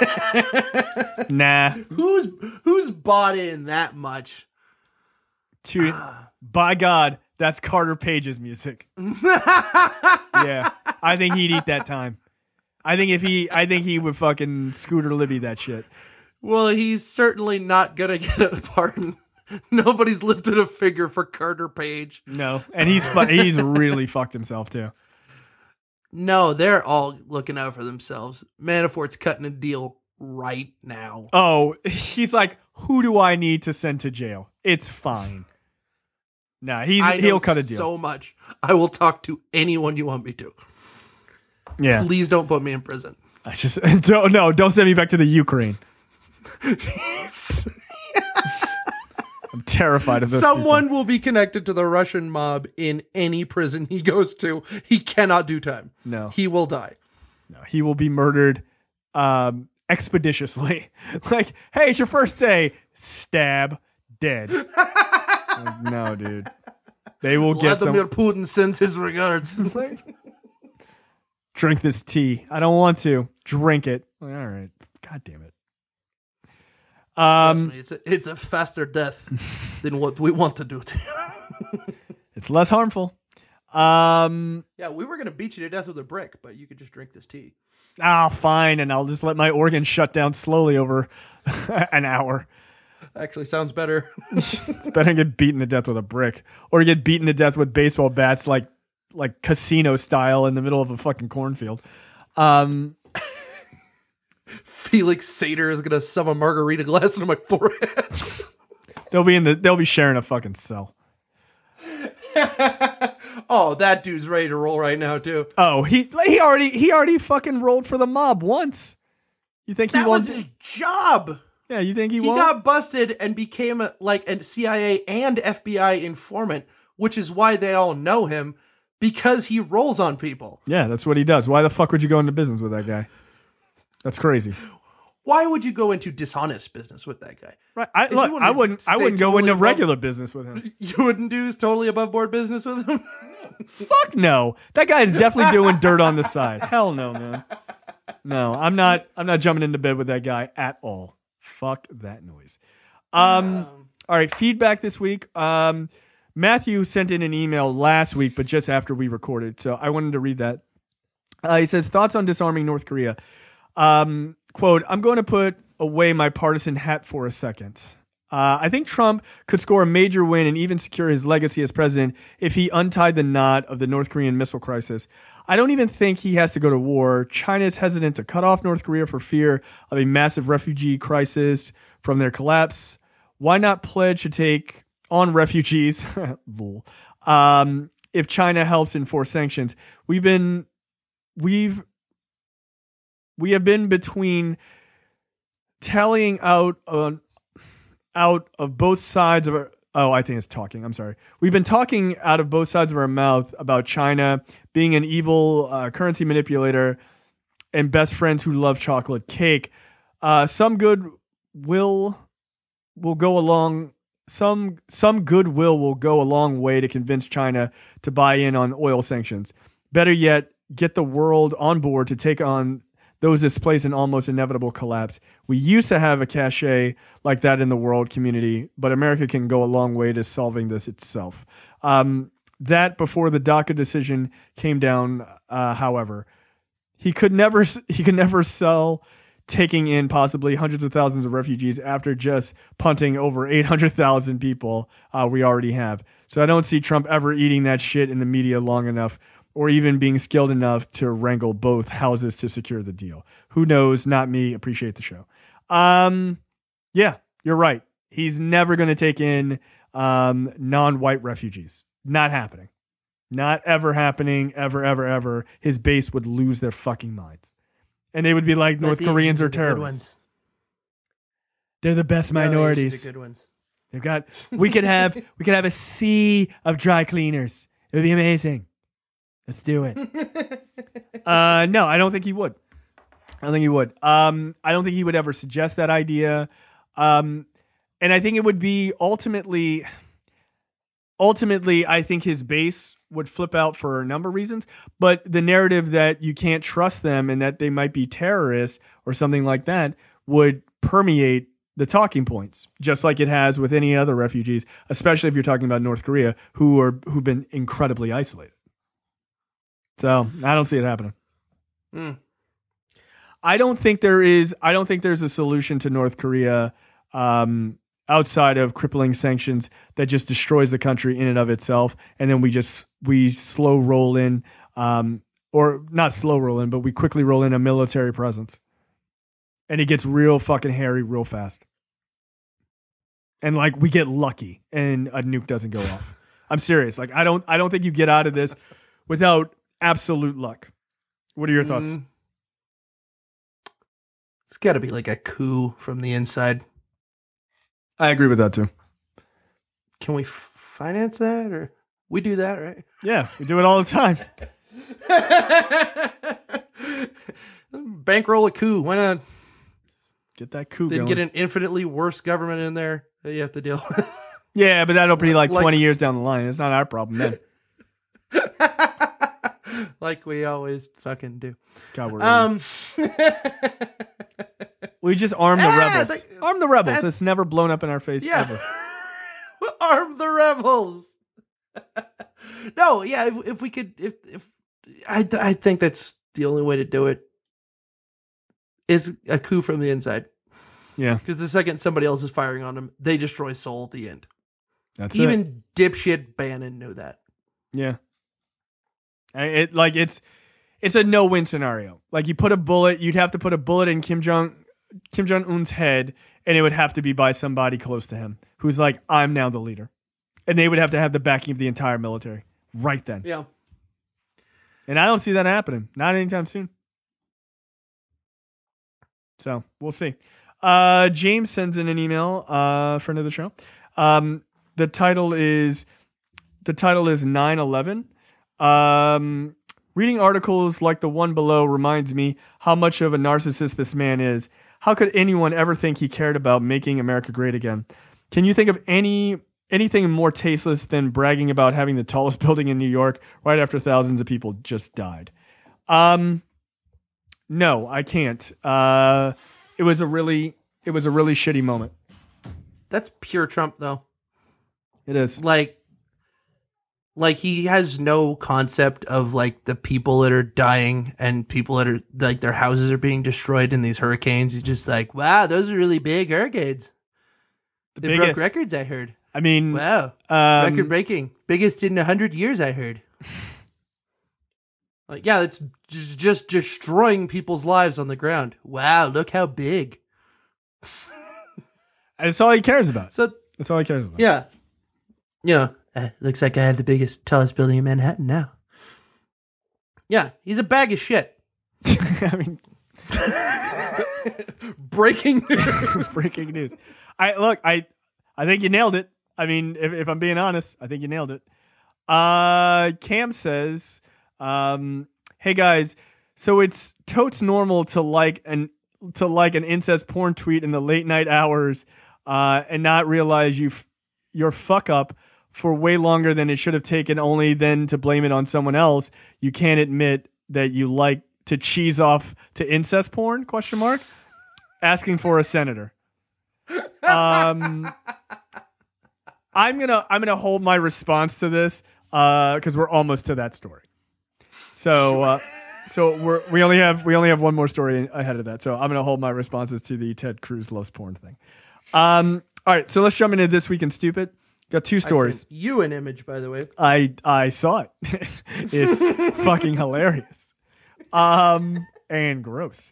Nah. who's who's bought in that much? To, by God, that's Carter Page's music. Yeah, I think he'd eat that time. I think if he, I think he would fucking Scooter Libby that shit. Well, he's certainly not gonna get a pardon. Nobody's lifted a finger for Carter Page. No, and he's fu- he's really fucked himself too. No, they're all looking out for themselves. Manafort's cutting a deal right now. Oh, he's like, who do I need to send to jail? It's fine. Nah, he's I know he'll cut a deal. So much. I will talk to anyone you want me to. Yeah. Please don't put me in prison. I just don't no, don't send me back to the Ukraine. I'm terrified of this. Someone people. will be connected to the Russian mob in any prison he goes to. He cannot do time. No. He will die. No, he will be murdered um, expeditiously. Like, hey, it's your first day. Stab. Dead. Like, no, dude. They will get Vladimir some... Putin sends his regards. Drink this tea. I don't want to. Drink it. Like, all right. God damn it. Um, me, it's, a, it's a faster death than what we want to do to you. It's less harmful. Um, yeah, we were going to beat you to death with a brick, but you could just drink this tea. Ah, fine, and I'll just let my organs shut down slowly over an hour. Actually sounds better. It's better to get beaten to death with a brick. Or get beaten to death with baseball bats like like casino style in the middle of a fucking cornfield. Um... Felix Sater is gonna shove a margarita glass into my forehead. They'll be in the. They'll be sharing a fucking cell. Oh, that dude's ready to roll right now too. Oh, he he already he already fucking rolled for the mob once. You think he that won't? was his job. Yeah, you think he, he won't? got busted and became a, like a C I A and F B I informant, which is why they all know him because he rolls on people. Yeah, that's what he does. Why the fuck would you go into business with that guy? That's crazy. Why would you go into dishonest business with that guy? Right. I, look, I wouldn't. I wouldn't go totally into above, regular business with him. You wouldn't do totally above board business with him. Fuck no. That guy is definitely doing dirt on the side. Hell no, man. No, I'm not. I'm not jumping into bed with that guy at all. Fuck that noise. Um. um all right. Feedback this week. Um. Matthew sent in an email last week, but just after we recorded, so I wanted to read that. Uh, he says thoughts on disarming North Korea. Um, quote, I'm going to put away my partisan hat for a second. Uh, I think Trump could score a major win and even secure his legacy as president if he untied the knot of the North Korean missile crisis. I don't even think he has to go to war. China is hesitant to cut off North Korea for fear of a massive refugee crisis from their collapse. Why not pledge to take on refugees? Lol. Um, if China helps enforce sanctions, we've been, we've, We have been between tallying out on out of both sides of our. Oh, I think it's talking. I'm sorry. We've been talking out of both sides of our mouth about China being an evil uh, currency manipulator and best friends who love chocolate cake. Uh, some good will will go along. Some some goodwill will go a long way to convince China to buy in on oil sanctions. Better yet, get the world on board to take on those displace an almost inevitable collapse. We used to have a cachet like that in the world community, but America can go a long way to solving this itself. Um, that before the DACA decision came down, uh, however, he could never he could never sell taking in possibly hundreds of thousands of refugees after just punting over eight hundred thousand people uh, we already have. So I don't see Trump ever eating that shit in the media long enough, or even being skilled enough to wrangle both houses to secure the deal. Who knows? Not me. Appreciate the show. Um, yeah, you're right. He's never going to take in um, non-white refugees. Not happening. Not ever happening. Ever, ever, ever. His base would lose their fucking minds. And they would be like, North Koreans are terrorists. They're the best minorities. The good ones. They've got, we could have, we could have a sea of dry cleaners. It would be amazing. Let's do it. uh, no, I don't think he would. I don't think he would. Um, I don't think he would ever suggest that idea. Um, and I think it would be ultimately, ultimately, I think his base would flip out for a number of reasons. But the narrative that you can't trust them and that they might be terrorists or something like that would permeate the talking points, just like it has with any other refugees, especially if you're talking about North Korea, who are who've been incredibly isolated. So I don't see it happening. Mm. I don't think there is. I don't think there's a solution to North Korea um, outside of crippling sanctions that just destroys the country in and of itself, and then we just we slow roll in, um, or not slow roll in, but we quickly roll in a military presence, and it gets real fucking hairy real fast, and like we get lucky and a nuke doesn't go off. I'm serious. Like I don't. I don't think you get out of this without absolute luck. What are your thoughts? Mm. It's got to be like a coup from the inside. I agree with that too. Can we f- finance that, or we do that, right? Yeah, we do it all the time. Bankroll a coup. Why not? Get that coup Then going. get an infinitely worse government in there that you have to deal with. Yeah, but that'll be like, Like- twenty years down the line. It's not our problem then. Like we always fucking do. God, we're Um, we just arm the Ah, rebels. that- arm the rebels. that's- It's never blown up in our face yeah. ever. Arm the rebels. No, yeah, if, if we could, if, if, I, I think that's the only way to do it is a coup from the inside. Yeah, Because the second somebody else is firing on them, they destroy Seoul at the end. that's it. Even dipshit Bannon knew that. Yeah. I- It like it's it's a no-win scenario. Like you put a bullet, you'd have to put a bullet in Kim Jong Kim Jong Un's head, and it would have to be by somebody close to him who's like, I'm now the leader, and they would have to have the backing of the entire military right then. Yeah. And I don't see that happening, not anytime soon. So we'll see. Uh, James sends in an email, uh, friend of the show. Um, the title is the title is nine eleven. Um, reading articles like the one below reminds me how much of a narcissist this man is. How could anyone ever think he cared about making America great again? Can you think of any anything more tasteless than bragging about having the tallest building in New York right after thousands of people just died? Um, no, I can't. Uh, it was a really it was a really shitty moment. That's pure Trump, though. It is. Like, like he has no concept of like the people that are dying and people that are like their houses are being destroyed in these hurricanes. He's just like, wow, those are really big hurricanes. The They biggest broke records, I heard. I mean, Wow, um, record breaking, biggest in a hundred years, I heard. Like, yeah, it's j- just destroying people's lives on the ground. Wow, look how big. That's all he cares about. So That's all he cares about. yeah, yeah. Uh, looks like I have the biggest, tallest building in Manhattan now. Yeah, he's a bag of shit. I mean, Breaking news. breaking news. I look. I I think you nailed it. I mean, if, if I'm being honest, I think you nailed it. Uh, Cam says, um, "Hey guys, so it's totes normal to like an to like an incest porn tweet in the late night hours, uh, and not realize you f- your fuck up for way longer than it should have taken. Only then to blame it on someone else. You can't admit that you like to cheese off to incest porn? Question mark. Asking for a senator." Um, I'm gonna I'm gonna hold my response to this because we're almost to that story. So uh, so we're we only have we only have one more story ahead of that. So I'm gonna hold my responses to the Ted Cruz loves porn thing. Um, all right, so let's jump into This Week in Stupid. Got two I stories. sent you an image, by the way. I I saw it. It's fucking hilarious. Um, and gross.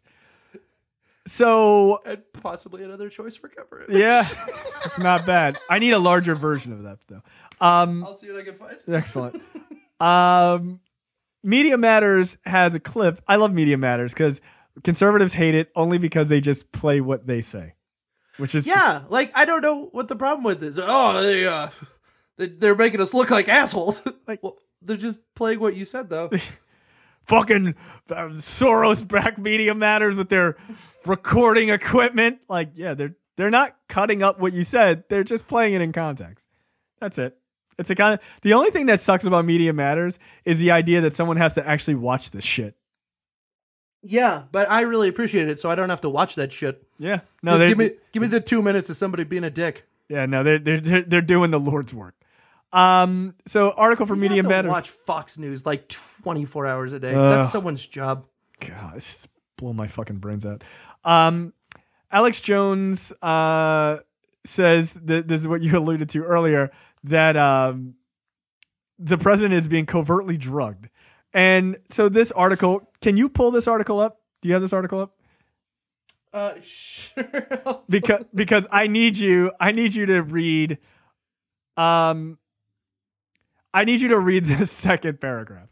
So And possibly another choice for cover image. yeah, it's, it's not bad. I need a larger version of that though. Um, I'll see what I can find. excellent. Um, Media Matters has a clip. I love Media Matters because conservatives hate it only because they just play what they say, which is Yeah, like I don't know what the problem with this. Oh, they uh, they, they're making us look like assholes. Like- well, they're just playing what you said, though. fucking uh, Soros back Media Matters with their recording equipment. Like, yeah, they're they're not cutting up what you said. They're just playing it in context. That's it. It's a kind of the only thing that sucks about Media Matters is the idea that someone has to actually watch this shit. Yeah, but I really appreciate it, so I don't have to watch that shit. Yeah, no, Just they give me give me the two minutes of somebody being a dick. yeah, no, they're they're they're doing the Lord's work. Um, so article for You Media have to Matters. watch Fox News like twenty-four hours a day. Ugh. That's someone's job. Gosh, blow my fucking brains out. Um, Alex Jones uh, says that this is what you alluded to earlier, that um, the president is being covertly drugged. And so this article, can you pull this article up? Do you have this article up? Uh, sure. because because I need you I need you to read um I need you to read this second paragraph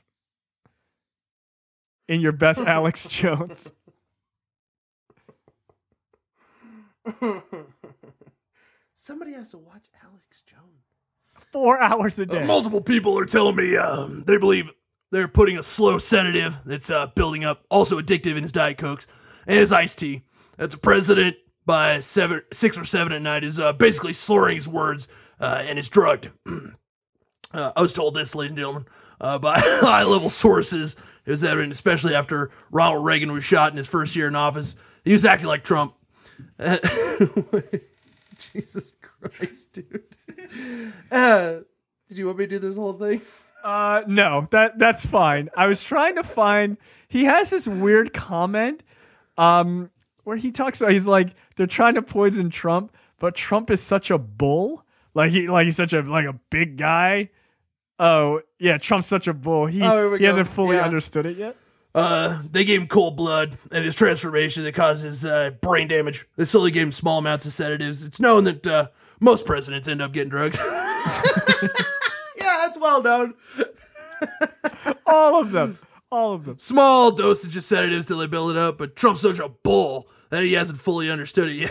in your best Alex Jones. Somebody has to watch Alex Jones. Four hours a day. Uh, multiple people are telling me um, they believe they're putting a slow sedative that's uh, building up, also addictive in his Diet Cokes and his iced tea. That the president, by seven, six or seven at night, is uh, basically slurring his words uh, and is drugged. uh, I was told this, ladies and gentlemen, uh, by high-level sources. It was evident, especially after Ronald Reagan was shot in his first year in office. He was acting like Trump. Jesus Christ, dude. Uh, did you want me to do this whole thing? Uh, no, that that's fine. I was trying to find. He has this weird comment, um, where he talks about. He's like, they're trying to poison Trump, but Trump is such a bull. Like he, like he's such a like a big guy. Oh yeah, Trump's such a bull. He Oh, here we he go. hasn't fully Yeah. understood it yet. Uh, they gave him cold blood and his transformation that causes uh, brain damage. They slowly gave him small amounts of sedatives. It's known that uh, most presidents end up getting drugs. Yeah, it's well known. All of them, all of them. Small dosage of sedatives till they build it up, but Trump's such a bull that he hasn't fully understood it yet.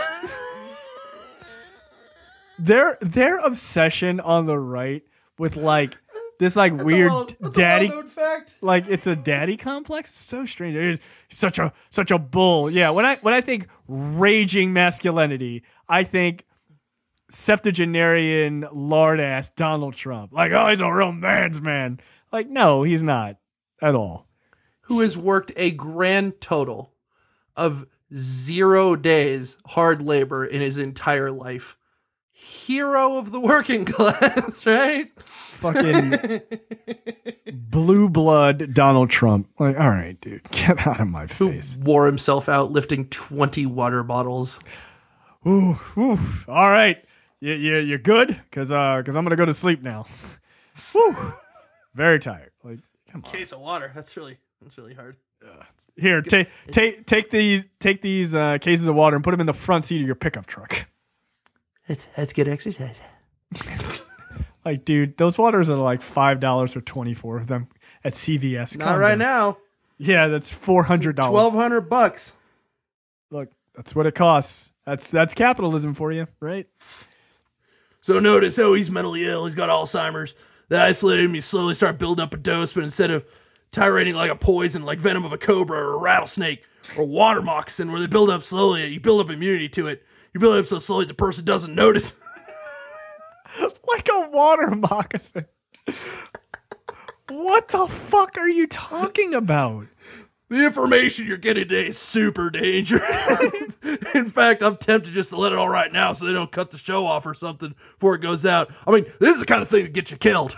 Their their obsession on the right with like this like weird That's a well- that's daddy. a well-known fact. Like it's a daddy complex. It's so strange. It is such a such a bull. Yeah. When I when I think raging masculinity, I think septuagenarian lard ass Donald Trump. Like, oh, he's a real man's man. Like, no, he's not at all. Who has worked a grand total of zero days hard labor in his entire life. Hero of the working class, right? Fucking blue blood Donald Trump. Like, all right, dude, get out of my Who face. wore himself out lifting twenty water bottles. Ooh, ooh. All right. You, you, you're good? Because uh, cause I'm going to go to sleep now. Whew. Very tired. Like, come on. Case of water. That's really that's really hard. Here, take take take these take these uh, cases of water and put them in the front seat of your pickup truck. That's, that's good exercise. Like, dude, those waters are like five dollars for twenty four of them at C V S. Not right now. Yeah, that's four hundred dollars. Twelve hundred bucks. Look, that's what it costs. That's that's capitalism for you, right? So notice, oh, he's mentally ill. He's got Alzheimer's. That isolated him. You slowly start building up a dose, but instead of tyrating like a poison, like venom of a cobra or a rattlesnake or water moccasin, where they build up slowly, you build up immunity to it. You build it up so slowly the person doesn't notice. Like a water moccasin. What the fuck are you talking about? The information you're getting today is super dangerous. In fact, I'm tempted just to let it all right now so they don't cut the show off or something before it goes out. I mean, this is the kind of thing that gets you killed.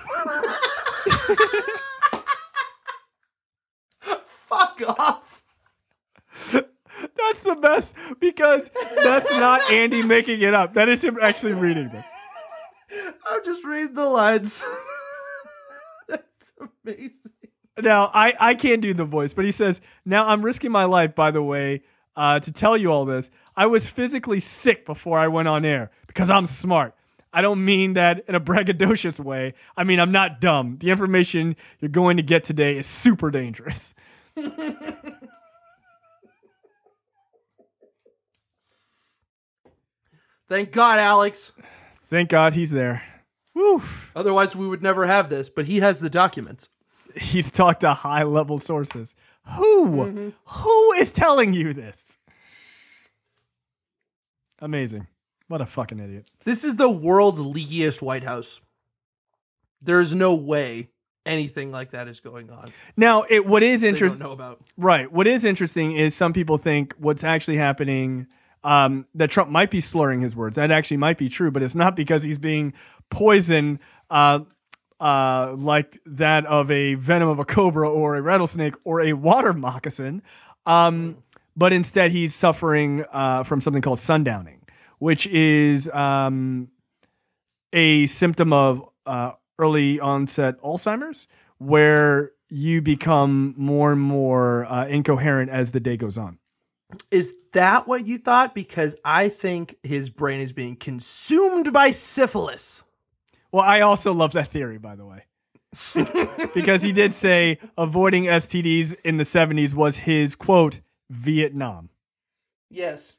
Fuck off. That's the best because that's not Andy making it up. That is him actually reading this. I'm just reading the lines. That's amazing. Now, I, I can't do the voice, but he says, now I'm risking my life, by the way, uh, to tell you all this. I was physically sick before I went on air because I'm smart. I don't mean that in a braggadocious way. I mean, I'm not dumb. The information you're going to get today is super dangerous. Thank God, Alex. Thank God he's there. Woo. Otherwise, we would never have this, but he has the documents. He's talked to high-level sources. Who? Mm-hmm. Who is telling you this? Amazing. What a fucking idiot. This is the world's leakiest White House. There's no way anything like that is going on. Now, it what is They don't interesting, know about. right? What is interesting is some people think what's actually happening, um, that Trump might be slurring his words. That actually might be true, but it's not because he's being poisoned, uh, uh, like that of a venom of a cobra or a rattlesnake or a water moccasin. Um, but instead he's suffering uh, from something called sundowning, which is um, a symptom of uh, early onset Alzheimer's, where you become more and more uh, incoherent as the day goes on. Is that what you thought? Because I think his brain is being consumed by syphilis. Well, I also love that theory, by the way. Because he did say avoiding S T Ds in the seventies was his, quote, Vietnam. Yes.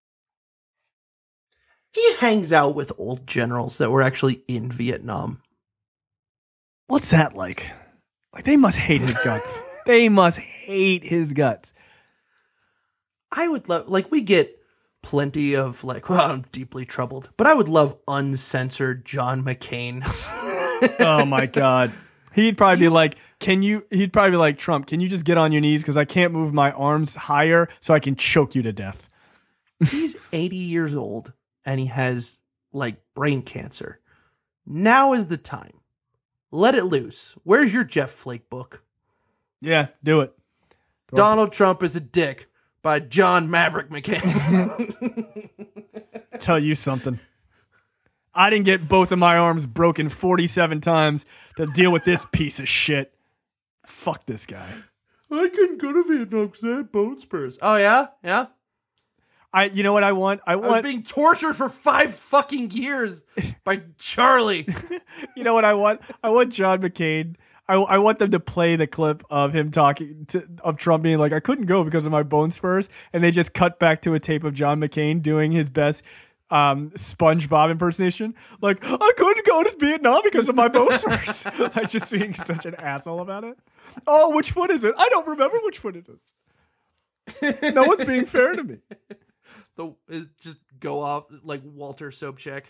He hangs out with old generals that were actually in Vietnam. What's that like? Like, they must hate his guts. They must hate his guts. I would love, like, we get plenty of, like, well, I'm deeply troubled, but I would love uncensored John McCain. Oh my God. He'd probably be like, can you, he'd probably be like, Trump, can you just get on your knees? Because I can't move my arms higher so I can choke you to death. He's eighty years old and he has, like, brain cancer. Now is the time. Let it loose. Where's your Jeff Flake book? Yeah, do it. Donald Trump is a dick by John Maverick McCain. Tell you something. I didn't get both of my arms broken forty-seven times to deal with this piece of shit. Fuck this guy. I couldn't go to Vietnam because I had bone spurs. Oh, yeah? Yeah? I, you know what I want? I I was want, being tortured for five fucking years by Charlie. you know what I want? I want John McCain. I, I want them to play the clip of him talking to, of Trump being like, I couldn't go because of my bone spurs. And they just cut back to a tape of John McCain doing his best um, SpongeBob impersonation. Like, I couldn't go to Vietnam because of my bone spurs. Like, just being such an asshole about it. Oh, which foot is it? I don't remember which foot it is. No one's being fair to me. The, it just go off like Walter Sobchak.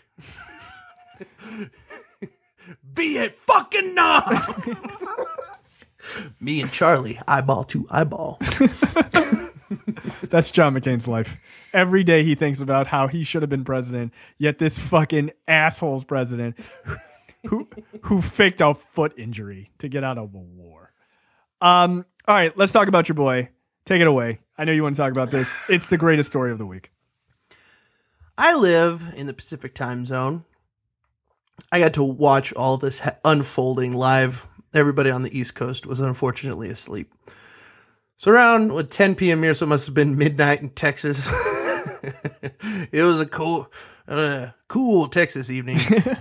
Be it fucking nom. Me and Charlie, eyeball to eyeball. That's John McCain's life. Every day he thinks about how he should have been president, yet this fucking asshole's president who who faked a foot injury to get out of a war. Um, all right, let's talk about your boy. Take it away. I know you want to talk about this. It's the greatest story of the week. I live in the Pacific time zone. I got to watch all this ha- unfolding live. Everybody on the East Coast was unfortunately asleep. So around what, ten p.m. here, so it must have been midnight in Texas. It was a cool, uh, cool Texas evening.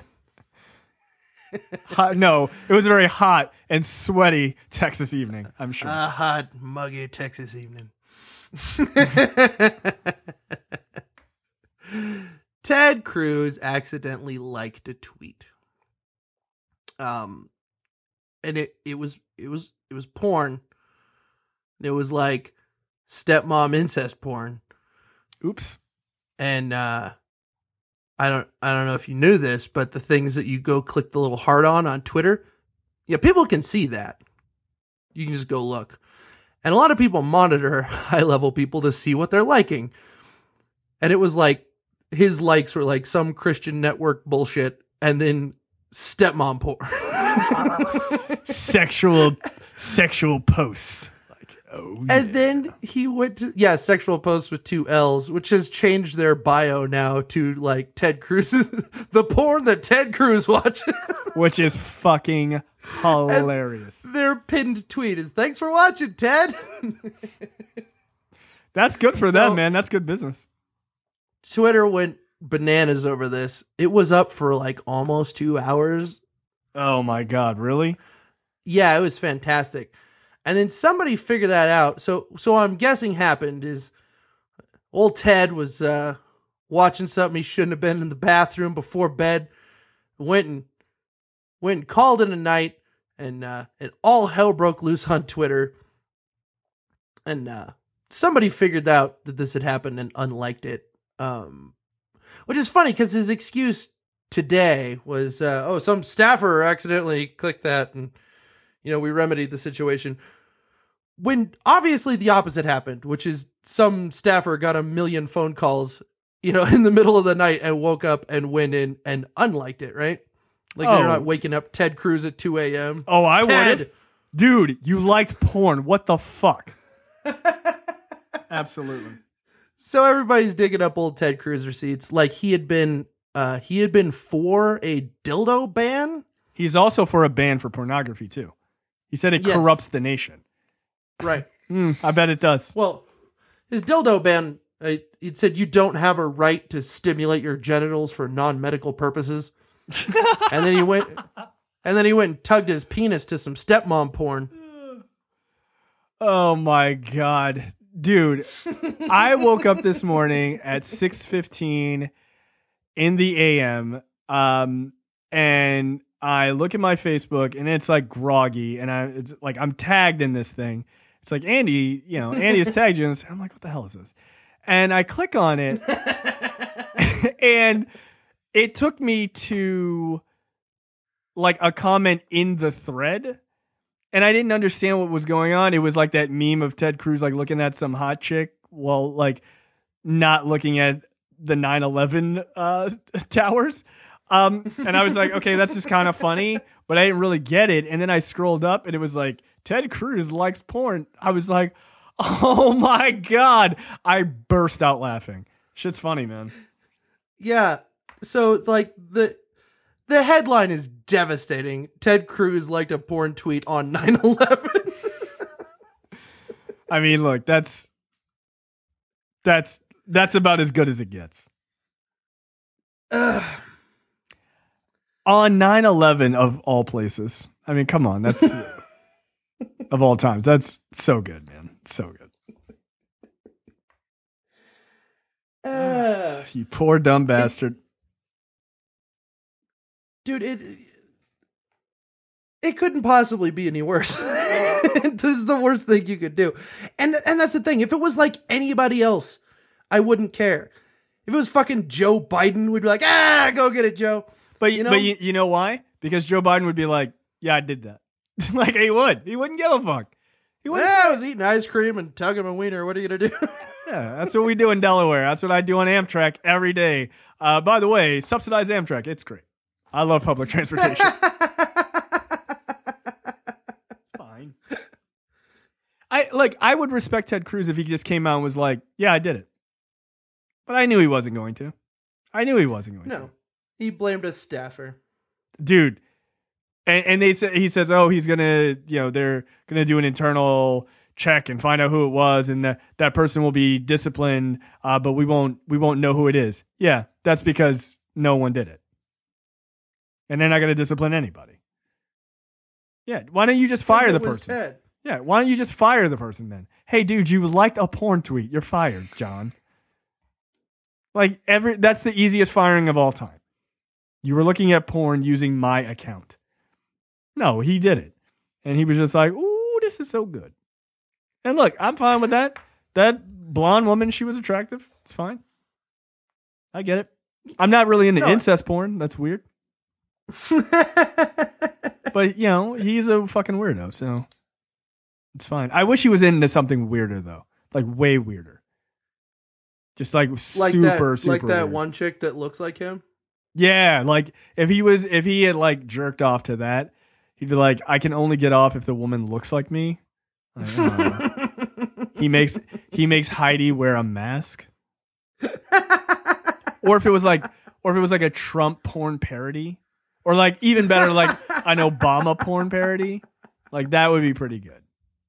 Hot, no, it was a very hot and sweaty Texas evening, I'm sure. A hot, muggy Texas evening. Ted Cruz accidentally liked a tweet. Um, and it, it was, it was, it was porn. It was like stepmom incest porn. Oops. And, uh, I don't, I don't know if you knew this, but the things that you go click the little heart on on Twitter, yeah, people can see that. You can just go look. And a lot of people monitor high level people to see what they're liking. And it was like, his likes were like some Christian network bullshit and then stepmom porn. sexual, sexual posts. Like, oh, And yeah. then he went to, yeah, sexual posts with two L's, which has changed their bio now to like Ted Cruz, the porn that Ted Cruz watches. Which is fucking hilarious. And their pinned tweet is, thanks for watching, Ted. That's good for So- them, man. That's good business. Twitter went bananas over this. It was up for like almost two hours. Oh my God, really? Yeah, it was fantastic. And then somebody figured that out. So so I'm guessing happened is old Ted was uh, watching something he shouldn't have been in the bathroom before bed. Went and went and called it a night, and uh, and all hell broke loose on Twitter. And uh, somebody figured out that this had happened and unliked it. Um, which is funny because his excuse today was, uh, oh, some staffer accidentally clicked that and, you know, we remedied the situation. When obviously the opposite happened, which is some staffer got a million phone calls, you know, in the middle of the night and woke up and went in and unliked it, right? Like Oh. they're not waking up Ted Cruz at two a.m. Oh, I would Ted. have. Dude, you liked porn. What the fuck? Absolutely. So everybody's digging up old Ted Cruz receipts, like he had been, uh, he had been for a dildo ban. He's also for a ban for pornography too. He said it Yes. corrupts the nation. Right. Mm, I bet it does. Well, his dildo ban, uh, it said you don't have a right to stimulate your genitals for non-medical purposes. And then he went, and then he went and tugged his penis to some stepmom porn. Oh my God. Dude, I woke up this morning at six fifteen in the A M, um, and I look at my Facebook, and it's like groggy, and I it's like I'm tagged in this thing. It's like, Andy, you know, Andy has tagged you in this. I'm like, what the hell is this? And I click on it, and it took me to like a comment in the thread. And I didn't understand what was going on. It was like that meme of Ted Cruz like looking at some hot chick while like not looking at the nine eleven uh, towers. Um, and I was like, okay, that's just kind of funny, but I didn't really get it. And then I scrolled up and it was like, Ted Cruz likes porn. I was like, oh my God. I burst out laughing. Shit's funny, man. Yeah. So like the the headline is devastating. Ted Cruz liked a porn tweet on nine eleven. I mean, look, that's that's that's about as good as it gets. Ugh. On nine eleven of all places. I mean, come on, that's of all times. That's so good, man. So good. Uh, You poor dumb bastard. dude, it it couldn't possibly be any worse. This is the worst thing you could do. And and that's the thing. If it was like anybody else, I wouldn't care. If it was fucking Joe Biden, we'd be like, ah, go get it, Joe. But You you know- but you, you know why? Because Joe Biden would be like, yeah, I did that. Like he would. He wouldn't give a fuck. He wouldn't. Yeah, I was eating ice cream and tugging my wiener. What are you gonna do? Yeah, that's what we do in Delaware. That's what I do on Amtrak every day. Uh, by the way, subsidized Amtrak. It's great. I love public transportation. It's fine. I like. I would respect Ted Cruz if he just came out and was like, "Yeah, I did it," but I knew he wasn't going to. I knew he wasn't going No, he blamed a staffer. to, dude. And, and they said he says, "Oh, he's gonna, you know, they're gonna do an internal check and find out who it was, and that that person will be disciplined, uh, but we won't we won't know who it is." Yeah, that's because no one did it, and they're not gonna discipline anybody. Yeah, why don't you just fire It the was person? Ted. Yeah, why don't you just fire the person then? Hey, dude, you liked a porn tweet. You're fired, John. Like every that's the easiest firing of all time. You were looking at porn using my account. No, he did it. And he was just like, "Ooh, this is so good." And look, I'm fine with that. That blonde woman, she was attractive. It's fine. I get it. I'm not really into No. incest porn. That's weird. But, you know, he's a fucking weirdo, so it's fine. I wish he was into something weirder, though. Like, way weirder. Just like, like super, that, super like that weird. one chick that looks like him. Yeah, like, if he was, if he had, like, jerked off to that, he'd be like, I can only get off if the woman looks like me. Like, uh, he makes he makes Heidi wear a mask. Or if it was like or if it was like a Trump porn parody. Or like even better, like an Obama porn parody. Like that would be pretty good.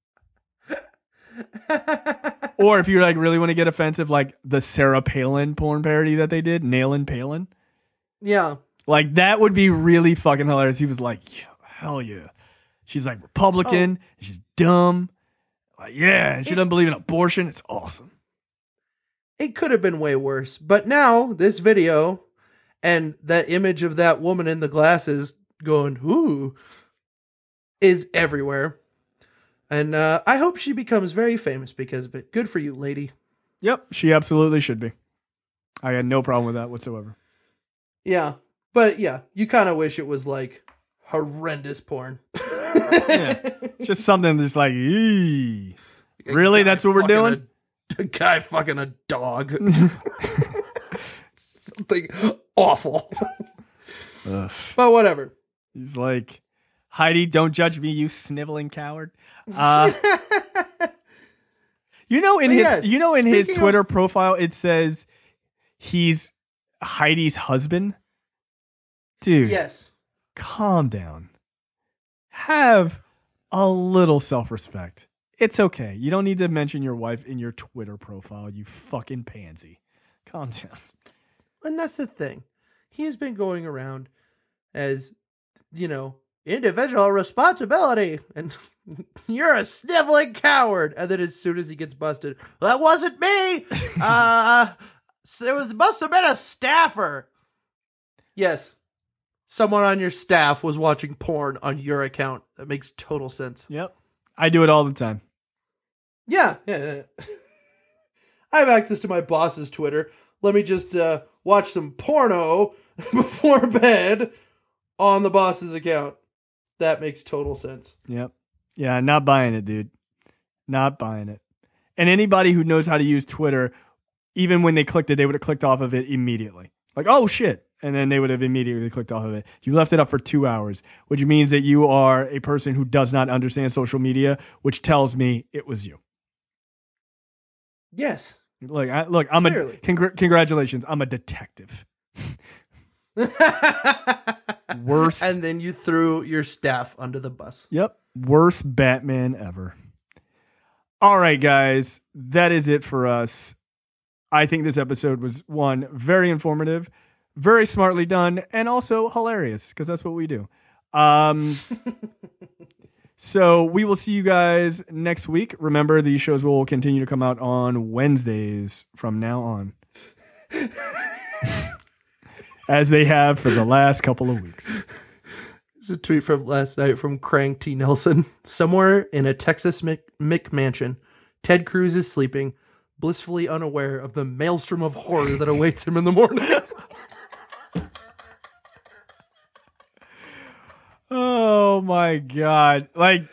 Or if you like really want to get offensive, like the Sarah Palin porn parody that they did, Nailin' Palin. Yeah. Like that would be really fucking hilarious. He was like, yeah, hell yeah. She's like Republican. Oh. She's dumb. Like, yeah, and she It- doesn't believe in abortion. It's awesome. It could have been way worse. But now, this video and that image of that woman in the glasses going, ooh, is everywhere. And uh, I hope she becomes very famous because of it. Good for you, lady. Yep, she absolutely should be. I had no problem with that whatsoever. Yeah. But yeah, you kind of wish it was like horrendous porn. Yeah. Just something that's like, eee. A Really? guy That's what we're fucking doing? A, a guy fucking a dog. Something awful. Ugh. But whatever. He's like, Heidi, don't judge me, you sniveling coward. Uh, You know, in But his yes, you know in his speaking Twitter profile, it says he's Heidi's husband. Dude, Yes. calm down. Have a little self-respect. It's okay. You don't need to mention your wife in your Twitter profile, you fucking pansy. Calm down. And that's the thing. He has been going around as, you know, individual responsibility. And you're a sniveling coward. And then as soon as he gets busted, that wasn't me. uh, it was must have been a staffer. Yes. Someone on your staff was watching porn on your account. That makes total sense. Yep. I do it all the time. Yeah. yeah, yeah. I have access to my boss's Twitter. Let me just uh, watch some porno before bed on the boss's account. That makes total sense. Yep. Yeah, not buying it, dude. Not buying it. And anybody who knows how to use Twitter, even when they clicked it, they would have clicked off of it immediately. Like, oh shit. And then they would have immediately clicked off of it. You left it up for two hours, which means that you are a person who does not understand social media, which tells me it was you. Yes. Look, I, look, I'm Clearly. a congr- congratulations. I'm a detective. Worst. And then you threw your staff under the bus. Yep. Worst Batman ever. All right, guys. That is it for us. I think this episode was, one, very informative, very smartly done, and also hilarious, because that's what we do. Um, so we will see you guys next week. Remember, these shows will continue to come out on Wednesdays from now on. As they have for the last couple of weeks. There's a tweet from last night from Crank T. Nelson. Somewhere in a Texas Mc- McMansion, Ted Cruz is sleeping, blissfully unaware of the maelstrom of horror that awaits him in the morning. Oh my God. Like,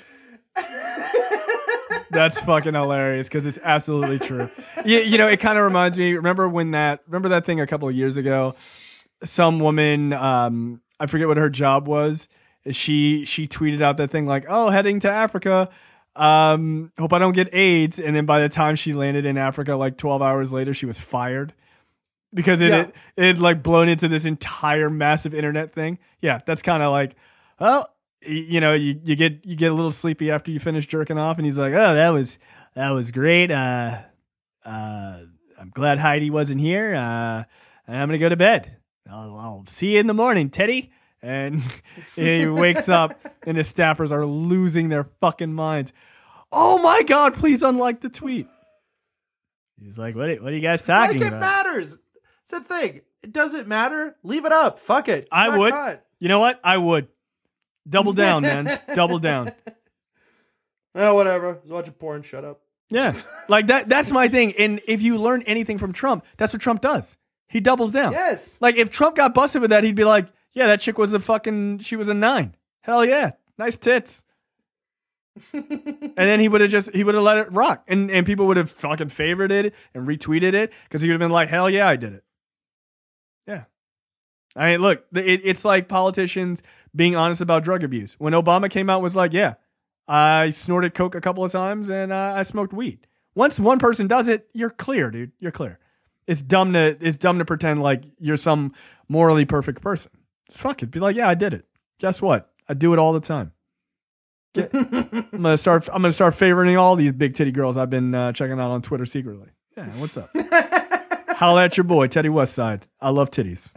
that's fucking hilarious because it's absolutely true. You, you know, it kind of reminds me, remember when that, remember that thing a couple of years ago? Some woman, um, I forget what her job was. She, she tweeted out that thing like, oh, heading to Africa. Um, hope I don't get AIDS. And then by the time she landed in Africa, like twelve hours later, she was fired because it, Yeah. it, it had like blown into this entire massive internet thing. Yeah. That's kind of like, well, y- you know, you, you get, you get a little sleepy after you finish jerking off and he's like, oh, that was, that was great. Uh, uh, I'm glad Heidi wasn't here. Uh, and I'm going to go to bed. I'll, I'll see you in the morning, Teddy. And he wakes up and his staffers are losing their fucking minds. Oh my God, please unlike the tweet. He's like, what are, what are you guys talking Like it about? matters. It's a thing. It doesn't matter. Leave it up. Fuck it. I Not would. caught. You know what? I would. Double down, man. Double down. Well, whatever. I was watching porn. Shut up. Yeah. Like that. That's my thing. And if you learn anything from Trump, that's what Trump does. He doubles down. Yes. Like if Trump got busted with that, he'd be like, yeah, that chick was a fucking, she was a nine. Hell yeah. Nice tits. And then he would have just, he would have let it rock. And and people would have fucking favorited it and retweeted it because he would have been like, hell yeah, I did it. Yeah. I mean, look, it, it's like politicians being honest about drug abuse. When Obama came out and was like, yeah, I snorted coke a couple of times and uh, I smoked weed. Once one person does it, you're clear, dude. You're clear. It's dumb to, it's dumb to pretend like you're some morally perfect person. Just fuck it. Be like, yeah, I did it. Guess what? I do it all the time. Get, I'm gonna start. I'm gonna start favoriting all these big titty girls I've been uh, checking out on Twitter secretly. Yeah, what's up? Holla at your boy, Teddy Westside. I love titties.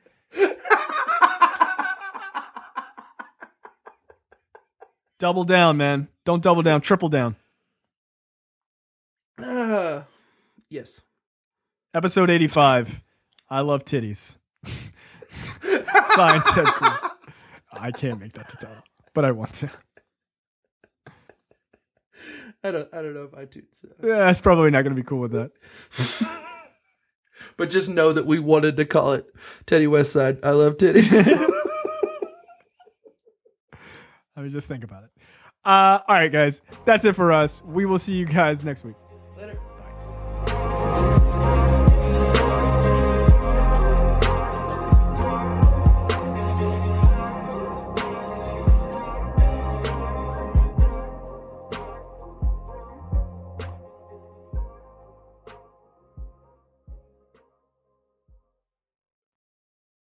Double down, man. Don't double down. Triple down. Uh, yes. Episode eighty-five. I love titties. Signed, Ted Cruz. I can't make that the title, but I want to. I don't. I don't know if iTunes. Uh, Yeah, that's probably not going to be cool with that. but just know that we wanted to call it Teddy Westside. I love titties. I mean, just think about it. Uh, all right, guys. That's it for us. We will see you guys next week.